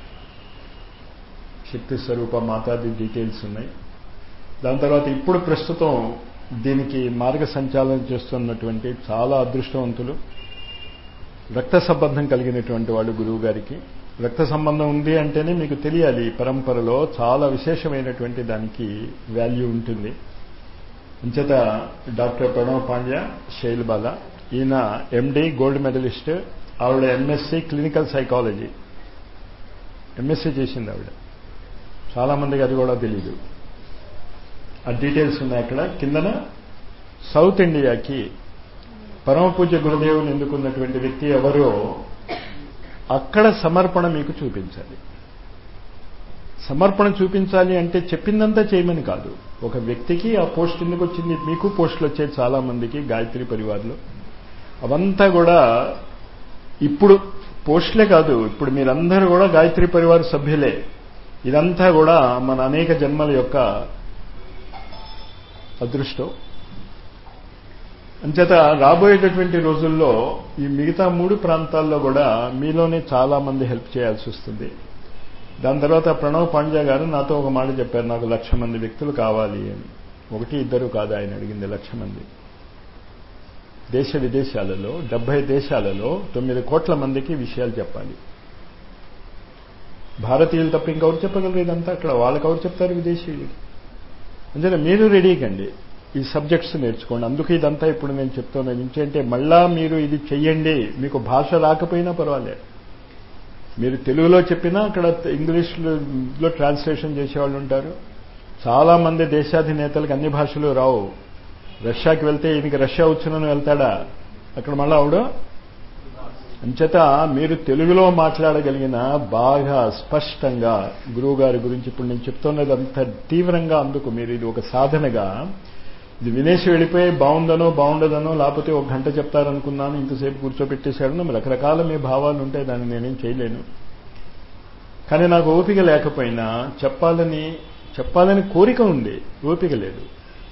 శక్తి స్వరూప మాతాజీ డీటెయిల్స్ ఉన్నాయి. దాని తర్వాత ఇప్పుడు ప్రస్తుతం దీనికి మార్గ సంచాలనం చేస్తున్నటువంటి చాలా అదృష్టవంతులు, రక్త సంబంధం కలిగినటువంటి వాళ్ళు గురువు గారికి. రక్త సంబంధం ఉంది అంటేనే మీకు తెలియాలి పరంపరలో చాలా విశేషమైనటువంటి దానికి వాల్యూ ఉంటుంది. అంచేత డాక్టర్ ప్రణవ్ పాండ్య, శైల్ బాల, ఈయన ఎండి గోల్డ్ మెడలిస్ట్, ఆవిడ ఎంఎస్సి క్లినికల్ సైకాలజీ ఎంఎస్సి చేసింది ఆవిడ. చాలామందికి అది కూడా తెలీదు. ఆ డీటెయిల్స్ ఉన్నాయి అక్కడ కిందన. సౌత్ ఇండియాకి పరమ పూజ్య గురుదేవుని ఎందుకున్నటువంటి వ్యక్తి ఎవరో అక్కడ సమర్పణ మీకు చూపించాలి. సమర్పణ చూపించాలి అంటే చెప్పిందంతా చేయమని కాదు. ఒక వ్యక్తికి ఆ పోస్ట్ ఎందుకు వచ్చింది, మీకు పోస్టులు వచ్చాయి చాలా మందికి గాయత్రి పరివార్లో. అవంతా కూడా ఇప్పుడు పోస్టులే కాదు, ఇప్పుడు మీరందరూ కూడా గాయత్రి పరివార్ సభ్యులే. ఇదంతా కూడా మన అనేక జన్మల యొక్క అదృష్టం. అంచేత రాబోయేటటువంటి రోజుల్లో ఈ మిగతా మూడు ప్రాంతాల్లో కూడా మీలోనే చాలా మంది హెల్ప్ చేయాల్సి వస్తుంది. దాని తర్వాత ప్రణవ్ పాండ్య గారు నాతో ఒక మాట చెప్పారు, నాకు లక్ష మంది వ్యక్తులు కావాలి అని. ఒకటి ఇద్దరు కాదు ఆయన అడిగింది, లక్ష మంది. దేశ విదేశాలలో డెబ్బై దేశాలలో తొమ్మిది కోట్ల మందికి విషయాలు చెప్పాలి. భారతీయులు తప్ప ఇంకెవరు చెప్పగలరు ఇదంతా? అక్కడ వాళ్ళకి ఎవరు చెప్తారు? విదేశీయులకి. అందుకని మీరు రెడీ కండి, ఈ సబ్జెక్ట్స్ నేర్చుకోండి. అందుకు ఇదంతా ఇప్పుడు నేను చెప్తున్నాను. ఏంటంటే మళ్ళా మీరు ఇది చెయ్యండి. మీకు భాష రాకపోయినా పర్వాలేదు, మీరు తెలుగులో చెప్పినా అక్కడ ఇంగ్లీష్లో ట్రాన్స్లేషన్ చేసేవాళ్ళు ఉంటారు. చాలా మంది దేశాధినేతలకు అన్ని భాషలు రావు. రష్యాకి వెళ్తే ఈయనకి రష్యా వచ్చునని వెళ్తాడా? అక్కడ మళ్ళా ఆవిడ అంచేత మీరు తెలుగులో మాట్లాడగలిగిన బాగా స్పష్టంగా గురువు గారి గురించి ఇప్పుడు నేను చెప్తున్నది అంత తీవ్రంగా, అందుకు మీరు ఇది ఒక సాధనగా ఇది వినేసి వెళ్ళిపోయి బాగుందనో బాగుండదనో లేకపోతే ఒక గంట చెప్తారనుకున్నాను ఇంతసేపు కూర్చోబెట్టేశాడు, రకరకాల మీ భావాలు ఉంటాయి, దాన్ని నేనేం చేయలేను. కానీ నాకు ఓపిక లేకపోయినా చెప్పాలని చెప్పాలని కోరిక ఉంది, ఓపిక లేదు.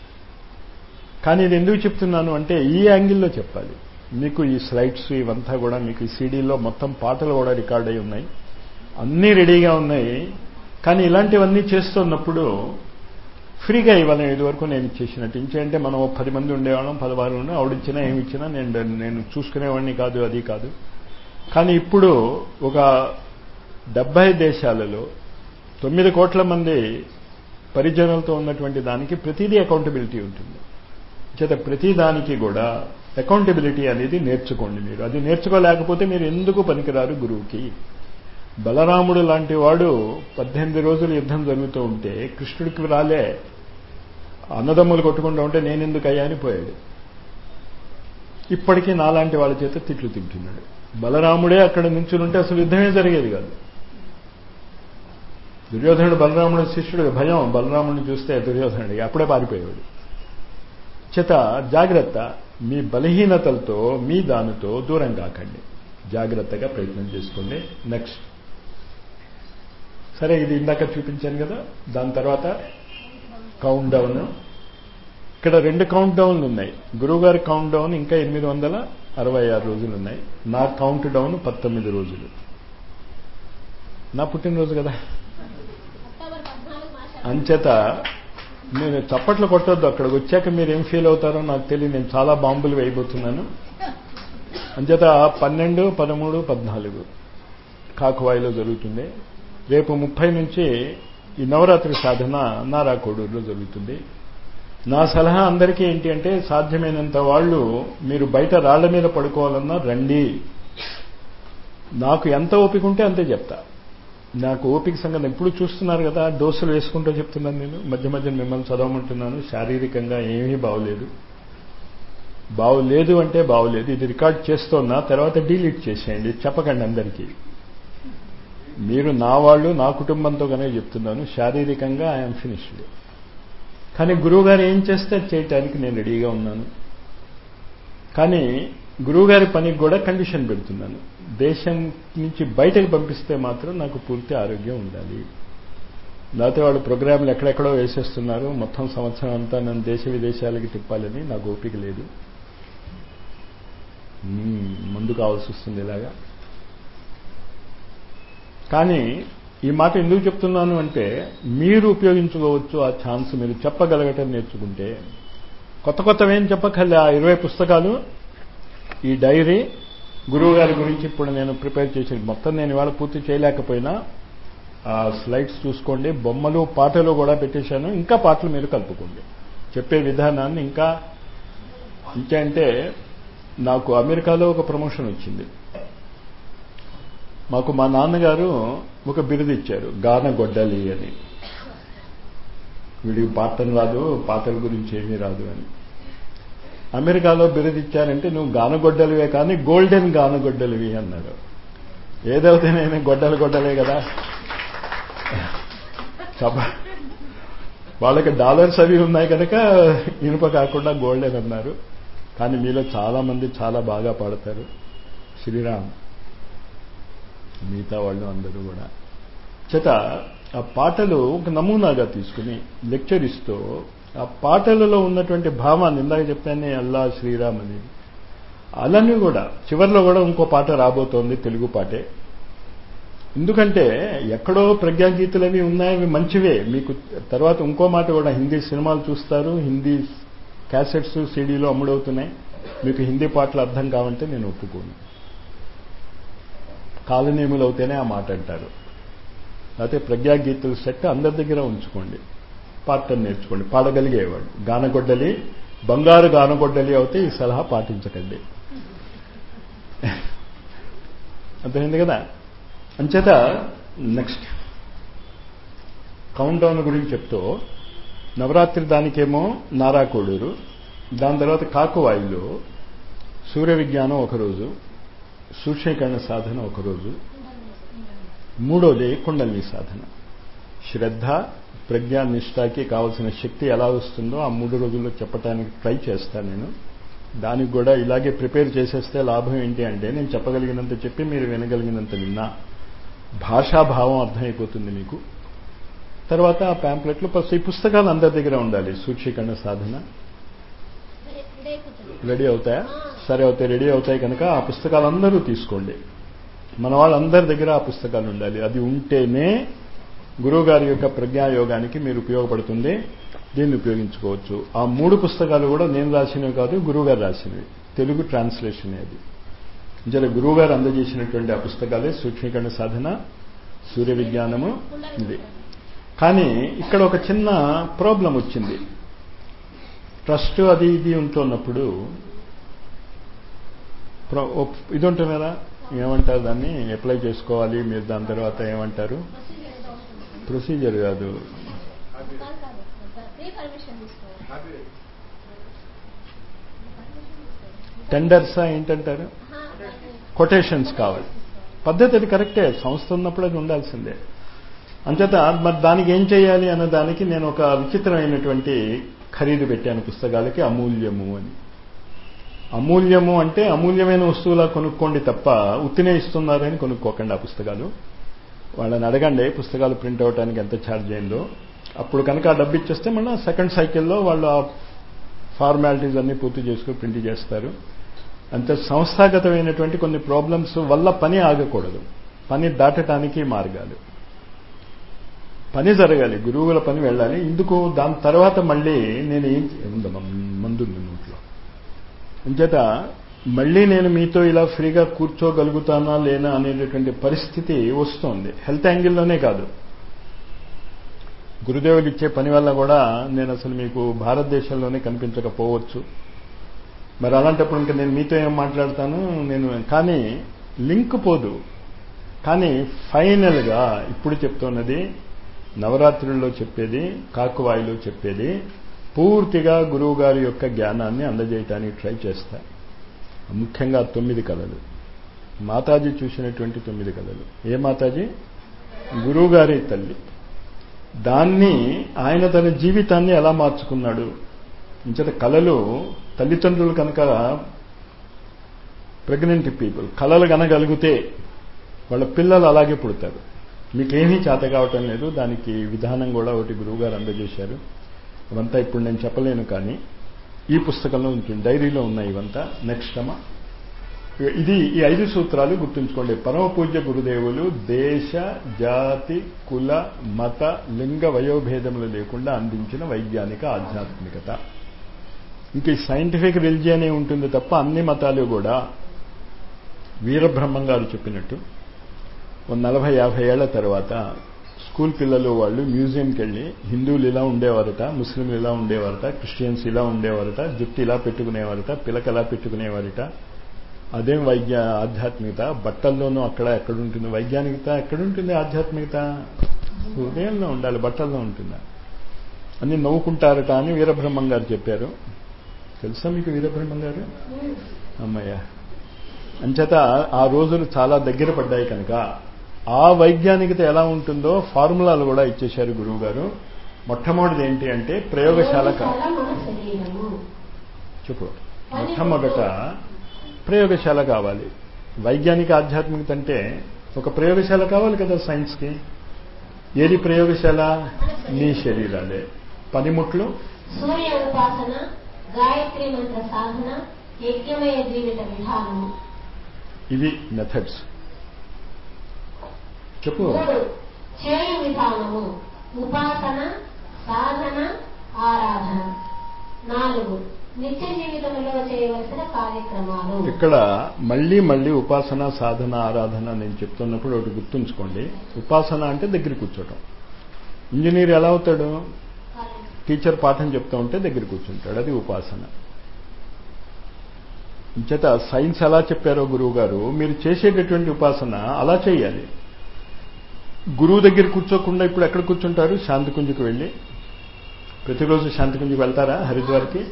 కానీ ఇది ఎందుకు చెప్తున్నాను అంటే ఈ యాంగిల్లో చెప్పాలి. మీకు ఈ స్లైడ్స్ ఇవంతా కూడా మీకు ఈ సీడీలో మొత్తం పాటలు కూడా రికార్డ్ అయి ఉన్నాయి, అన్నీ రెడీగా ఉన్నాయి. కానీ ఇలాంటివన్నీ చేస్తున్నప్పుడు ఫ్రీగా ఇవ్వాలి. ఇదివరకు నేను ఇచ్చేసినట్టు ఇంకేంటే మనం పది మంది ఉండేవాళ్ళం, పదవారు ఉండే ఆవిడిచ్చినా ఏమి ఇచ్చినా నేను నేను చూసుకునేవాడిని కాదు, అది కాదు. కానీ ఇప్పుడు ఒక డెబ్బై దేశాలలో తొమ్మిది కోట్ల మంది పరిజనులతో ఉన్నటువంటి దానికి ప్రతిదీ అకౌంటబిలిటీ ఉంటుంది. చేత ప్రతి దానికి కూడా అకౌంటబిలిటీ అనేది నేర్చుకోండి. మీరు అది నేర్చుకోలేకపోతే మీరు ఎందుకు పనికిరారు గురువుకి. బలరాముడు లాంటి వాడు పద్దెనిమిది రోజులు యుద్ధం జరుగుతూ ఉంటే కృష్ణుడికి రాలే, అన్నదమ్ములు కొట్టుకుంటూ ఉంటే నేనెందుకు అయ్యా అని పోయాడు. ఇప్పటికీ నాలాంటి వాళ్ళ చేత తిట్లు తింటున్నాడు. బలరాముడే అక్కడ నుంచునుంటే అసలు యుద్ధమే జరిగేది కాదు. దుర్యోధనుడు బలరాముడి శిష్యుడు, భయం బలరాముడిని చూస్తే దుర్యోధనుడికి అప్పుడే పారిపోయేవాడు. చేత జాగ్రత్త, మీ బలహీనతలతో మీ దానితో దూరం కాకండి, జాగ్రత్తగా ప్రయత్నం చేసుకోండి. నెక్స్ట్ సరే, ఇది ఇందాక చూపించాను కదా. దాని తర్వాత కౌంట్ డౌన్. ఇక్కడ రెండు కౌంట్ డౌన్లు ఉన్నాయి. గురువుగారి కౌంట్ డౌన్ ఇంకా ఎనిమిది వందల అరవై ఆరు రోజులు ఉన్నాయి. నా కౌంట్ డౌన్ పంతొమ్మిది రోజులు. నా పుట్టినరోజు కదా, అంచేత నేను చప్పట్లు కొట్టొద్దు. అక్కడికి వచ్చాక మీరు ఏం ఫీల్ అవుతారో నాకు తెలియదు. నేను చాలా బాంబులు వేయబోతున్నాను. అంచేత పన్నెండు పదమూడు పద్నాలుగు కాకువాయిలో జరుగుతుంది. రేపు ముప్పై నుంచి ఈ నవరాత్రి సాధన నారాకోడూరులో జరుగుతుంది. నా సలహా అందరికీ ఏంటి అంటే సాధ్యమైనంత వాళ్ళు మీరు బయట రాళ్ల మీద పడుకోవాలన్నా రండి. నాకు ఎంత ఓపిక ఉంటే అంతే చెప్తా. నాకు ఓపిక సంగతి ఎప్పుడు చూస్తున్నారు కదా, డోసులు వేసుకుంటూ చెప్తున్నాను. నేను మధ్య మధ్య మిమ్మల్ని చదవమంటున్నాను. శారీరకంగా ఏమీ బాగోలేదు. బాగోలేదు అంటే బాగోలేదు. ఇది రికార్డ్ చేస్తున్నా, తర్వాత డిలీట్ చేసేయండి, చెప్పకండి అందరికీ. మీరు నా వాళ్ళు, నా కుటుంబంతో కనుక చెప్తున్నాను. శారీరకంగా ఐఎమ్ ఫినిష్డ్. కానీ గురువుగారు ఏం చేస్తే చేయటానికి నేను రెడీగా ఉన్నాను. కానీ గురువుగారి పనికి కూడా కండిషన్ పెడుతున్నాను. దేశం నుంచి బయటకు పంపిస్తే మాత్రం నాకు పూర్తి ఆరోగ్యం ఉండాలి. లేకపోతే వాళ్ళు ప్రోగ్రాంలు ఎక్కడెక్కడో వేసేస్తున్నారు. మొత్తం సంవత్సరం అంతా నన్ను దేశ విదేశాలకి తిప్పాలని నాకు ఓపిక లేదు. ముందు కావాల్సి వస్తుంది ఇలాగా. కానీ ఈ మాట ఎందుకు చెప్తున్నాను అంటే మీరు ఉపయోగించుకోవచ్చు ఆ ఛాన్స్. మీరు చెప్పగలగటం నేర్చుకుంటే కొత్త కొత్తవేం చెప్పక్కర్లే. ఆ ఇరవై పుస్తకాలు, ఈ డైరీ, గురువు గారి గురించి ఇప్పుడు నేను ప్రిపేర్ చేసేది మొత్తం నేను ఇవాళ పూర్తి చేయలేకపోయినా ఆ స్లైడ్స్ చూసుకోండి. బొమ్మలు పాటలు కూడా పెట్టేశాను. ఇంకా పాటలు మీరు కలుపుకోండి. చెప్పే విధానాన్ని ఇంకా ఇంకా అంటే నాకు అమెరికాలో ఒక ప్రమోషన్ వచ్చింది. మాకు మా నాన్నగారు ఒక బిరుదు ఇచ్చారు, గానగొడ్డలి అని. వీడికి పాటలు రాదు, పాటల గురించి ఏమీ రాదు అని. అమెరికాలో బిరుదు ఇచ్చారంటే నువ్వు గానగొడ్డలివే కానీ గోల్డెన్ గానగొడ్డలివి అన్నాడు. ఏదైతే నేను గొడ్డలు గొడ్డలే కదా. వాళ్ళకి డాలర్స్ అవి ఉన్నాయి కనుక ఇనుప కాకుండా గోల్డెన్ అన్నారు. కానీ మీలో చాలా మంది చాలా బాగా పాడతారు. శ్రీరామ్, మిగతా వాళ్ళు అందరూ కూడా. చేత ఆ పాటలు ఒక నమూనాగా తీసుకుని లెక్చర్ ఇస్తూ ఆ పాటలలో ఉన్నటువంటి భావాన్ని ఇందాక చెప్పానే అల్లా శ్రీరామ్ అని, అలానే కూడా చివరిలో కూడా ఇంకో పాట రాబోతోంది, తెలుగు పాటే. ఎందుకంటే ఎక్కడో ప్రజ్ఞాగీతులు అవి ఉన్నాయి, అవి మంచివే. మీకు తర్వాత ఇంకో మాట కూడా, హిందీ సినిమాలు చూస్తారు, హిందీ క్యాసెట్స్ సీడీలో అమ్ముడవుతున్నాయి. మీకు హిందీ పాటలు అర్థం కావంటే నేను ఒప్పుకోను. కాలనేములు అవుతేనే ఆ మాట అంటారు. లేకపోతే ప్రజ్ఞాగీతుల సెట్ అందరి దగ్గర ఉంచుకోండి, పాటను నేర్చుకోండి. పాడగలిగేవాడు గానగొడ్డలి, బంగారు గానగొడ్డలి అవుతే ఈ సలహా పాటించకండి. అర్థమైంది కదా? అంచేత నెక్స్ట్ కౌంట్ డౌన్ గురించి చెప్తూ, నవరాత్రి దానికేమో నారాకోడూరు, దాని తర్వాత కాకువాయిలో సూర్య విజ్ఞానం ఒకరోజు, సూక్ష్మీకరణ సాధన ఒకరోజు, మూడోది కుండలిని సాధన. శ్రద్ధ ప్రజ్ఞా నిష్ఠకి కావాల్సిన శక్తి ఎలా వస్తుందో ఆ మూడు రోజుల్లో చెప్పడానికి ట్రై చేస్తాను నేను. దానికి కూడా ఇలాగే ప్రిపేర్ చేసేస్తే లాభం ఏంటి అంటే, నేను చెప్పగలిగినంత చెప్పి మీరు వినగలిగినంత విన్నా భాషాభావం అర్థమైపోతుంది మీకు. తర్వాత ఆ ప్యాంప్లెట్లు ఫస్ట్ ఈ పుస్తకాలు అందరి దగ్గర ఉండాలి. సూక్ష్మీకరణ సాధన రెడీ అవుతాయా? సరే అవుతాయి, రెడీ అవుతాయి కనుక ఆ పుస్తకాలు అందరూ తీసుకోండి. మన వాళ్ళందరి దగ్గర ఆ పుస్తకాలు ఉండాలి. అది ఉంటేనే గురువుగారి యొక్క ప్రజ్ఞాయోగానికి మీరు ఉపయోగపడుతుంది, దీన్ని ఉపయోగించుకోవచ్చు. ఆ మూడు పుస్తకాలు కూడా నేను రాసినవి కాదు, గురువుగారు రాసినవి, తెలుగు ట్రాన్స్లేషన్. అది జర గురువుగారు అందజేసినటువంటి ఆ పుస్తకాలే సూక్ష్మీకరణ సాధన, సూర్య విజ్ఞానము. ఇది కానీ ఇక్కడ ఒక చిన్న ప్రాబ్లం వచ్చింది. ట్రస్ట్ అది ఇది ఉంటున్నప్పుడు ఇది ఉంటుంది కదా, ఏమంటారు దాన్ని, అప్లై చేసుకోవాలి మీరు. దాని తర్వాత ఏమంటారు, ప్రొసీజర్ కాదు, టెండర్సా ఏంటంటారు, కొటేషన్స్ కావాలి. పద్ధతి అది కరెక్టే, సంస్థ ఉన్నప్పుడు అది ఉండాల్సిందే. అంచేత మరి దానికి ఏం చేయాలి అన్న దానికి నేను ఒక విచిత్రమైనటువంటి ఖరీదు పెట్టాను పుస్తకాలకి, అమూల్యము అని. అమూల్యము అంటే అమూల్యమైన వస్తువులా కొనుక్కోండి తప్ప ఉత్తినే ఇస్తున్నారని కొనుక్కోకండి ఆ పుస్తకాలు. వాళ్ళని అడగండి పుస్తకాలు ప్రింట్ అవడానికి ఎంత ఛార్జ్ అయిందో. అప్పుడు కనుక ఆ డబ్బు ఇచ్చేస్తే మళ్ళీ సెకండ్ సైకిల్లో వాళ్ళు ఆ ఫార్మాలిటీస్ అన్నీ పూర్తి చేసుకుని ప్రింట్ చేస్తారు. అంతే. సంస్థాగతమైనటువంటి కొన్ని ప్రాబ్లమ్స్ వల్ల పని ఆగకూడదు, పని దాటడానికి మార్గాలు. పని జరగాలి, గురువుల పని వెళ్ళాలి. ఇందుకు దాని తర్వాత మళ్ళీ నేను ఏం ఉందమ్మా మందుంది నోట్లో, అంచేత మళ్ళీ నేను మీతో ఇలా ఫ్రీగా కూర్చోగలుగుతానా లేనా అనేటటువంటి పరిస్థితి వస్తుంది. హెల్త్ యాంగిల్లోనే కాదు, గురుదేవులు ఇచ్చే పని వల్ల కూడా నేను అసలు మీకు భారతదేశంలోనే కనిపించకపోవచ్చు. మరి అలాంటప్పుడు ఇంకా నేను మీతో ఏం మాట్లాడతాను నేను. కానీ లింక్ పోదు. కానీ ఫైనల్గా ఇప్పుడు చెప్తున్నది, నవరాత్రుల్లో చెప్పేది, కాకువాయిలో చెప్పేది పూర్తిగా గురువు గారి యొక్క జ్ఞానాన్ని అందజేయటానికి ట్రై చేస్తా. ముఖ్యంగా తొమ్మిది కళలు, మాతాజీ చూసినటువంటి తొమ్మిది కళలు. ఏ మాతాజీ? గురువుగారి తల్లి. దాన్ని ఆయన తన జీవితాన్ని ఎలా మార్చుకున్నాడు. ఇంచేత కళలు తల్లిదండ్రులు కనుక ప్రెగ్నెంట్ పీపుల్ కళలు కనగలిగితే వాళ్ళ పిల్లలు అలాగే పుడతారు. మీకేమీ చేత కావటం లేదు, దానికి విధానం కూడా ఒకటి గురువుగారు అందజేశారు. ఇవంతా ఇప్పుడు నేను చెప్పలేను, కానీ ఈ పుస్తకంలో ఉంటుంది, డైరీలో ఉన్నాయి ఇవంతా. నెక్స్ట్ అమ్మా, ఇది ఈ ఐదు సూత్రాలు గుర్తుంచుకోండి. పరమ పూజ్య గురుదేవులు దేశ, జాతి, కుల, మత, లింగ వయోభేదములు లేకుండా అందించిన వైజ్ఞానిక ఆధ్యాత్మికత. ఇంక ఈ సైంటిఫిక్ రిలిజియన్ ఉంటుంది తప్ప అన్ని మతాలు కూడా వీరబ్రహ్మం గారు చెప్పినట్టు ఓ నలభై యాభై ఏళ్ల తర్వాత స్కూల్ పిల్లలు వాళ్ళు మ్యూజియంకి వెళ్ళి హిందువులు ఇలా ఉండేవారట, ముస్లింలు ఇలా ఉండేవారట, క్రిస్టియన్స్ ఇలా ఉండేవారట, జుట్టు ఇలా పెట్టుకునేవారట, పిలక ఎలా పెట్టుకునేవారట. అదేం వైజ్ఞ ఆధ్యాత్మికత? బట్టల్లోనూ అక్కడ ఎక్కడుంటుంది వైజ్ఞానికత? ఎక్కడుంటుంది ఆధ్యాత్మికత? హృదయంలో ఉండాలి, బట్టల్లో ఉంటుందా? అన్ని నవ్వుకుంటారట అని వీరబ్రహ్మం గారు చెప్పారు. తెలుసా మీకు వీరబ్రహ్మం గారు? అమ్మయ్య. అంచేత ఆ రోజులు చాలా దగ్గర పడ్డాయి కనుక ఆ వైజ్ఞానికత ఎలా ఉంటుందో ఫార్ములాలు కూడా ఇచ్చేశారు గురువు గారు. మొట్టమొదటిది ఏంటి అంటే ప్రయోగశాల. చెప్పు. మొట్టమొదట ప్రయోగశాల కావాలి. వైజ్ఞానిక ఆధ్యాత్మికత అంటే ఒక ప్రయోగశాల కావాలి కదా సైన్స్కి. ఏది ప్రయోగశాల? నీ శరీరాలే. పనిముట్లు సూర్య ఉపాసన, గాయత్రి మంత్ర సాధన, యజ్ఞమయ జీవిత విధానం. ఇవి మెథడ్స్. చెప్పు. చేయు విధానము ఉపాసన, సాధన, ఆరాధన. నాలుగు నిత్య జీవితంలో చేయవలసిన కార్యక్రమాలు. ఇక్కడ మళ్ళీ మళ్ళీ ఉపాసన సాధన ఆరాధన నేను చెప్తున్నప్పుడు ఒకటి గుర్తుంచుకోండి. ఉపాసన అంటే దగ్గర కూర్చోటం. ఇంజనీర్ ఎలా అవుతాడు? టీచర్ పాఠం చెప్తూ ఉంటే దగ్గర కూర్చుంటాడు, అది ఉపాసన. చేత సైన్స్ ఎలా చెప్పారో గురువు గారు, మీరు చేసేటటువంటి ఉపాసన అలా చేయాలి. గురువు దగ్గర కూర్చోకుండా ఇప్పుడు ఎక్కడ కూర్చుంటారు? శాంతికుంజకు వెళ్ళి ప్రతిరోజు శాంతికుంజకు వెళ్తారా? హరిద్వార్కి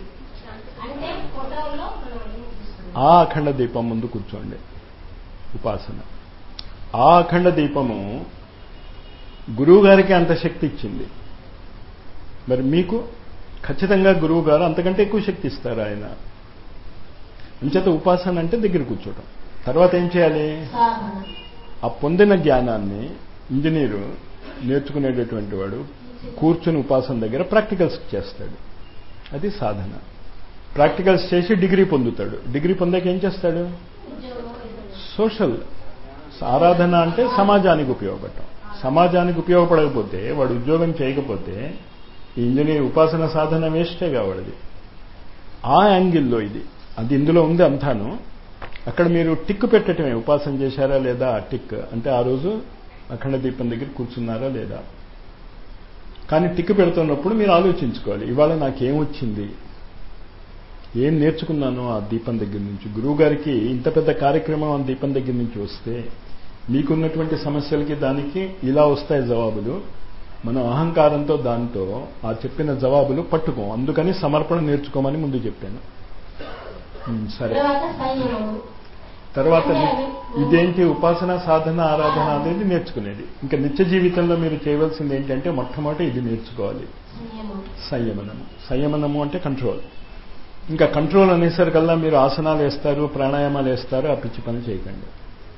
ఆ అఖండ దీపం ముందు కూర్చోండి. ఉపాసన. ఆ అఖండ దీపము గురువు గారికి అంత శక్తి ఇచ్చింది. మరి మీకు ఖచ్చితంగా గురువు గారు అంతకంటే ఎక్కువ శక్తి ఇస్తారు ఆయన. అంచేత ఉపాసన అంటే దగ్గర కూర్చోవటం. తర్వాత ఏం చేయాలి? ఆ పొందిన జ్ఞానాన్ని ఇంజనీరు నేర్చుకునేటటువంటి వాడు కూర్చుని ఉపాసన దగ్గర ప్రాక్టికల్స్ చేస్తాడు, అది సాధన. ప్రాక్టికల్స్ చేసి డిగ్రీ పొందుతాడు. డిగ్రీ పొందాక ఏం చేస్తాడు? సోషల్ ఆరాధన అంటే సమాజానికి ఉపయోగపడటం. సమాజానికి ఉపయోగపడకపోతే వాడు ఉద్యోగం చేయకపోతే ఈ ఇంజనీర్ ఉపాసన సాధన వేస్టే కావడది. ఆ యాంగిల్లో ఇది, అది ఇందులో ఉంది అంతాను. అక్కడ మీరు టిక్ పెట్టటమే, ఉపాసన చేశారా లేదా టిక్ అంటే ఆ రోజు అఖండ దీపం దగ్గర కూర్చున్నారా లేదా. కానీ టిక్ పెడుతున్నప్పుడు మీరు ఆలోచించుకోవాలి, ఇవాళ నాకేమొచ్చింది, ఏం నేర్చుకున్నాను ఆ దీపం దగ్గర నుంచి. గురువు గారికి ఇంత పెద్ద కార్యక్రమం ఆ దీపం దగ్గర నుంచి వస్తే మీకున్నటువంటి సమస్యలకి దానికి ఇలా వస్తాయి జవాబులు. మనం అహంకారంతో దాంతో ఆ చెప్పిన జవాబులు పట్టుకోం. అందుకని సమర్పణ నేర్చుకోమని ముందు చెప్పాను. సరే, తర్వాత ఇదేంటి ఉపాసన సాధన ఆరాధన అనేది నేర్చుకునేది. ఇంకా నిత్య జీవితంలో మీరు చేయవలసింది ఏంటంటే మొట్టమొదటి ఇది నేర్చుకోవాలి, సంయమనము. సంయమనము అంటే కంట్రోల్. ఇంకా కంట్రోల్ అనేసరికల్లా మీరు ఆసనాలు వేస్తారు, ప్రాణాయామాలు వేస్తారు, ఆ పిచ్చి పని చేయకండి.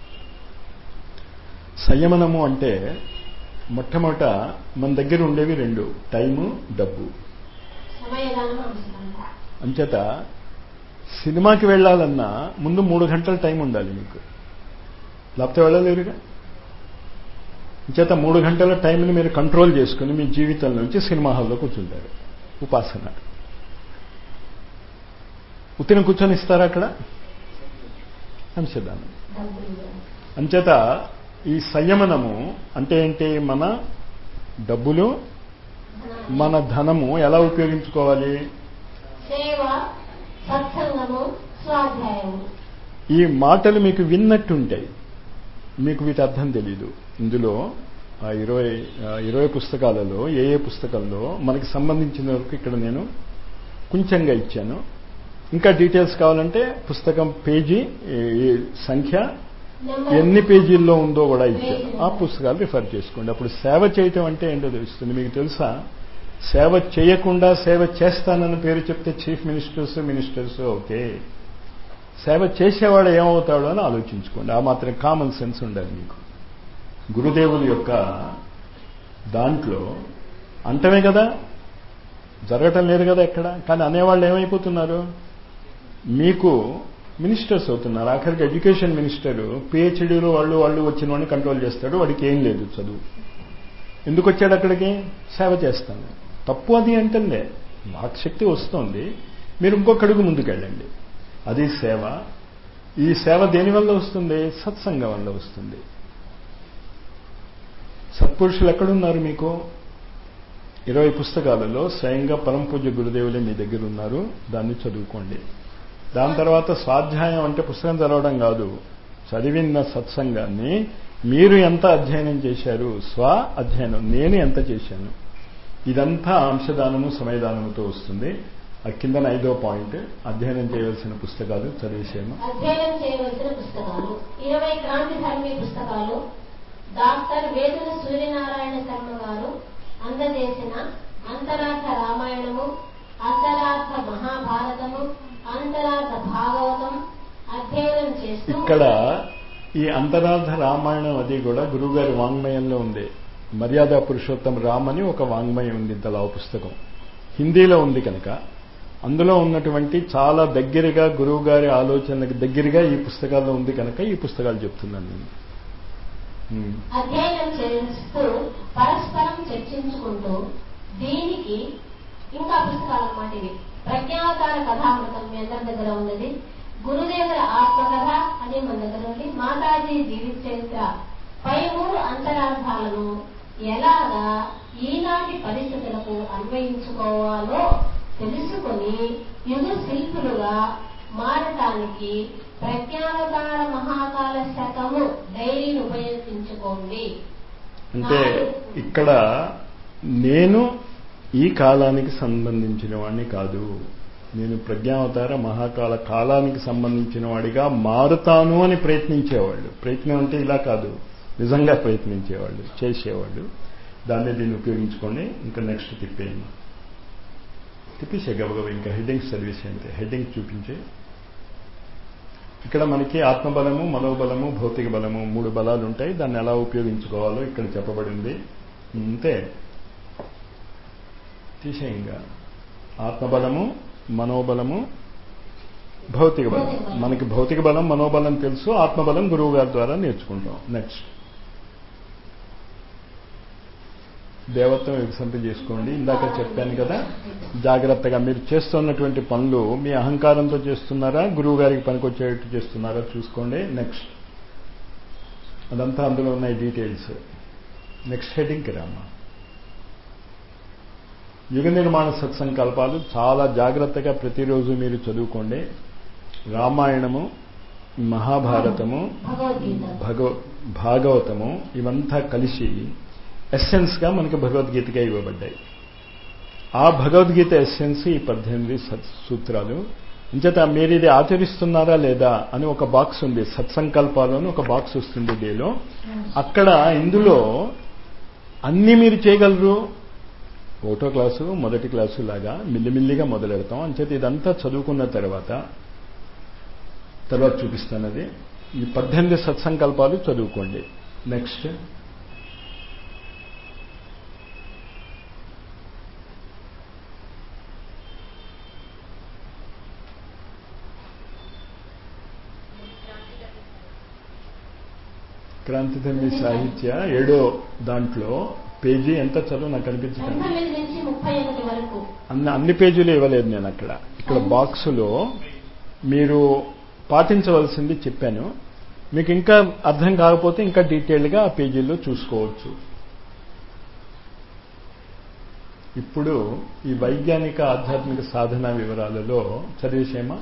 సంయమనము అంటే మొట్టమొదట మన దగ్గర ఉండేవి రెండు, టైము, డబ్బు. అంచేత సినిమాకి వెళ్ళాలన్నా ముందు మూడు గంటల టైం ఉండాలి మీకు, లేకపోతే వెళ్ళలేరుగా. అంచేత మూడు గంటల టైంని మీరు కంట్రోల్ చేసుకుని మీ జీవితం నుంచి సినిమా హాల్లో కూర్చుంటారు. ఉపాసన. ఉత్తిన కూర్చొని ఇస్తారా అక్కడ? అంశదానం. అంచేత ఈ సంయమనము అంటే ఏంటి? మన డబ్బులు, మన ధనము ఎలా ఉపయోగించుకోవాలి? ఈ మాటలు మీకు విన్నట్టుంటాయి, మీకు వీటి అర్థం తెలీదు. ఇందులో ఆ ఇరవై ఇరవై పుస్తకాలలో ఏ ఏ పుస్తకాల్లో మనకి సంబంధించిన వరకు ఇక్కడ నేను కొంచెంగా ఇచ్చాను. ఇంకా డీటెయిల్స్ కావాలంటే పుస్తకం పేజీ సంఖ్య ఎన్ని పేజీల్లో ఉందో కూడా ఇచ్చాను. ఆ పుస్తకాలు రిఫర్ చేసుకోండి. అప్పుడు సేవ చేయటం అంటే ఏంటో తెలుస్తుంది. మీకు తెలుసా, సేవ చేయకుండా సేవ చేస్తానన్న పేరు చెప్తే చీఫ్ మినిస్టర్స్ మినిస్టర్స్ ఓకే, సేవ చేసేవాడు ఏమవుతాడో అని ఆలోచించుకోండి. ఆ మాత్రం కామన్ సెన్స్ ఉండాలి మీకు. గురుదేవుల యొక్క దాంట్లో అంటమే కదా, జరగటం లేదు కదా ఎక్కడ. కానీ అనేవాళ్ళు ఏమైపోతున్నారు? మీకు మినిస్టర్స్ అవుతున్నారు. ఆఖరికి ఎడ్యుకేషన్ మినిస్టరు పిహెచ్డీలు వాళ్ళు వాళ్ళు వచ్చిన వాడిని కంట్రోల్ చేస్తాడు. వాడికి ఏం లేదు చదువు. ఎందుకు వచ్చాడు అక్కడికి? సేవ చేస్తాను. తప్పు అది అంటేనే వాక్శక్తి వస్తుంది. మీరు ఇంకొక అడుగు ముందుకెళ్ళండి, అది సేవ. ఈ సేవ దేనివల్ల వస్తుంది? సత్సంగం వల్ల వస్తుంది. సత్పురుషులు ఎక్కడున్నారు మీకు? ఇరవై పుస్తకాలలో స్వయంగా పరమ పూజ్య గురుదేవులే మీ దగ్గర ఉన్నారు. దాన్ని చదువుకోండి. దాని తర్వాత స్వాధ్యాయం అంటే పుస్తకం చదవడం కాదు, చదివిన సత్సంగాన్ని మీరు ఎంత అధ్యయనం చేశారు, స్వ అధ్యయనం నేను ఎంత చేశాను, ఇదంతా అంశదానము సమయదానముతో వస్తుంది. ఆ కిందన ఐదో పాయింట్, అధ్యయనం చేయవలసిన పుస్తకాలు చదివేశాను. అధ్యయనం చేయవలసిన పుస్తకాలు ఇరవై క్రాంతి ధర్మీ పుస్తకాలు డాక్టర్ వేదుల సూర్యనారాయణ శర్మ గారు అందజేసిన అంతరార్థ రామాయణము, అంతరార్థ మహాభారతము, అంతరార్థ భాగవతం అధ్యయనం చేస్తూ. ఇక్కడ ఈ అంతరార్థ రామాయణం అది కూడా గురువుగారి వాంగ్మయంలో ఉంది. మర్యాద పురుషోత్తం రామ్ అని ఒక వాంగ్మయం ఉంది, ఇంతలా పుస్తకం హిందీలో ఉంది కనుక అందులో ఉన్నటువంటి చాలా దగ్గరగా గురువు గారి ఆలోచనలకు దగ్గరగా ఈ పుస్తకాల్లో ఉంది కనుక ఈ పుస్తకాలు చెప్తున్నాను నేను. అధ్యయనం చేస్తూ పరస్పరం చర్చించుకుంటూ దీనికి ఇంకా పుస్తకాలు అన్నమాట ఇవి. ప్రజ్ఞావతార కథామృతం మీ అందరి దగ్గర ఉన్నది. గురుదేవుల ఆత్మకథ అనే మన దగ్గర ఉంది, మాతాజీ జీవిత చరిత్ర పై మూడు అంతరార్థాలను ఎలాగా ఈనాటి పరిస్థితులకు అన్వయించుకోవాలో తెలుసుకొని యుగ శిల్పులుగా మారటానికి ప్రజ్ఞానకాల మహాకాల శతము డైరీని ఉపయోగించుకోండి. అంటే ఇక్కడ నేను ఈ కాలానికి సంబంధించిన వాడిని కాదు, నేను ప్రజ్ఞావతార మహాకాల కాలానికి సంబంధించిన వాడిగా మారుతాను అని ప్రయత్నించేవాళ్ళు. ప్రయత్నం అంటే ఇలా కాదు, నిజంగా ప్రయత్నించేవాళ్ళు, చేసేవాళ్ళు. దాన్ని దీన్ని ఉపయోగించుకోండి. ఇంకా నెక్స్ట్ తిప్పేయండి, తిప్పేసే గబగబ. ఇంకా హెడ్డింగ్ సర్వీస్ అంటే హెడ్డింగ్ చూపించే. ఇక్కడ మనకి ఆత్మబలము, మనోబలము, భౌతిక బలము మూడు బలాలు ఉంటాయి. దాన్ని ఎలా ఉపయోగించుకోవాలో ఇక్కడ చెప్పబడింది. అంతే, తీసేయంగా. ఆత్మబలము, మనోబలము, భౌతిక బలం. మనకి భౌతిక బలం, మనోబలం తెలుసు. ఆత్మబలం గురువు గారి ద్వారా నేర్చుకుంటాం. నెక్స్ట్ దేవత్వం వికసింప చేసుకోండి. ఇందాక చెప్పాను కదా, జాగ్రత్తగా మీరు చేస్తున్నటువంటి పనులు మీ అహంకారంతో చేస్తున్నారా, గురువు గారికి పనికొచ్చేటట్టు చేస్తున్నారా చూసుకోండి. నెక్స్ట్ అదంతా అందులో ఉన్నాయి డీటెయిల్స్. నెక్స్ట్ హెడ్డింగ్కి రామ్మా. యుగ నిర్మాణ సత్సంకల్పాలు చాలా జాగ్రత్తగా ప్రతిరోజు మీరు చదువుకోండి. రామాయణము, మహాభారతము, భగవ భాగవతము ఇవంతా కలిసి ఎస్సెన్స్గా మనకి భగవద్గీతగా ఇవ్వబడ్డాయి. ఆ భగవద్గీత ఎస్సెన్స్ ఈ పద్దెనిమిది సూత్రాలు. ఇంచేత మీరు ఇది ఆచరిస్తున్నారా లేదా అని ఒక బాక్స్ ఉంది, సత్సంకల్పాలు అని ఒక బాక్స్ వస్తుంది డేలో. అక్కడ ఇందులో అన్నీ మీరు చేయగలరు. ఒకటో క్లాసు మొదటి క్లాసు లాగా మిల్లిమిల్లిగా మొదలెడతాం. అంచేత ఇదంతా చదువుకున్న తర్వాత తర్వాత చూపిస్తాను. అది ఈ పద్దెనిమిది సత్సంకల్పాలు చదువుకోండి. నెక్స్ట్ క్రాంతిధర్మి సాహిత్య ఏడో దాంట్లో పేజీ ఎంత చదువు నాకు కనిపించదు. అన్ని అన్ని పేజీలు ఇవ్వలేదు నేను అక్కడ. ఇక్కడ బాక్సులో మీరు పాటించవలసింది చెప్పాను. మీకు ఇంకా అర్థం కాకపోతే ఇంకా డీటెయిల్గా ఆ పేజీల్లో చూసుకోవచ్చు. ఇప్పుడు ఈ వైజ్ఞానిక ఆధ్యాత్మిక సాధన వివరాలలో చదివేసేమా.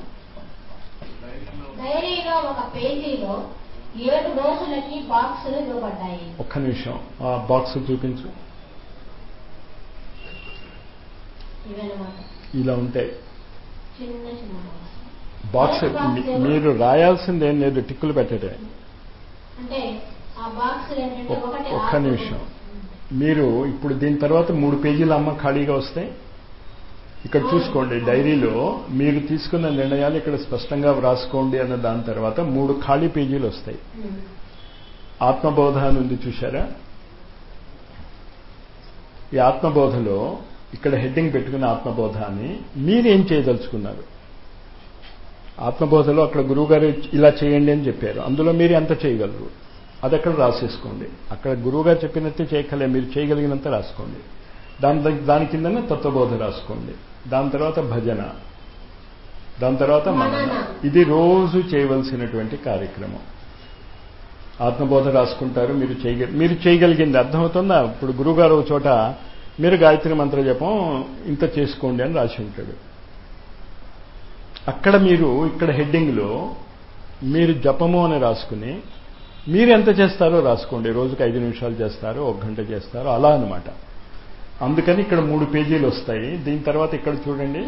డైరీలో ఒక పేజీలో ఏడు రోజులకి బాక్సులు ఇవ్వబడ్డాయి. ఒక్క నిమిషం ఆ బాక్స్ చూపించు. ఇలా ఉంటాయి చిన్న చిన్న బాక్స్. మీరు రాయాల్సింది ఏం లేదు, టిక్కులు పెట్టడే. అంటే ఆ బాక్స్ ఒక్క నిమిషం. మీరు ఇప్పుడు దీని తర్వాత మూడు పేజీలు అమ్మ ఖాళీగా వస్తాయి. ఇక్కడ చూసుకోండి, డైరీలో మీరు తీసుకున్న నిర్ణయాలు ఇక్కడ స్పష్టంగా వ్రాసుకోండి అన్న దాని తర్వాత మూడు ఖాళీ పేజీలు వస్తాయి. ఆత్మబోధ అని ఉంది చూశారా. ఈ ఆత్మబోధలో ఇక్కడ హెడ్డింగ్ పెట్టుకున్న ఆత్మబోధ అని మీరేం చేయదలుచుకున్నారు. ఆత్మబోధలో అక్కడ గురువుగారు ఇలా చేయండి అని చెప్పారు, అందులో మీరు ఎంత చేయగలరు అది అక్కడ రాసేసుకోండి. అక్కడ గురువుగారు చెప్పినట్టే చేయగలే, మీరు చేయగలిగినంత రాసుకోండి. దాని దాని కిందనే తత్వబోధ రాసుకోండి. దాని తర్వాత భజన, దాని తర్వాత మనన. ఇది రోజు చేయవలసినటువంటి కార్యక్రమం. ఆత్మబోధ రాసుకుంటారు, మీరు చేయగ మీరు చేయగలిగింది అర్థమవుతుందా. ఇప్పుడు గురువుగారు ఒక చోట మీరు గాయత్రి మంత్ర జపం ఇంత చేసుకోండి అని రాసి ఉంటాడు. అక్కడ మీరు ఇక్కడ హెడ్డింగ్లో మీరు జపము అని రాసుకుని మీరు ఎంత చేస్తారో రాసుకోండి. రోజుకి ఐదు నిమిషాలు చేస్తారో ఒక గంట చేస్తారో అలా అనమాట. అందుకని ఇక్కడ మూడు పేజీలు వస్తాయి. దీని తర్వాత ఇక్కడ చూడండి,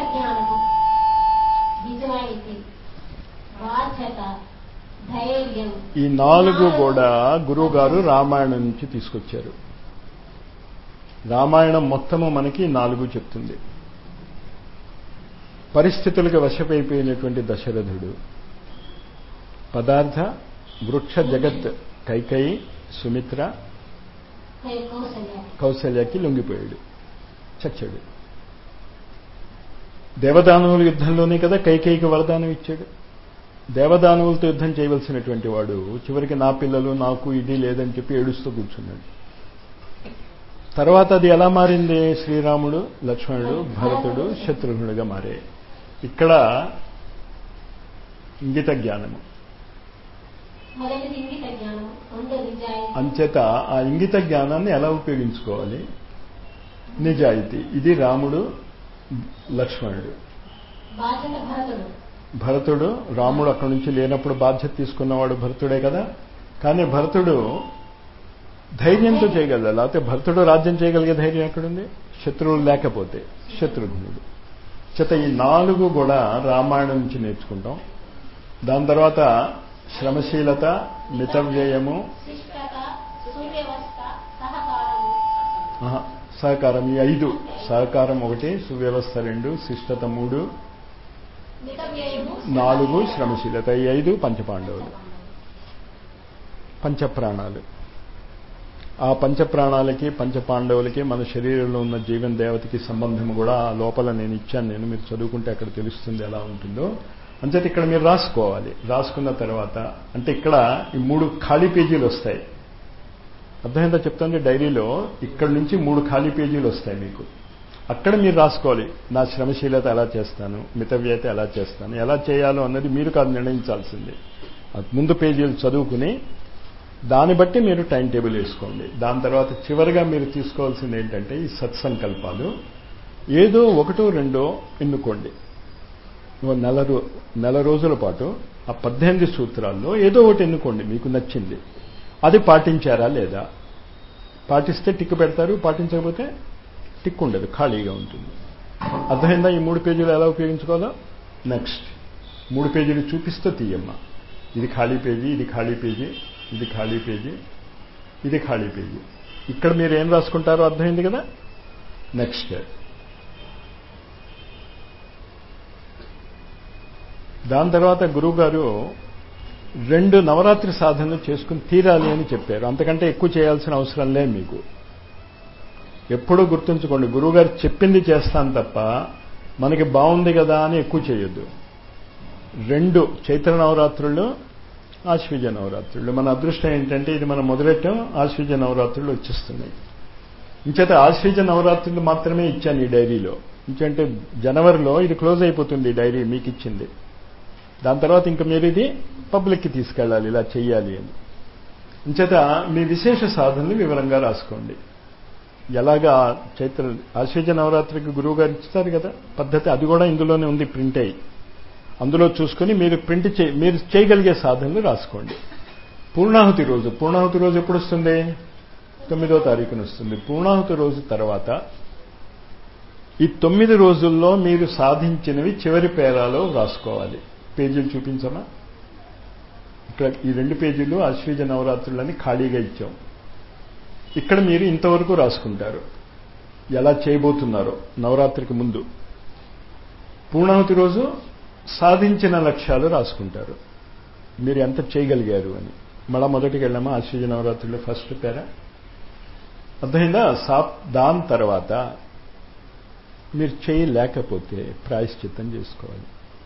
ఈ నాలుగు కూడా గురువు గారు రామాయణం నుంచి తీసుకొచ్చారు. రామాయణం మొత్తము మనకి నాలుగు చెప్తుంది. పరిస్థితులకు వశమైపోయినటువంటి దశరథుడు, పదార్థ వృక్ష జగత్ కైకేయి సుమిత్ర కౌశల్యకి లొంగిపోయాడు, చచ్చాడు. దేవదానవుల యుద్ధంలోనే కదా కైకేయికి వరదానం ఇచ్చాడు. దేవదానవులతో యుద్ధం చేయవలసినటువంటి వాడు చివరికి నా పిల్లలు నాకు ఇది లేదని చెప్పి ఏడుస్తూ కూర్చున్నాడు. తర్వాత అది ఎలా మారింది, శ్రీరాముడు లక్ష్మణుడు భరతుడు శత్రుఘ్నుడిగా మారే. ఇక్కడ ఇంగిత జ్ఞానము. మొదటిది ఇంగిత జ్ఞానం, రెండోది నిజాయితీ. అంచేత ఆ ఇంగిత జ్ఞానాన్ని ఎలా ఉపయోగించుకోవాలి? నిజాయితీ. ఇది రాముడు, లక్ష్మణుడు. బాధ్యత భరతుడు. భరతుడు, రాముడు అక్కడి నుంచి లేనప్పుడు బాధ్యత తీసుకున్నవాడు భరతుడే కదా. కానీ భరతుడు ధైర్యంతో చేయగలరు, లేకపోతే భరతుడు రాజ్యం చేయగలిగే ధైర్యం ఎక్కడుంది? శత్రువులు లేకపోతే. శత్రుఘ్నుడు. చేత ఈ నాలుగు కూడా రామాయణం నుంచి నేర్చుకుంటాం. దాని తర్వాత శ్రమశీలత, మితవ్యయము, సహకారం. ఈ ఐదు, సహకారం ఒకటి, సువ్యవస్థ రెండు, శిష్టత మూడు, నాలుగు శ్రమశీలత. ఈ ఐదు పంచపాండవులు, పంచప్రాణాలు. ఆ పంచప్రాణాలకి పంచపాండవులకి మన శరీరంలో ఉన్న జీవన దేవతకి సంబంధం కూడా ఆ లోపల నేను ఇచ్చాను. నేను మీరు చదువుకుంటే అక్కడ తెలుస్తుంది ఎలా ఉంటుందో. అంచేత ఇక్కడ మీరు రాసుకోవాలి. రాసుకున్న తర్వాత అంటే ఇక్కడ ఈ మూడు ఖాళీ పేజీలు వస్తాయి. అర్థమైందా చెప్తాను? డైరీలో ఇక్కడ నుంచి మూడు ఖాళీ పేజీలు వస్తాయి మీకు. అక్కడ మీరు రాసుకోవాలి. నా శ్రమశీలత ఎలా చేస్తాను, మితవ్యయత ఎలా చేస్తాను, ఎలా చేయాలో అన్నది మీరు కాదు నిర్ణయించాల్సింది. ముందు పేజీలు చదువుకుని దాన్ని బట్టి మీరు టైం టేబుల్ వేసుకోండి. దాని తర్వాత చివరిగా మీరు తీసుకోవాల్సింది ఏంటంటే ఈ సత్సంకల్పాలు. ఏదో ఒకటో రెండో ఎన్నుకోండి. నెల రో నెల రోజుల పాటు ఆ పద్దెనిమిది సూత్రాల్లో ఏదో ఒకటి ఎన్నుకోండి మీకు నచ్చింది. అది పాటించారా లేదా? పాటిస్తే టిక్ పెడతారు, పాటించకపోతే టిక్ ఉండదు, ఖాళీగా ఉంటుంది. అర్థమైందా ఈ మూడు పేజీలు ఎలా ఉపయోగించుకోవాలో? నెక్స్ట్ మూడు పేజీలు చూపిస్తూ తీయమ్మా. ఇది ఖాళీ పేజీ, ఇది ఖాళీ పేజీ, ఇది ఖాళీ పేజీ, ఇది ఖాళీ పేజీ. ఇక్కడ మీరు ఏం రాసుకుంటారో అర్థమైంది కదా. నెక్స్ట్ దాని తర్వాత గురువు గారు రెండు నవరాత్రి సాధనలు చేసుకుని తీరాలి అని చెప్పారు. అంతకంటే ఎక్కువ చేయాల్సిన అవసరం లేదు మీకు. ఎప్పుడూ గుర్తుంచుకోండి, గురువుగారు చెప్పింది చేస్తాను తప్ప మనకి బాగుంది కదా అని ఎక్కువ చేయొద్దు. రెండు చైత్ర నవరాత్రులు, ఆశ్వీజ నవరాత్రులు. మన అదృష్టం ఏంటంటే ఇది మనం మొదలెట్టాం, ఆశ్వీజ నవరాత్రులు వచ్చేస్తున్నాయి. ఇంచేత ఆశ్వీజ నవరాత్రులు మాత్రమే ఇచ్చాను ఈ డైరీలో. ఇంకంటే జనవరిలో ఇది క్లోజ్ అయిపోతుంది డైరీ మీకు ఇచ్చింది. దాని తర్వాత ఇంకా మీరు ఇది పబ్లిక్కి తీసుకెళ్ళాలి, ఇలా చెయ్యాలి అని. ఇంచేత మీ విశేష సాధనలు వివరంగా రాసుకోండి. ఎలాగా చైత్ర ఆశ్వీజ నవరాత్రికి గురువు గారు ఇస్తారు కదా పద్ధతి, అది కూడా ఇందులోనే ఉంది ప్రింట్ అయ్యి. అందులో చూసుకుని మీరు ప్రింట్ చే మీరు చేయగలిగే సాధనలు రాసుకోండి. పూర్ణాహుతి రోజు, పూర్ణాహుతి రోజు ఎప్పుడు వస్తుంది? తొమ్మిదో తారీఖున వస్తుంది. పూర్ణాహుతి రోజు తర్వాత ఈ తొమ్మిది రోజుల్లో మీరు సాధించినవి చివరి పేరాలో రాసుకోవాలి. పేజీలు చూపించమా? ఇక్కడ ఈ రెండు పేజీలు ఆశ్వీజ నవరాత్రులని ఖాళీగా ఇచ్చాం. ఇక్కడ మీరు ఇంతవరకు రాసుకుంటారు ఎలా చేయబోతున్నారో నవరాత్రికి ముందు. పూర్ణాహుతి రోజు సాధించిన లక్ష్యాలు రాసుకుంటారు, మీరు ఎంత చేయగలిగారు అని. మళ్ళా మొదటికి వెళ్ళామా ఆశ్వీజ నవరాత్రుల్లో ఫస్ట్ పేరా? అర్థమైందా? సా దాని తర్వాత మీరు చేయలేకపోతే ప్రాయశ్చిత్తం చేసుకోవాలి.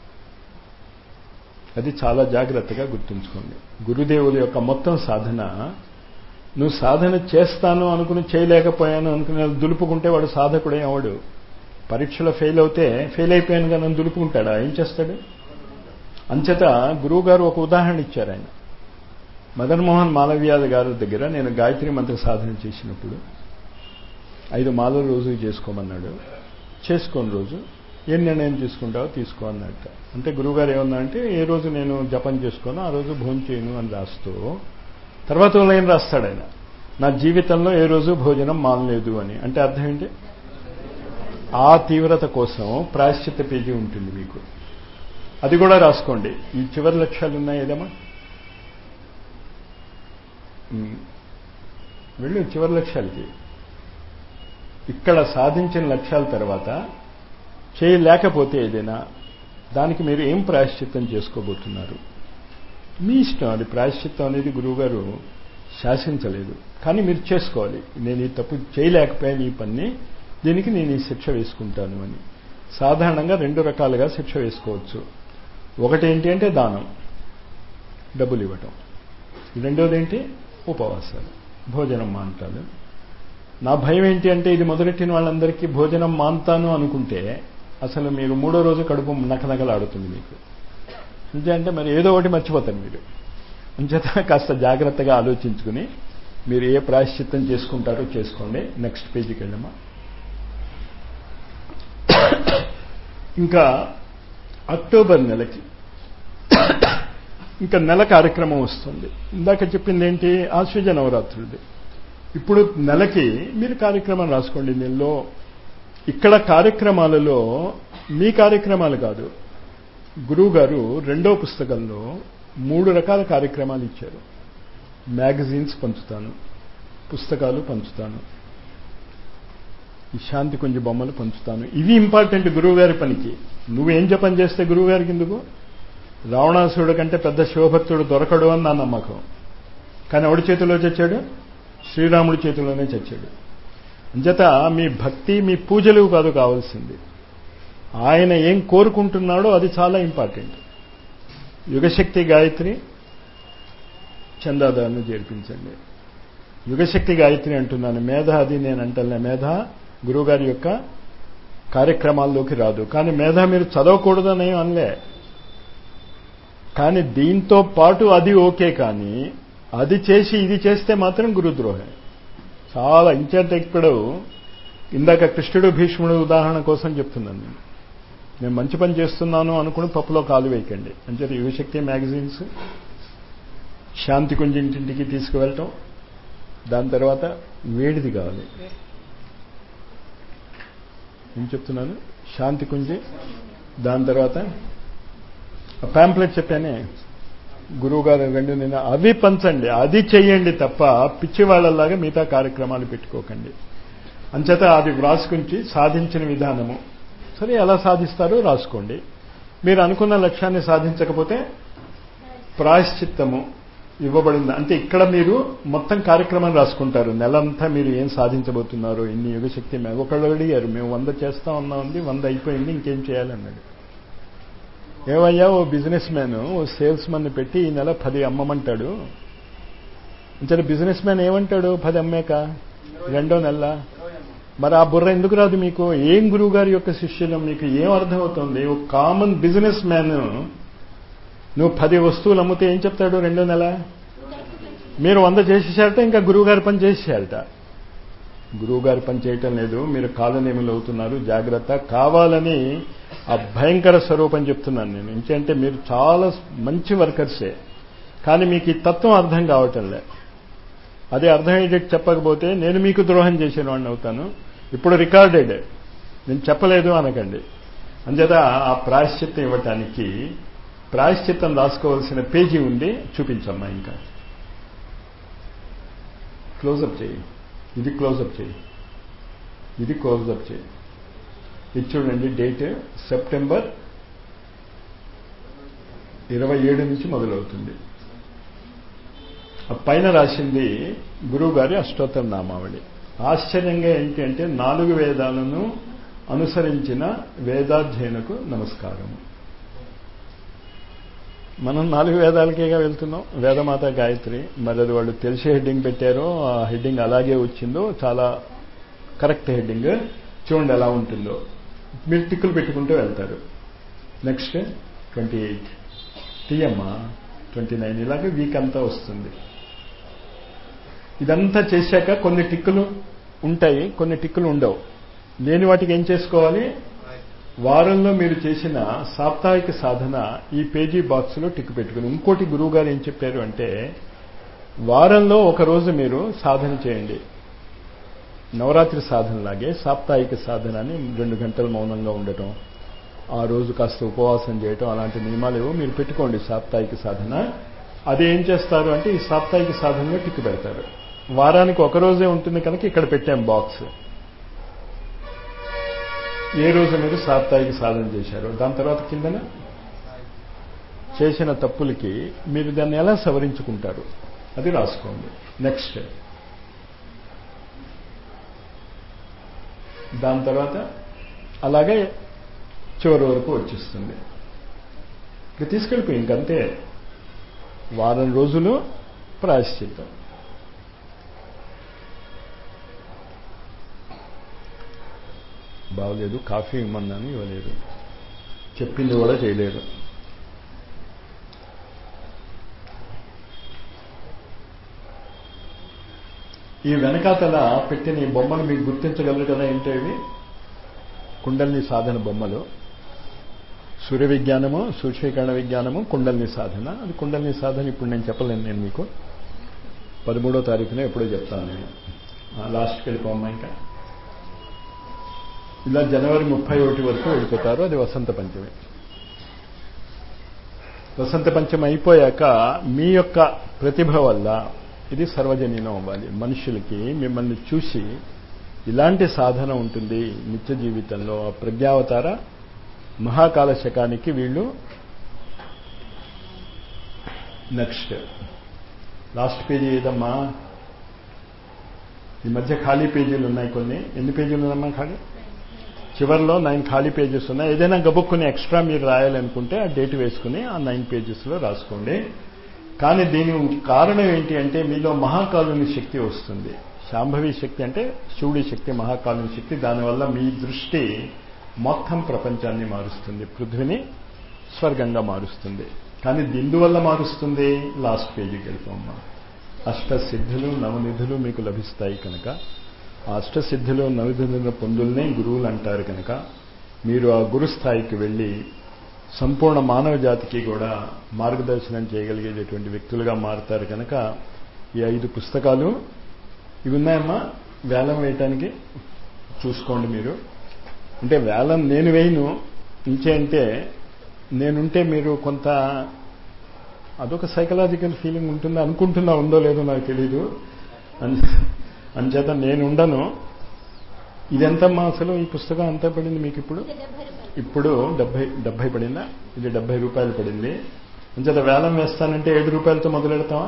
అది చాలా జాగ్రత్తగా గుర్తుంచుకోండి. గురుదేవుల యొక్క మొత్తం సాధన, నువ్వు సాధన చేస్తాను అనుకుని చేయలేకపోయాను అనుకుని దులుపుకుంటే వాడు సాధకుడే అవడు. పరీక్షలో ఫెయిల్ అవుతే ఫెయిల్ అయిపోయాను కానీ నన్ను దులుపుకుంటాడా? ఏం చేస్తాడు? అంచేత గురువు గారు ఒక ఉదాహరణ ఇచ్చారు. ఆయన మదన్ మోహన్ మాలవ్యాధ గారి దగ్గర నేను గాయత్రి మంత్ర సాధన చేసినప్పుడు ఐదు మాలలు రోజు చేసుకోమన్నాడు. చేసుకోని రోజు ఏం నిర్ణయం తీసుకుంటావో తీసుకో అన్నట్ట. అంటే గురువుగారు ఏమన్నారంటే ఏ రోజు నేను జపం చేసుకోను ఆ రోజు భోజనం చేయను అని రాస్తూ తర్వాత ఏం రాస్తాడు ఆయన, నా జీవితంలో ఏ రోజు భోజనం మానలేదు అని. అంటే అర్థం ఏంటి? ఆ తీవ్రత కోసం ప్రాయశ్చిత్త పేజీ ఉంటుంది మీకు, అది కూడా రాసుకోండి. ఈ చివరి లక్ష్యాలు ఉన్నాయి ఏదమ్మా, వెళ్ళు చివరి లక్ష్యాలకి. ఇక్కడ సాధించిన లక్ష్యాల తర్వాత చేయలేకపోతే ఏదైనా దానికి మీరు ఏం ప్రాయశ్చిత్తం చేసుకోబోతున్నారు మీ ఇష్టం. అది ప్రాయశ్చిత్తం అనేది గురువుగారు శాసించలేదు, కానీ మీరు చేసుకోవాలి. నేను ఈ తప్పు చేయలేకపోయాను ఈ పని, దీనికి నేను ఈ శిక్ష వేసుకుంటాను అని. సాధారణంగా రెండు రకాలుగా శిక్ష వేసుకోవచ్చు. ఒకటి ఏంటి అంటే దానం, డబ్బులు ఇవ్వటం. రెండోది ఏంటి? ఉపవాసాలు, భోజనం మాంటాలు. నా భయం ఏంటి అంటే ఇది మొదలెట్టిన వాళ్ళందరికీ భోజనం మాంతాను అనుకుంటే అసలు మీరు మూడో రోజు కడుపు నకనకలాడుతుంది మీకు. అంతే అంటే మరి ఏదో ఒకటి మర్చిపోతారు మీరు. అంచేత కాస్త జాగ్రత్తగా ఆలోచించుకుని మీరు ఏ ప్రాయశ్చిత్తం చేసుకుంటారో చేసుకోండి. నెక్స్ట్ పేజీకి వెళ్ళమ్మా. ఇంకా అక్టోబర్ నెలకి ఇంకా నెల కార్యక్రమం వస్తుంది. ఇందాక చెప్పింది ఏంటి? ఆశ్వజ నవరాత్రులది. ఇప్పుడు నెలకి మీరు కార్యక్రమం రాసుకోండి. నెలలో ఇక్కడ కార్యక్రమాలలో మీ కార్యక్రమాలు కాదు, గురువు గారు రెండో పుస్తకంలో మూడు రకాల కార్యక్రమాలు ఇచ్చారు. మ్యాగజైన్స్ పంచుతాను, పుస్తకాలు పంచుతాను, ఈ శాంతి కుంజ బొమ్మలు పంచుతాను. ఇవి ఇంపార్టెంట్ గురువు గారి పనికి. నువ్వేం జపం చేస్తే గురువు గారికి ఎందుకు? రావణాసురుడు కంటే పెద్ద శివభక్తుడు దొరకడు అని నా నమ్మకం. కానీ ఎవడి చేతిలో చచ్చాడు? శ్రీరాముడి చేతిలోనే చచ్చాడు. అంచేత మీ భక్తి మీ పూజలు కాదు కావాల్సింది, ఆయన ఏం కోరుకుంటున్నాడో అది చాలా ఇంపార్టెంట్. యుగశక్తి గాయత్రి చందాదారును చేర్పించండి. యుగశక్తి గాయత్రి అంటున్నాను, మేధ అది నేను అంటలే. మేధ గురువుగారి యొక్క కార్యక్రమాల్లోకి రాదు. కానీ మేధ మీరు చదవకూడదని అనలే. కానీ దీంతో పాటు అది ఓకే. కానీ అది చేసి ఇది చేస్తే మాత్రం గురుద్రోహం. చాలా ఇంచేత ఇప్పుడు ఇందాక కృష్ణుడు భీష్ముడు ఉదాహరణ కోసం చెప్తున్నాను. నేను నేను మంచి పని చేస్తున్నాను అనుకుని పప్పులో కాలు వేయకండి. అంచేత యువశక్తి మ్యాగజైన్స్, శాంతి కుంజ ఇంటింటికి తీసుకువెళ్ళటం, దాని తర్వాత వేడిది కావాలి. ఏం చెప్తున్నాను? శాంతి కుంజి, దాని తర్వాత ప్యాంప్లెట్ చెప్పానే గురువు గారు రెండు నిన్న, అవి పంచండి, అది చెయ్యండి తప్ప పిచ్చి వాళ్ళలాగా మిగతా కార్యక్రమాలు పెట్టుకోకండి. అంచేత అది వ్రాసుకుంచి సాధించిన విధానము సరే ఎలా సాధిస్తారో రాసుకోండి. మీరు అనుకున్న లక్ష్యాన్ని సాధించకపోతే ప్రాయశ్చిత్తము ఇవ్వబడింది. అంటే ఇక్కడ మీరు మొత్తం కార్యక్రమం రాసుకుంటారు. నెలంతా మీరు ఏం సాధించబోతున్నారో, ఇన్ని యుగశక్తి. ఒకళ్ళు అడిగారు, మేము వంద చేస్తా ఉన్నా ఉంది, వంద అయిపోయింది, ఇంకేం చేయాలన్నాడు. ఏమయ్యా, ఓ బిజినెస్ మ్యాన్ ఓ సేల్స్ మన్ పెట్టి ఈ నెల పది అమ్మమంటాడు. అంటే బిజినెస్ మ్యాన్ ఏమంటాడు? పది అమ్మాక రెండో నెల. మరి ఆ బుర్ర ఎందుకు రాదు మీకు? ఏం గురువు గారి యొక్క శిష్యులు మీకు ఏం అర్థమవుతుంది? ఒక కామన్ బిజినెస్ మ్యాన్ నువ్వు పది వస్తువులు అమ్మితే ఏం చెప్తాడు రెండో నెల? మీరు వంద చేసేసారట, ఇంకా గురువుగారి పని చేసేసారట. గురువుగారి పని చేయటం లేదు, మీరు కాలనేములు అవుతున్నారు. జాగ్రత్త. కావాలని ఆ భయంకర స్వరూపం చెప్తున్నాను నేను. ఇంకంటే మీరు చాలా మంచి వర్కర్సే, కానీ మీకు ఈ తత్వం అర్థం కావటంలే. అదే అర్థమయ్యేటట్టు చెప్పకపోతే నేను మీకు ద్రోహం చేసిన వాడిని అవుతాను. ఇప్పుడు రికార్డెడ్, నేను చెప్పలేదు అనకండి. అంచేత ఆ ప్రాయశ్చిత్తం ఇవ్వటానికి ప్రాయశ్చిత్తం రాసుకోవాల్సిన పేజీ ఉంది, చూపించమ్మా. ఇంకా క్లోజప్ చేయి, ఇది క్లోజప్ చేయి, ఇది క్లోజప్ చేయి. ఇది చూడండి, డేట్ సెప్టెంబర్ ఇరవై ఏడు నుంచి మొదలవుతుంది. ఆ పైన రాసింది గురువు గారి అష్టోత్తర నామావళి. ఆశ్చర్యంగా ఏంటి అంటే, నాలుగు వేదాలను అనుసరించిన వేదాధ్యయనకు నమస్కారము. మనం నాలుగు వేదాలకేగా వెళ్తున్నాం. వేదమాత గాయత్రి, మరి అది వాళ్ళు తెలిసి హెడ్డింగ్ పెట్టారో ఆ హెడ్డింగ్ అలాగే వచ్చిందో, చాలా కరెక్ట్ హెడ్డింగ్. చూడండి ఎలా ఉంటుందో. మీరు టిక్కులు పెట్టుకుంటూ వెళ్తారు. నెక్స్ట్ ట్వంటీ ఎయిట్ టీఎమ్మా, ట్వంటీ నైన్ ఇలాగే వీక్ అంతా వస్తుంది. ఇదంతా చేశాక కొన్ని టిక్కులు ఉంటాయి, కొన్ని టిక్కులు ఉండవు. లేని వాటికి ఏం చేసుకోవాలి? వారంలో మీరు చేసిన సాప్తాహిక సాధన ఈ పేజీ బాక్స్లో టిక్కు పెట్టుకుని. ఇంకోటి గురువు గారు ఏం చెప్పారు అంటే, వారంలో ఒకరోజు మీరు సాధన చేయండి. నవరాత్రి సాధనలాగే సాప్తాహిక సాధన అని రెండు గంటలు మౌనంగా ఉండటం, ఆ రోజు కాస్త ఉపవాసం చేయటం, అలాంటి నియమాలు ఏవో మీరు పెట్టుకోండి. సాప్తాహిక సాధన అది ఏం చేస్తారు అంటే, ఈ సాప్తాహిక సాధనలో టిక్కు పెడతారు. వారానికి ఒకరోజే ఉంటుంది కనుక ఇక్కడ పెట్టాం బాక్స్. ఏ రోజు మీరు సాప్తాహిక సాధన చేశారు, దాని తర్వాత కిందన చేసిన తప్పులకి మీరు దాన్ని ఎలా సవరించుకుంటారు అది రాసుకోండి. నెక్స్ట్ దాని తర్వాత అలాగే చివరి వరకు వచ్చేస్తుంది. ఇక తీసుకెళ్ళిపోయి ఇంకంతే. వారం రోజులు ప్రాయశ్చిత్తం. బాగలేదు, కాఫీ ఇమ్మన్నాను, ఇవ్వలేదు, చెప్పింది కూడా చేయలేదు. ఈ వెనకాతల పెట్టిన ఈ బొమ్మలు మీకు గుర్తించగలరు కదా ఏంటవి? కుండలిని సాధన బొమ్మలు. సూర్య విజ్ఞానము, సూక్ష్మీకరణ విజ్ఞానము, కుండలిని సాధన. అది కుండలిని సాధన ఇప్పుడు నేను చెప్పలేను. నేను మీకు పదమూడో తారీఖున ఎప్పుడో చెప్తాను నేను. లాస్ట్కి వెళ్ళిపోమ్మా. ఇంకా ఇలా జనవరి ముప్పై ఒకటి వరకు వెళ్ళిపోతారు. అది వసంత పంచమి. వసంత పంచమి అయిపోయాక మీ యొక్క ప్రతిభ వల్ల ఇది సర్వజనీనం అవ్వాలి. మనుషులకి మిమ్మల్ని చూసి ఇలాంటి సాధన ఉంటుంది నిత్య జీవితంలో. ప్రజ్ఞావతార మహాకాల శకానికి వీళ్ళు నెక్స్ట్ లాస్ట్ పేజీ ఏదమ్మా? ఈ మధ్య ఖాళీ పేజీలు ఉన్నాయి కొన్ని. ఎన్ని పేజీలు ఉన్నాయమ్మా ఖాళీ? చివరిలో నైన్ ఖాళీ పేజెస్ ఉన్నాయి. ఏదైనా గబుక్కుని ఎక్స్ట్రా మీరు రాయాలనుకుంటే ఆ డేట్ వేసుకుని ఆ నైన్ పేజెస్లో రాసుకోండి. కానీ దీని కారణం ఏంటి అంటే మీలో మహాకాలుని శక్తి వస్తుంది. శాంభవి శక్తి అంటే శివుడి శక్తి, మహాకాలుని శక్తి. దానివల్ల మీ దృష్టి మొత్తం ప్రపంచాన్ని మారుస్తుంది, పృథ్వీని స్వర్గంగా మారుస్తుంది. కానీ దీనివల్ల మారుస్తుంది లాస్ట్ పేజీకి వెళ్ళిపోమ్మా. అష్టసిద్ధులు నవనిధులు మీకు లభిస్తాయి కనుక ఆ అష్టసిద్ధులు నవనిధుల పొందుల్ని గురువులు అంటారు కనుక మీరు ఆ గురు స్థాయికి వెళ్ళి సంపూర్ణ మానవ జాతికి కూడా మార్గదర్శనం చేయగలిగేటటువంటి వ్యక్తులుగా మారుతారు. కనుక ఈ ఐదు పుస్తకాలు ఇవి ఉన్నాయమ్మా వేలం వేయటానికి. చూసుకోండి మీరు. అంటే వేలం నేను వేయను. ఇంకే అంటే నేనుంటే మీరు కొంత అదొక సైకలాజికల్ ఫీలింగ్ ఉంటుంది అనుకుంటున్నా. ఉందో లేదో నాకు తెలీదు. అంచేత నేను ఉండను. ఇదెంతమ్మా అసలు? ఈ పుస్తకం అంతా పడింది మీకు ఇప్పుడు? ఇప్పుడు డెబ్బై డెబ్బై పడిందా? ఇది డెబ్బై రూపాయలు పడింది. అంచేత వేలం వేస్తానంటే ఏడు రూపాయలతో మొదలెడతావా?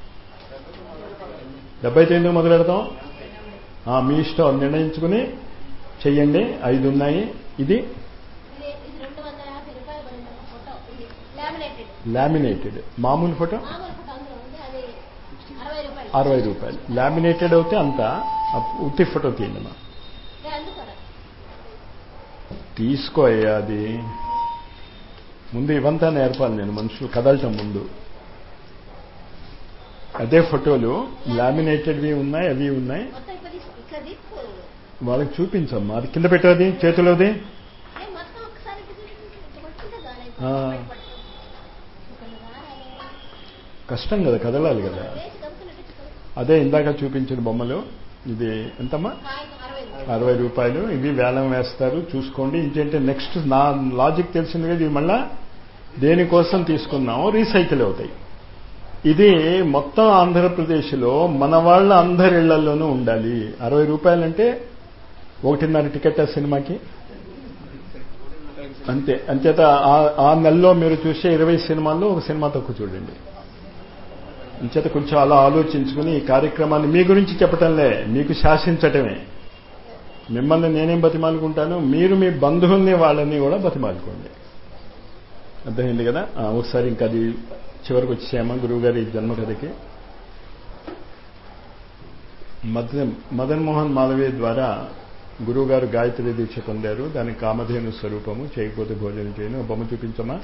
డెబ్బైతో ఎందుకు మొదలెడతాం? మీ ఇష్టం నిర్ణయించుకుని చెయ్యండి. ఐదు ఉన్నాయి. ఇది లామినేటెడ్. మామూలు ఫోటో అరవై రూపాయలు. లామినేటెడ్ అవుతే అంత. ఉత్తి ఫోటో తీయండి మా. తీసుకో అయ్యా. అది ముందు ఇవంతా నేర్పాలి నేను, మనుషులు కదలటం ముందు. అదే ఫోటోలు లామినేటెడ్వి ఉన్నాయి, అవి ఉన్నాయి. వాళ్ళకి చూపించమ్మా. అది కింద పెట్టేది చేతిలోది. కష్టం కదా, కదలాలి కదా. అదే ఇందాక చూపించిన బొమ్మలు. ఇది ఎంతమ్మా? అరవై రూపాయలు. ఇవి వేలం వేస్తారు, చూసుకోండి. ఇంకేంటే నెక్స్ట్ నా లాజిక్ తెలిసింది కదా. ఇవి మళ్ళా దేనికోసం తీసుకున్నామో రీసైకిల్ అవుతాయి. ఇది మొత్తం ఆంధ్రప్రదేశ్లో మన వాళ్ళ అందరి ఇళ్లలోనూ ఉండాలి. అరవై రూపాయలంటే ఒకటిన్నర టికెట్ ఆ సినిమాకి అంతే. అంచేత ఆ నెలలో మీరు చూసే ఇరవై సినిమాల్లో ఒక సినిమా తక్కువ చూడండి. అంచేత కొంచెం అలా ఆలోచించుకుని ఈ కార్యక్రమాన్ని మీ గురించి చెప్పటంలే, మీకు శాసించటమే. మిమ్మల్ని నేనేం బతిమాలుకుంటాను, మీరు మీ బంధువుల్ని వాళ్ళని కూడా బతిమాలుకోండి. అర్థమైంది కదా? ఒకసారి ఇంకా అది చివరికి వచ్చేసామా గురువుగారి జన్మకథకి. మదన్ మదన్ మోహన్ మాలవీయ ద్వారా గురువుగారు గాయత్రి దీక్ష పొందారు. దానికి కామధేను స్వరూపము, చేయకపోతే భోజనం చేయను. బొమ్మ చూపించమా.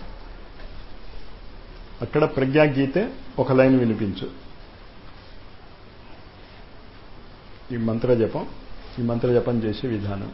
అక్కడ ప్రజ్ఞాగీతే ఒక లైన్ వినిపించు. ఈ మంత్ర జపం, ఈ మంత్ర జపం చేసే విధానం.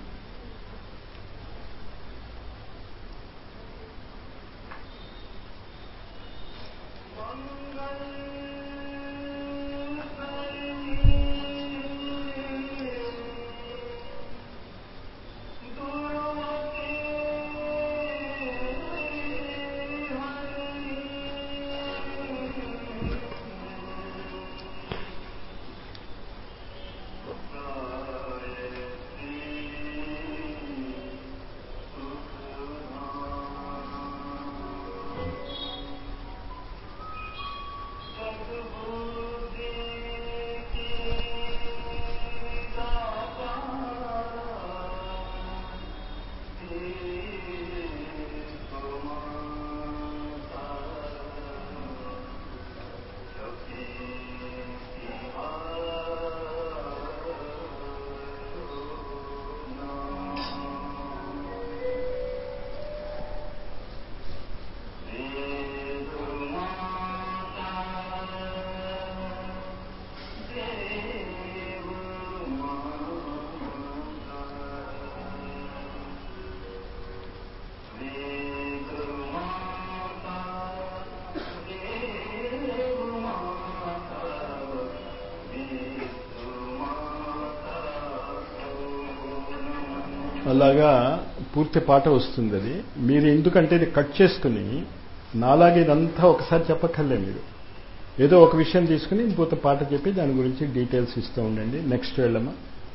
అలాగా పూర్తి పాట వస్తుంది. అది మీరు ఎందుకంటే ఇది కట్ చేసుకుని నాలాగే ఇదంతా ఒకసారి చెప్పక్కర్లే, మీరు ఏదో ఒక విషయం తీసుకుని పూర్తి పాట చెప్పి దాని గురించి డీటెయిల్స్ ఇస్తూ ఉండండి. నెక్స్ట్ వెళ్ళమ్మా.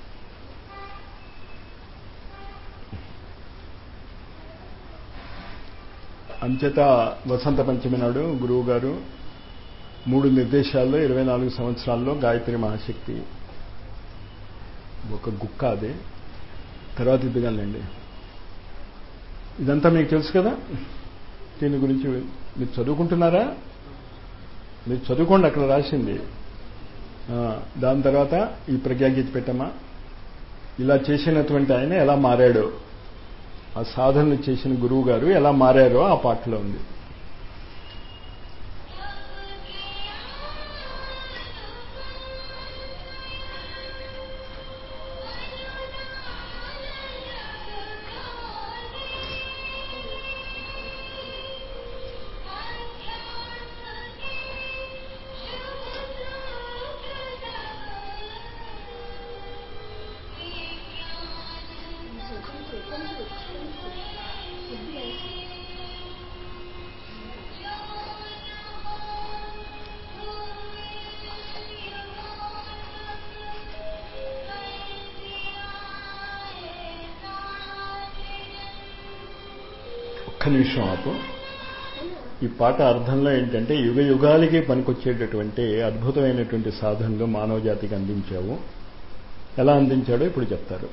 అంచేత వసంత పంచమి నాడు గురువు గారు మూడు నిర్దేశాల్లో ఇరవై నాలుగు సంవత్సరాల్లో గాయత్రి మహాశక్తి ఒక గుక్క, అది తర్వాత ఇద్దగాలండి. ఇదంతా మీకు తెలుసు కదా. దీని గురించి మీరు చదువుకుంటున్నారా? మీరు చదువుకోండి, అక్కడ రాసింది. దాని తర్వాత ఈ ప్రజ్ఞాగీత పెట్టమ్మా. ఇలా చేసినటువంటి ఆయన ఎలా మారాడో, ఆ సాధనలు చేసిన గురువు గారు ఎలా మారారో ఆ పాటలో ఉంది. ఒక్క నిమిషం ఆపు. ఈ పాట అర్థంలో ఏంటంటే, యుగ యుగాలకి పనికొచ్చేటటువంటి అద్భుతమైనటువంటి సాధనలు మానవ జాతికి అందించావు. ఎలా అందించాడో ఇప్పుడు చెప్తారు.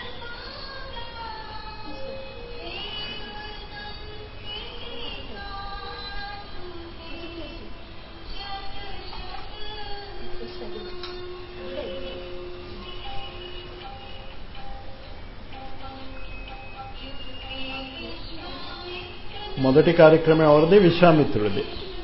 మొదటి కార్యక్రమం ఎవరిది? విశ్వామిత్రుడిది.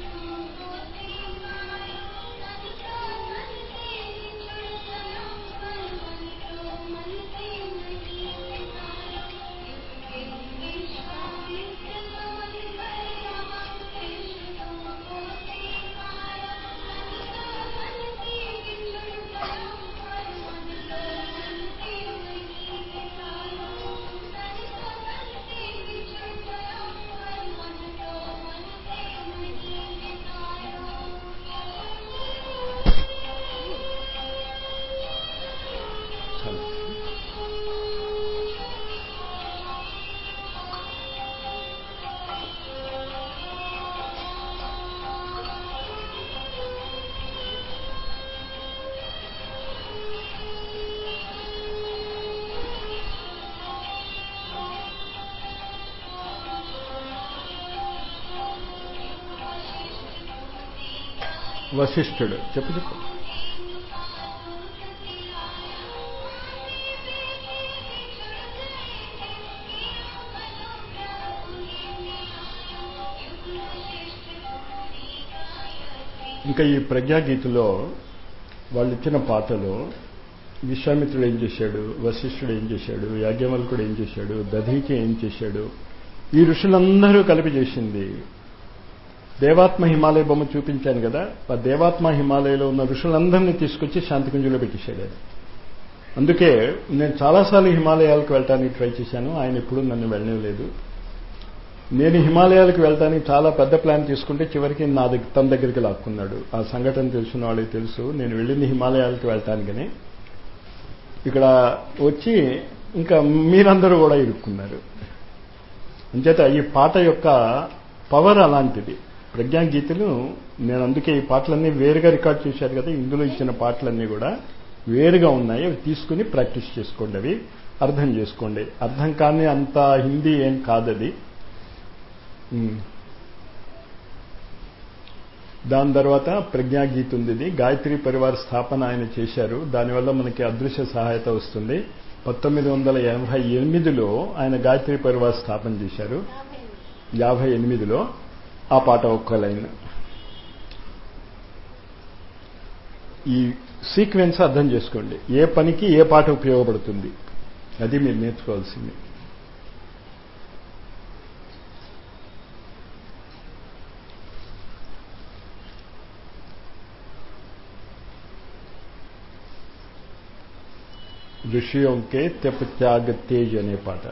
వశిష్ఠుడు. చెప్పు చెప్పు. ఇంకా ఈ ప్రజ్ఞాగీతలో వాళ్ళు ఇచ్చిన పాటలో విశ్వామిత్రుడు ఏం చేశాడు, వశిష్ఠుడు ఏం చేశాడు, యాజ్ఞవల్కుడు ఏం చేశాడు, దధీచి ఏం చేశాడు, ఈ ఋషులందరూ కలిపి చేసింది. దేవాత్మ హిమాలయ బొమ్మ చూపించాను కదా, ఆ దేవాత్మ హిమాలయలో ఉన్న ఋషులందరినీ తీసుకొచ్చి శాంతికుంజులో పెట్టేశాడు. అందుకే నేను చాలాసార్లు హిమాలయాలకు వెళ్ళటానికి ట్రై చేశాను, ఆయన ఎప్పుడూ నన్ను వెళ్ళనివ్వలేదు. నేను హిమాలయాలకు వెళ్ళటానికి చాలా పెద్ద ప్లాన్ తీసుకుంటే చివరికి నా దగ్గర తన దగ్గరికి లాక్కున్నాడు. ఆ సంఘటన తెలిసిన వాళ్ళకి తెలుసు. నేను వెళ్ళింది హిమాలయాలకు వెళ్ళటానికని. ఇక్కడ వచ్చి ఇంకా మీరందరూ కూడా ఇరుక్కున్నారు. అంచేత ఈ పాట యొక్క పవర్ అలాంటిది. ప్రజ్ఞాగీతలు నేను అందుకే ఈ పాటలన్నీ వేరుగా రికార్డ్ చేశారు కదా, ఇందులో ఇచ్చిన పాటలన్నీ కూడా వేరుగా ఉన్నాయి. అవి తీసుకుని ప్రాక్టీస్ చేసుకోండి, అవి అర్థం చేసుకోండి. అర్థం కానీ అంత హిందీ ఏం కాదది. దాని తర్వాత ప్రజ్ఞాగీత ఉంది. గాయత్రి పరివార స్థాపన ఆయన చేశారు. దానివల్ల మనకి అదృశ్య సహాయత వస్తుంది. పంతొమ్మిది వందల ఎనభై ఎనిమిదిలో ఆయన గాయత్రి పరివార స్థాపన చేశారు. యాభై ఎనిమిదిలో ఆ పాట ఒక్క లైన్. ఈ సీక్వెన్స్ అర్థం చేసుకోండి. ఏ పనికి ఏ పాట ఉపయోగపడుతుంది అది మీరు నేర్చుకోవాల్సింది. ఋషియోం కే తెప త్యాగ తేజ్ అనే పాట.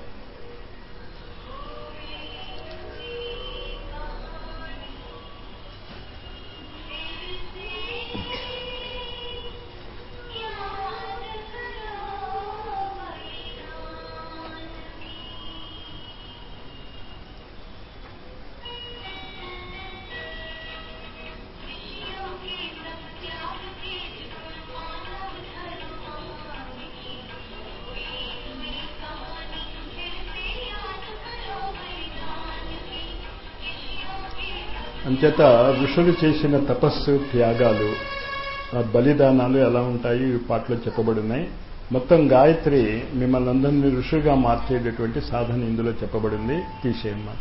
అంచేత ఋషులు చేసిన తపస్సు, త్యాగాలు, బలిదానాలు ఎలా ఉంటాయి ఈ పాటలో చెప్పబడినాయి. మొత్తం గాయత్రి మిమ్మల్ని అందరినీ ఋషులుగా మార్చేటటువంటి సాధన ఇందులో చెప్పబడింది. తీసేయమ్మా.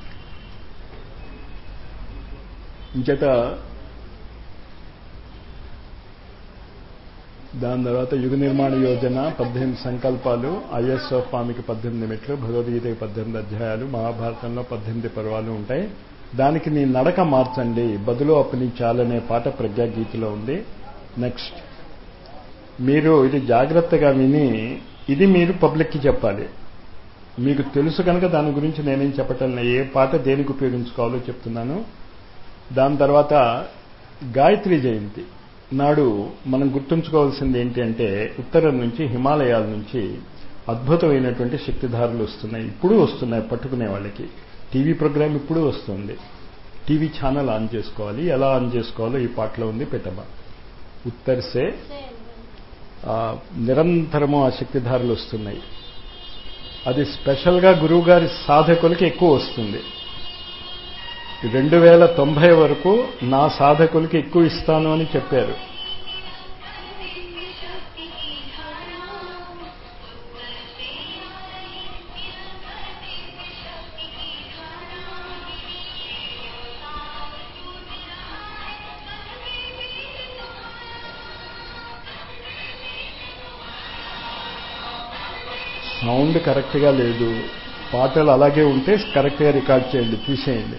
అంచేత దాని తర్వాత యుగ నిర్మాణ యోజన, పద్దెనిమిది సంకల్పాలు, ఐఎస్ఓ స్వామికి పద్దెనిమిది మెట్లు, భగవద్గీతకి పద్దెనిమిది అధ్యాయాలు, మహాభారతంలో పద్దెనిమిది పర్వాలు ఉంటాయి. దానికి నీ నడక మార్చండి, బదులు అప్పనించాలనే పాట ప్రజ్ఞాగీతలో ఉంది. నెక్స్ట్ మీరు ఇది జాగ్రత్తగా విని ఇది మీరు పబ్లిక్కి చెప్పాలి. మీకు తెలుసు కనుక దాని గురించి నేనేం చెప్పటం లేదు. ఏ పాట దేనికి ఉపయోగించుకోవాలో చెప్తున్నాను. దాని తర్వాత గాయత్రి జయంతి నాడు మనం గుర్తుంచుకోవాల్సింది ఏంటి అంటే ఉత్తరం నుంచి, హిమాలయాల నుంచి అద్భుతమైనటువంటి శక్తిధారలు వస్తున్నాయి. ఇప్పుడు వస్తున్నాయి పట్టుకునే వాళ్ళకి. టీవీ ప్రోగ్రామ్ ఇప్పుడు వస్తుంది. టీవీ ఛానల్ ఆన్ చేసుకోవాలి. ఎలా ఆన్ చేసుకోవాలో ఈ పాటలో ఉంది. పెట్టమా. ఉత్తర్సే నిరంతరము ఆ శక్తిధారలు వస్తున్నాయి. అది స్పెషల్గా గురువు గారి సాధకులకి ఎక్కువ వస్తుంది. రెండు వేల తొంభై వరకు నా సాధకులకి ఎక్కువ ఇస్తాను అని చెప్పారు. సౌండ్ కరెక్ట్గా లేదు. పాటలు అలాగే ఉంటే కరెక్ట్గా రికార్డ్ చేయండి, తీసేయండి.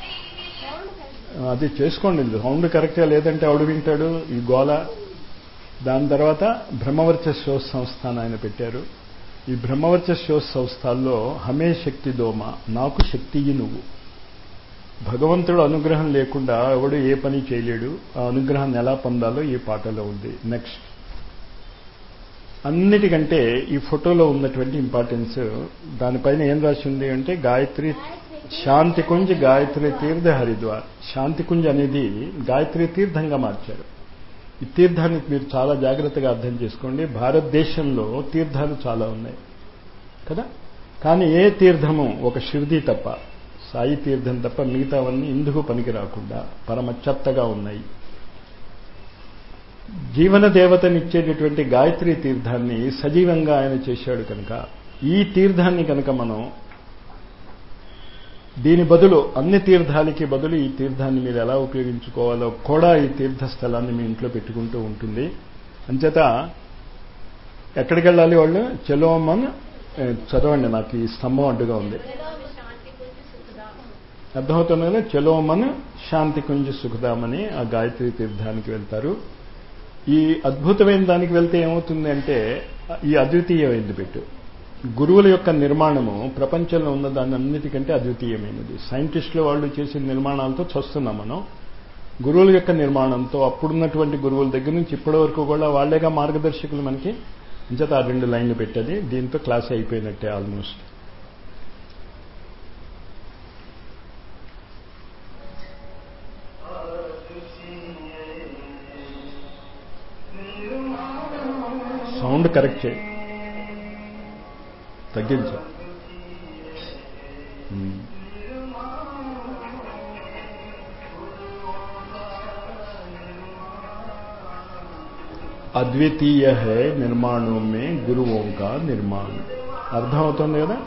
అది చేసుకోండి. సౌండ్ కరెక్ట్గా లేదంటే ఎవడు వింటాడు ఈ గోల. దాని తర్వాత బ్రహ్మవర్చస్వ సంస్థానం ఆయన పెట్టారు. ఈ బ్రహ్మవర్చస్వ సంస్థల్లో హమే శక్తి దోమ, నాకు శక్తి నువ్వు. భగవంతుడు అనుగ్రహం లేకుండా ఎవడు ఏ పని చేయలేడు. ఆ అనుగ్రహాన్ని ఎలా పొందాలో ఈ పాటలో ఉంది. నెక్స్ట్ అన్నిటికంటే ఈ ఫోటోలో ఉన్నటువంటి ఇంపార్టెన్స్, దానిపైన ఏం రాసి ఉంది అంటే గాయత్రి శాంతికుంజ్ గాయత్రి తీర్థ హరిద్వార్. శాంతికుంజ్ అనేది గాయత్రి తీర్థంగా మార్చారు. ఈ తీర్థాన్ని మీరు చాలా జాగ్రత్తగా అర్థం చేసుకోండి. భారతదేశంలో తీర్థాలు చాలా ఉన్నాయి కదా, కానీ ఏ తీర్థము ఒక షిర్దీ తప్ప, సాయి తీర్థం తప్ప మిగతావన్నీ ఇందుకు పనికి రాకుండా పరమ చెత్తగా ఉన్నాయి. జీవన దేవతనిచ్చేటటువంటి గాయత్రి తీర్థాన్ని సజీవంగా ఆయన చేశాడు కనుక ఈ తీర్థాన్ని కనుక మనం దీని బదులు అన్ని తీర్థాలకి బదులు ఈ తీర్థాన్ని మీరు ఎలా ఉపయోగించుకోవాలో కూడా ఈ తీర్థస్థలాన్ని మీ ఇంట్లో పెట్టుకుంటూ ఉంటుంది. అంచేత ఎక్కడికి వెళ్ళాలి వాళ్ళు? చెలోమన్ చదవండి, నాకు ఈ స్తంభం అడ్డుగా ఉంది. అర్థమవుతుంది కదా? చెలోమన్ శాంతికుంజ సుఖదామని ఆ గాయత్రి తీర్థానికి వెళ్తారు. ఈ అద్భుతమైన దానికి వెళ్తే ఏమవుతుంది అంటే ఈ అద్వితీయమైనది పెట్టు. గురువుల యొక్క నిర్మాణము ప్రపంచంలో ఉన్న దాని అన్నిటికంటే అద్వితీయమైనది. సైంటిస్టులు వాళ్ళు చేసిన నిర్మాణాలతో చూస్తున్నాం మనం. గురువుల యొక్క నిర్మాణంతో అప్పుడున్నటువంటి గురువుల దగ్గర నుంచి ఇప్పటి వరకు కూడా వాళ్లేగా మార్గదర్శకులు మనకి. అంచేత ఆ రెండు లైన్లు పెట్టది. దీంతో క్లాస్ అయిపోయినట్టే ఆల్మోస్ట్. సౌండ్ కరెక్ట్ చేయి, తగ్గించు. అద్వితీయ హై నిర్మాణం మే గురువోं का निर्माण. అర్థం అవుతుంది కదా?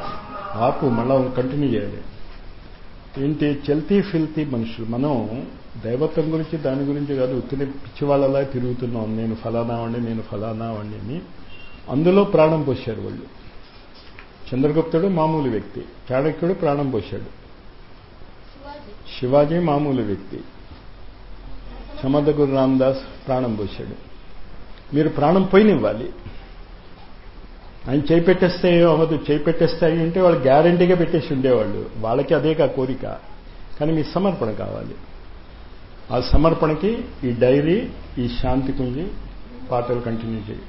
ఆపు, మళ్ళా కంటిన్యూ చేయాలి. ఏంటి చల్తీ ఫిల్తీ మనుషులు. మనం దైవత్వం గురించి దాని గురించి కాదు, ఉత్తిని పిచ్చివాళ్ళలా తిరుగుతున్నాం, నేను ఫలానా వాడిని నేను ఫలానా వాడిని అని. అందులో ప్రాణం పోశారు వాళ్ళు. చంద్రగుప్తుడు మామూలు వ్యక్తి, చాణక్యుడు ప్రాణం పోశాడు, శివాజీ మామూలు వ్యక్తి, సమర్థ గురు రామదాస్ ప్రాణం పోశాడు. మీరు ప్రాణం పోయినివ్వాలి. ఆయన చేయి పెట్టేస్తే అవ్వదు, చేయి పెట్టేస్తే అయి ఉంటే వాళ్ళు గ్యారంటీగా పెట్టేసి ఉండేవాళ్ళు. వాళ్ళకి అదే కా కోరిక, కానీ మీ సమర్పణ కావాలి. ఆ సమర్పణకి ఈ డైరీ, ఈ శాంతి కుంజి పాటలు కంటిన్యూ చేయి.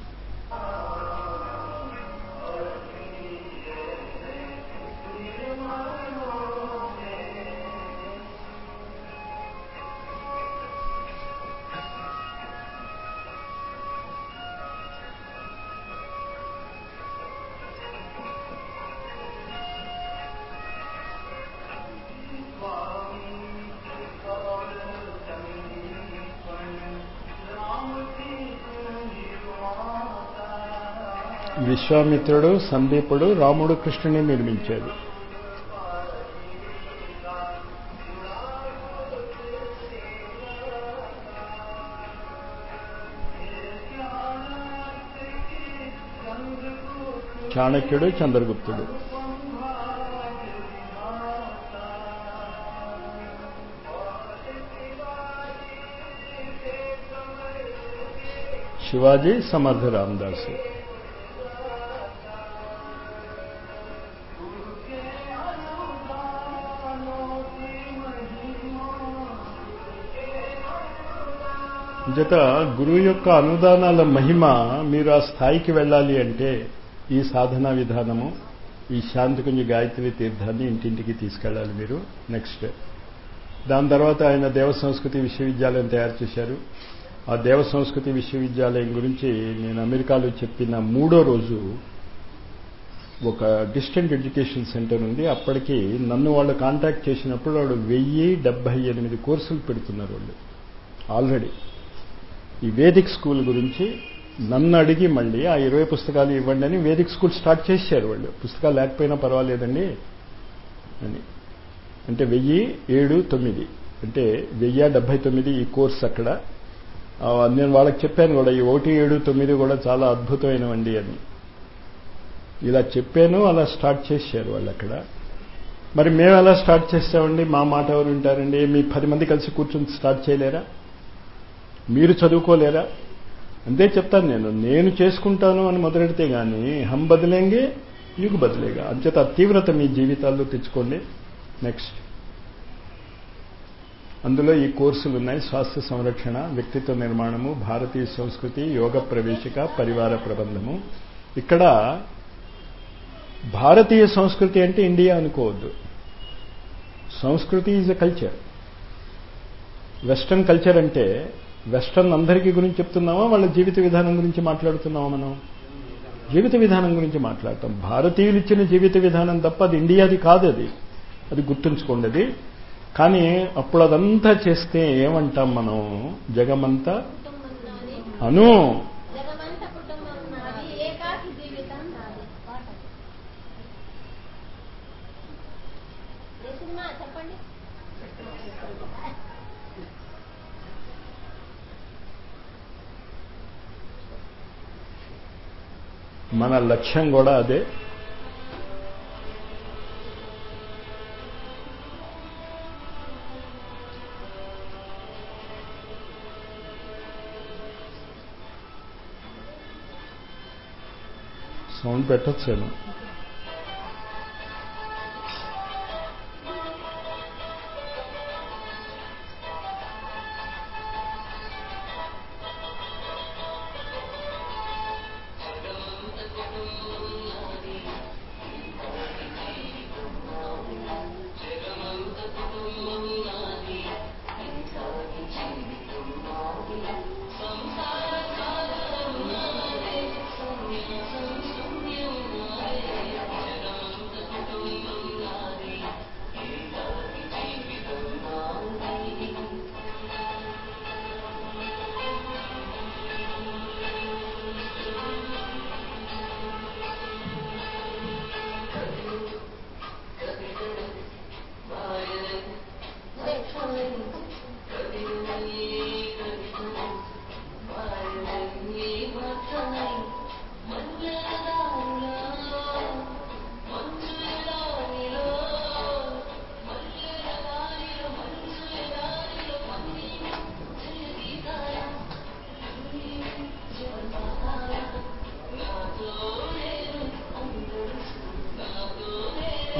విశ్వామిత్రుడు, సందీపుడు రాముడు కృష్ణుని నిర్మించారు. చాణక్యుడు, చంద్రగుప్తుడు. శివాజీ, సమర్థ రామదాసు. జత గురువు యొక్క అనుదానాల మహిమ, మీరు ఆ స్థాయికి వెళ్ళాలి అంటే ఈ సాధనా విధానము, ఈ శాంతికుంజ గాయత్రి తీర్థాన్ని ఇంటింటికి తీసుకెళ్ళాలి మీరు. నెక్స్ట్ దాని తర్వాత ఆయన దేవ సంస్కృతి విశ్వవిద్యాలయం తయారు చేశారు. ఆ దేవ సంస్కృతి విశ్వవిద్యాలయం గురించి నేను అమెరికాలో చెప్పిన మూడో రోజు ఒక డిస్టెంట్ ఎడ్యుకేషన్ సెంటర్ ఉంది. అప్పటికి నన్ను వాళ్ళు కాంటాక్ట్ చేసినప్పుడు వాడు వెయ్యి డెబ్బై ఎనిమిది కోర్సులు పెడుతున్నారు వాళ్ళు ఆల్రెడీ. ఈ వేదిక్ స్కూల్ గురించి నన్ను అడిగి మళ్ళీ ఆ ఇరవై పుస్తకాలు ఇవ్వండి అని వేదిక్ స్కూల్ స్టార్ట్ చేశారు వాళ్ళు. పుస్తకాలు లేకపోయినా పర్వాలేదండి అని. అంటే వెయ్యి ఏడు తొమ్మిది అంటే వెయ్యి డెబ్బై తొమ్మిది ఈ కోర్స్ అక్కడ. నేను వాళ్ళకి చెప్పాను కూడా, ఈ ఒకటి ఏడు తొమ్మిది కూడా చాలా అద్భుతమైనవండి అని. ఇలా చెప్పాను, అలా స్టార్ట్ చేశారు వాళ్ళు అక్కడ. మరి మేము ఎలా స్టార్ట్ చేస్తామండి, మా మాట ఎవరు వింటారండి? మీ పది మంది కలిసి కూర్చొని స్టార్ట్ చేయలేరా? మీరు చదువుకోలేరా? అంతే చెప్తాను నేను. నేను చేసుకుంటాను అని మొదలెడితే కానీ హం బదిలేంగే యుగ్ బదిలేగా. అంచేత తీవ్రత మీ జీవితాల్లో తెచ్చుకోండి. నెక్స్ట్ అందులో ఈ కోర్సులు ఉన్నాయి. స్వాస్థ్య సంరక్షణ, వ్యక్తిత్వ నిర్మాణము, భారతీయ సంస్కృతి, యోగ ప్రవేశిక, పరివార ప్రబంధము. ఇక్కడ భారతీయ సంస్కృతి అంటే ఇండియా అనుకోవద్దు. సంస్కృతి is a culture. Western culture అంటే వెస్టర్న్ అందరికీ గురించి చెప్తున్నామా, వాళ్ళ జీవిత విధానం గురించి మాట్లాడుతున్నామా? మనం జీవిత విధానం గురించి మాట్లాడతాం. భారతీయులు ఇచ్చిన జీవిత విధానం తప్ప అది ఇండియాది కాదు. అది అది గుర్తుంచుకోండి. అది కానీ అప్పుడు అదంతా చేస్తే ఏమంటాం మనం? జగమంతా అను మన లక్ష్యం కూడా అదే. సౌండ్ పెట్టొచ్చేమో.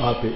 ఆపి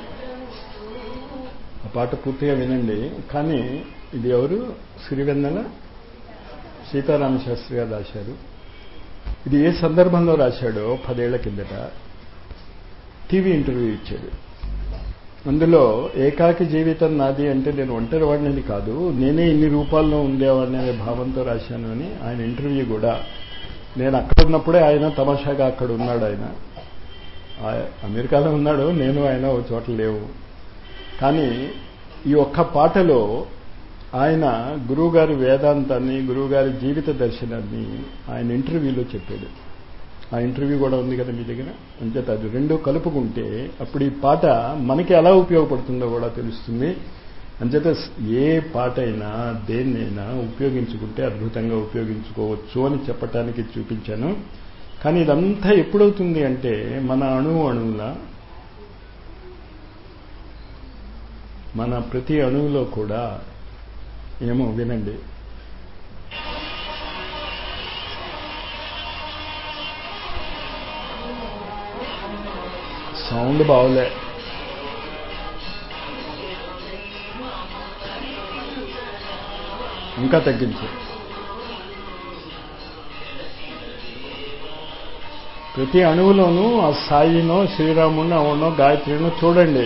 ఆ పాట పూర్తిగా వినండి. కానీ ఇది ఎవరు? సిరివెన్నెల సీతారామ శాస్త్రి గారు రాశారు. ఇది ఏ సందర్భంలో రాశాడో పదేళ్ల కిందట టీవీ ఇంటర్వ్యూ ఇచ్చాడు. అందులో ఏకాకి జీవితం నాది అంటే నేను ఒంటరి వాడిని కాదు, నేనే ఇన్ని రూపాల్లో ఉండేవాడిని అనే భావంతో రాశాను అని ఆయన ఇంటర్వ్యూ కూడా. నేను అక్కడ ఉన్నప్పుడే ఆయన తమాషాగా అక్కడ ఉన్నాడు. ఆయన అమెరికాలో ఉన్నాడు, నేను ఆయన ఒక చోట లేవు. కానీ ఈ ఒక్క పాటలో ఆయన గురువుగారి వేదాంతాన్ని, గురువుగారి జీవిత దర్శనాన్ని ఆయన ఇంటర్వ్యూలో చెప్పాడు. ఆ ఇంటర్వ్యూ కూడా ఉంది కదా మీ దగ్గర. అంచేత అది రెండు కలుపుకుంటే అప్పుడు ఈ పాట మనకి ఎలా ఉపయోగపడుతుందో కూడా తెలుస్తుంది. అంచేత ఏ పాట అయినా దేన్నైనా ఉపయోగించుకుంటే అద్భుతంగా ఉపయోగించుకోవచ్చు అని చెప్పటానికి చూపించాను. కానీ ఇదంతా ఎప్పుడవుతుంది అంటే మన అణువు అణువుల మన ప్రతి అణువులో కూడా ఏమో వినండి. సౌండ్ బాగులే. ఇంకా తగ్గించు. ప్రతి అణువులోనూ ఆ సాయినో శ్రీరాముడినో అవునో గాయత్రినో చూడండి.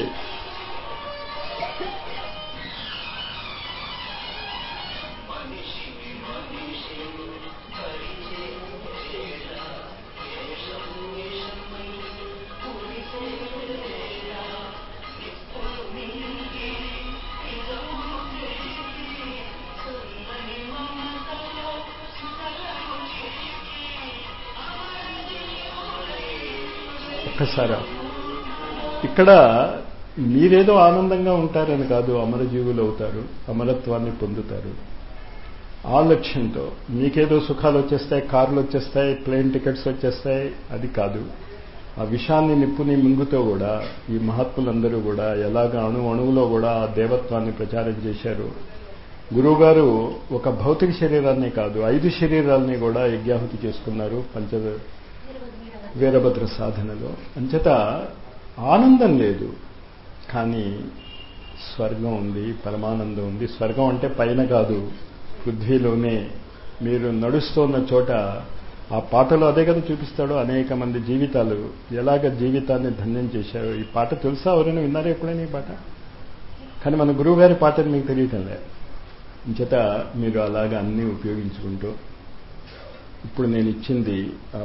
ఒక్కసారి ఇక్కడ మీరేదో ఆనందంగా ఉంటారని కాదు, అమరజీవులు అవుతారు, అమరత్వాన్ని పొందుతారు. ఆ లక్ష్యంతో మీకేదో సుఖాలు వచ్చేస్తాయి, కార్లు వచ్చేస్తాయి, ప్లేన్ టికెట్స్ వచ్చేస్తాయి, అది కాదు. ఆ విషాన్ని నిప్పుని మింగుతో కూడా ఈ మహాత్ములందరూ కూడా ఎలాగ అణు అణువులో కూడా ఆ దేవత్వాన్ని ప్రచారం చేశారు. గురువుగారు ఒక భౌతిక శరీరాన్ని కాదు, ఐదు శరీరాల్ని కూడా యజ్ఞాహుతి చేసుకున్నారు పంచ వీరభద్ర సాధనలో. అంచేత ఆనందం లేదు, కానీ స్వర్గం ఉంది, పరమానందం ఉంది. స్వర్గం అంటే పైన కాదు, పృథ్వీలోనే మీరు నడుస్తున్న చోట. ఆ పాటలో అదే కదా చూపిస్తాడు. అనేక మంది జీవితాలు ఎలాగ జీవితాన్ని ధన్యం చేశారు. ఈ పాట తెలుసా? ఎవరైనా విన్నారా ఎప్పుడైనా ఈ పాట? కానీ మన గురువుగారి పాటని మీకు తెలియటంలే. ఇంచేత మీరు అలాగ అన్నీ ఉపయోగించుకుంటూ, ఇప్పుడు నేను ఇచ్చింది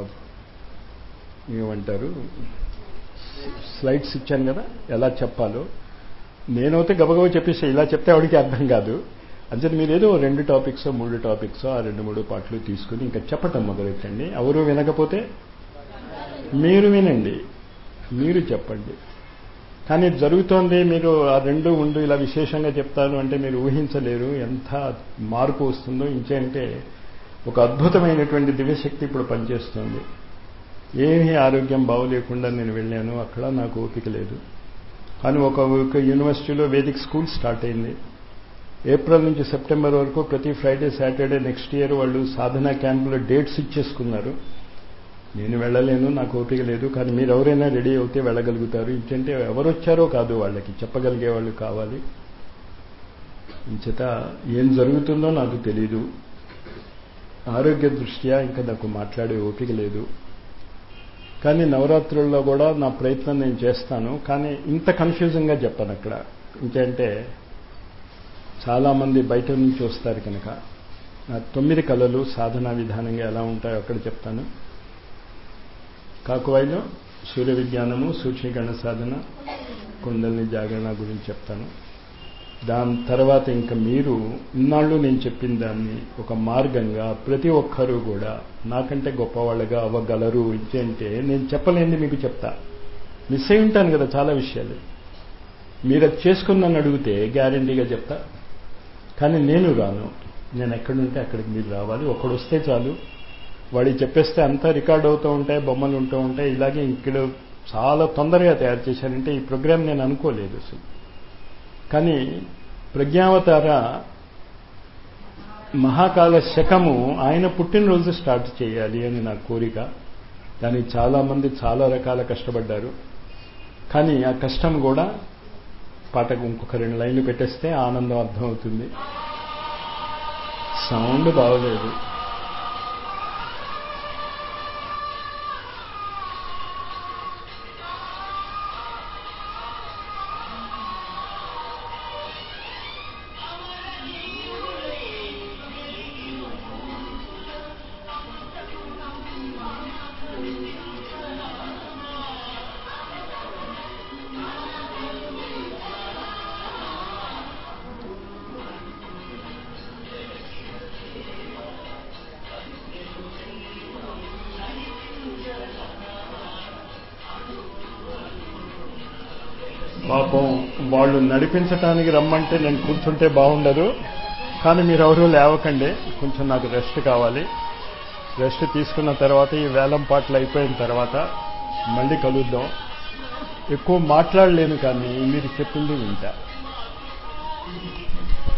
ఏమంటారు స్లైడ్స్ ఇచ్చాను కదా, ఎలా చెప్పాలో. నేనైతే గబగబా చెప్పేసి ఇలా చెప్తే ఆవిడికి అర్థం కాదు. అంచేత మీరేదో రెండు టాపిక్స్ మూడు టాపిక్స్ ఆ రెండు మూడు పాటలు తీసుకుని ఇంకా చెప్పటం మొదలెట్టండి. ఎవరు వినకపోతే మీరు వినండి, మీరు చెప్పండి. కానీ జరుగుతోంది, మీరు ఆ రెండు ఉండు ఇలా విశేషంగా చెప్తాను అంటే మీరు ఊహించలేరు ఎంత మార్పు వస్తుందో. ఇంచేంటే ఒక అద్భుతమైనటువంటి దివ్యశక్తి ఇప్పుడు పనిచేస్తుంది. ఏమీ ఆరోగ్యం బాగోలేకుండా నేను వెళ్ళాను, అక్కడ నాకు ఓపిక లేదు. కానీ ఒక యూనివర్సిటీలో వేదిక్ స్కూల్ స్టార్ట్ అయింది. ఏప్రిల్ నుంచి సెప్టెంబర్ వరకు ప్రతి ఫ్రైడే సాటర్డే నెక్స్ట్ ఇయర్ వాళ్ళు సాధనా క్యాంపులో డేట్స్ ఇచ్చేసుకున్నారు. నేను వెళ్ళలేను, నాకు ఓపిక లేదు. కానీ మీరు ఎవరైనా రెడీ అవుతే వెళ్ళగలుగుతారు. ఇంకంటే ఎవరు వచ్చారో కాదు, వాళ్ళకి చెప్పగలిగే వాళ్ళు కావాలి. ఇంచేత ఏం జరుగుతుందో నాకు తెలీదు. ఆరోగ్య దృష్ట్యా ఇంకా నాకు మాట్లాడే ఓపిక లేదు. కానీ నవరాత్రుల్లో కూడా నా ప్రయత్నం నేను చేస్తాను. కానీ ఇంత కన్ఫ్యూజింగ్గా చెప్పను అక్కడ. ఇంకంటే చాలామంది బయట నుంచి వస్తారు కనుక నా తొమ్మిది కళలు సాధనా విధానంగా ఎలా ఉంటాయో అక్కడ చెప్తాను. కాకువాయిలో సూర్య విజ్ఞానము, సూక్ష్మీకరణ సాధన, కుండలిని జాగరణ గురించి చెప్తాను. దాని తర్వాత ఇంకా మీరు ఇన్నాళ్ళు నేను చెప్పిన దాన్ని ఒక మార్గంగా ప్రతి ఒక్కరూ కూడా నాకంటే గొప్పవాళ్ళగా అవ్వగలరు. ఇంకేంటే నేను చెప్పలేనిది మీకు చెప్తా. మిస్ అయి ఉంటాను కదా చాలా విషయాలు. మీరు అది చేసుకున్నాను అడిగితే గ్యారంటీగా చెప్తా. కానీ నేను రాను. నేను ఎక్కడుంటే అక్కడికి మీరు రావాలి. ఒకడు వస్తే చాలు, వాడికి చెప్పేస్తే అంతా రికార్డ్ అవుతూ ఉంటాయి, బొమ్మలు ఉంటూ ఉంటాయి. ఇలాగే ఇక్కడ చాలా తొందరగా తయారు చేశారంటే ఈ ప్రోగ్రాం నేను అనుకోలేదు అసలు. కానీ ప్రజ్ఞావతార మహాకాల శకము ఆయన పుట్టినరోజు స్టార్ట్ చేయాలి అని నా కోరిక. దానికి చాలామంది చాలా రకాల కష్టపడ్డారు. కానీ ఆ కష్టం కూడా పాటకు ఇంకొక రెండు లైన్లు పెట్టేస్తే ఆనందం అర్థమవుతుంది. సౌండ్ బాగలేదు. పాపం వాళ్ళు నడిపించటానికి రమ్మంటే నేను కూర్చుంటే బాగుండదు, కానీ మీరు ఎవరూ లేవకండి, కొంచెం నాకు రెస్ట్ కావాలి. రెస్ట్ తీసుకున్న తర్వాత ఈ వేలం పాటలు అయిపోయిన తర్వాత మళ్ళీ కలుద్దాం. ఎక్కువ మాట్లాడలేను, కానీ మీరు చెప్పింది వింటా.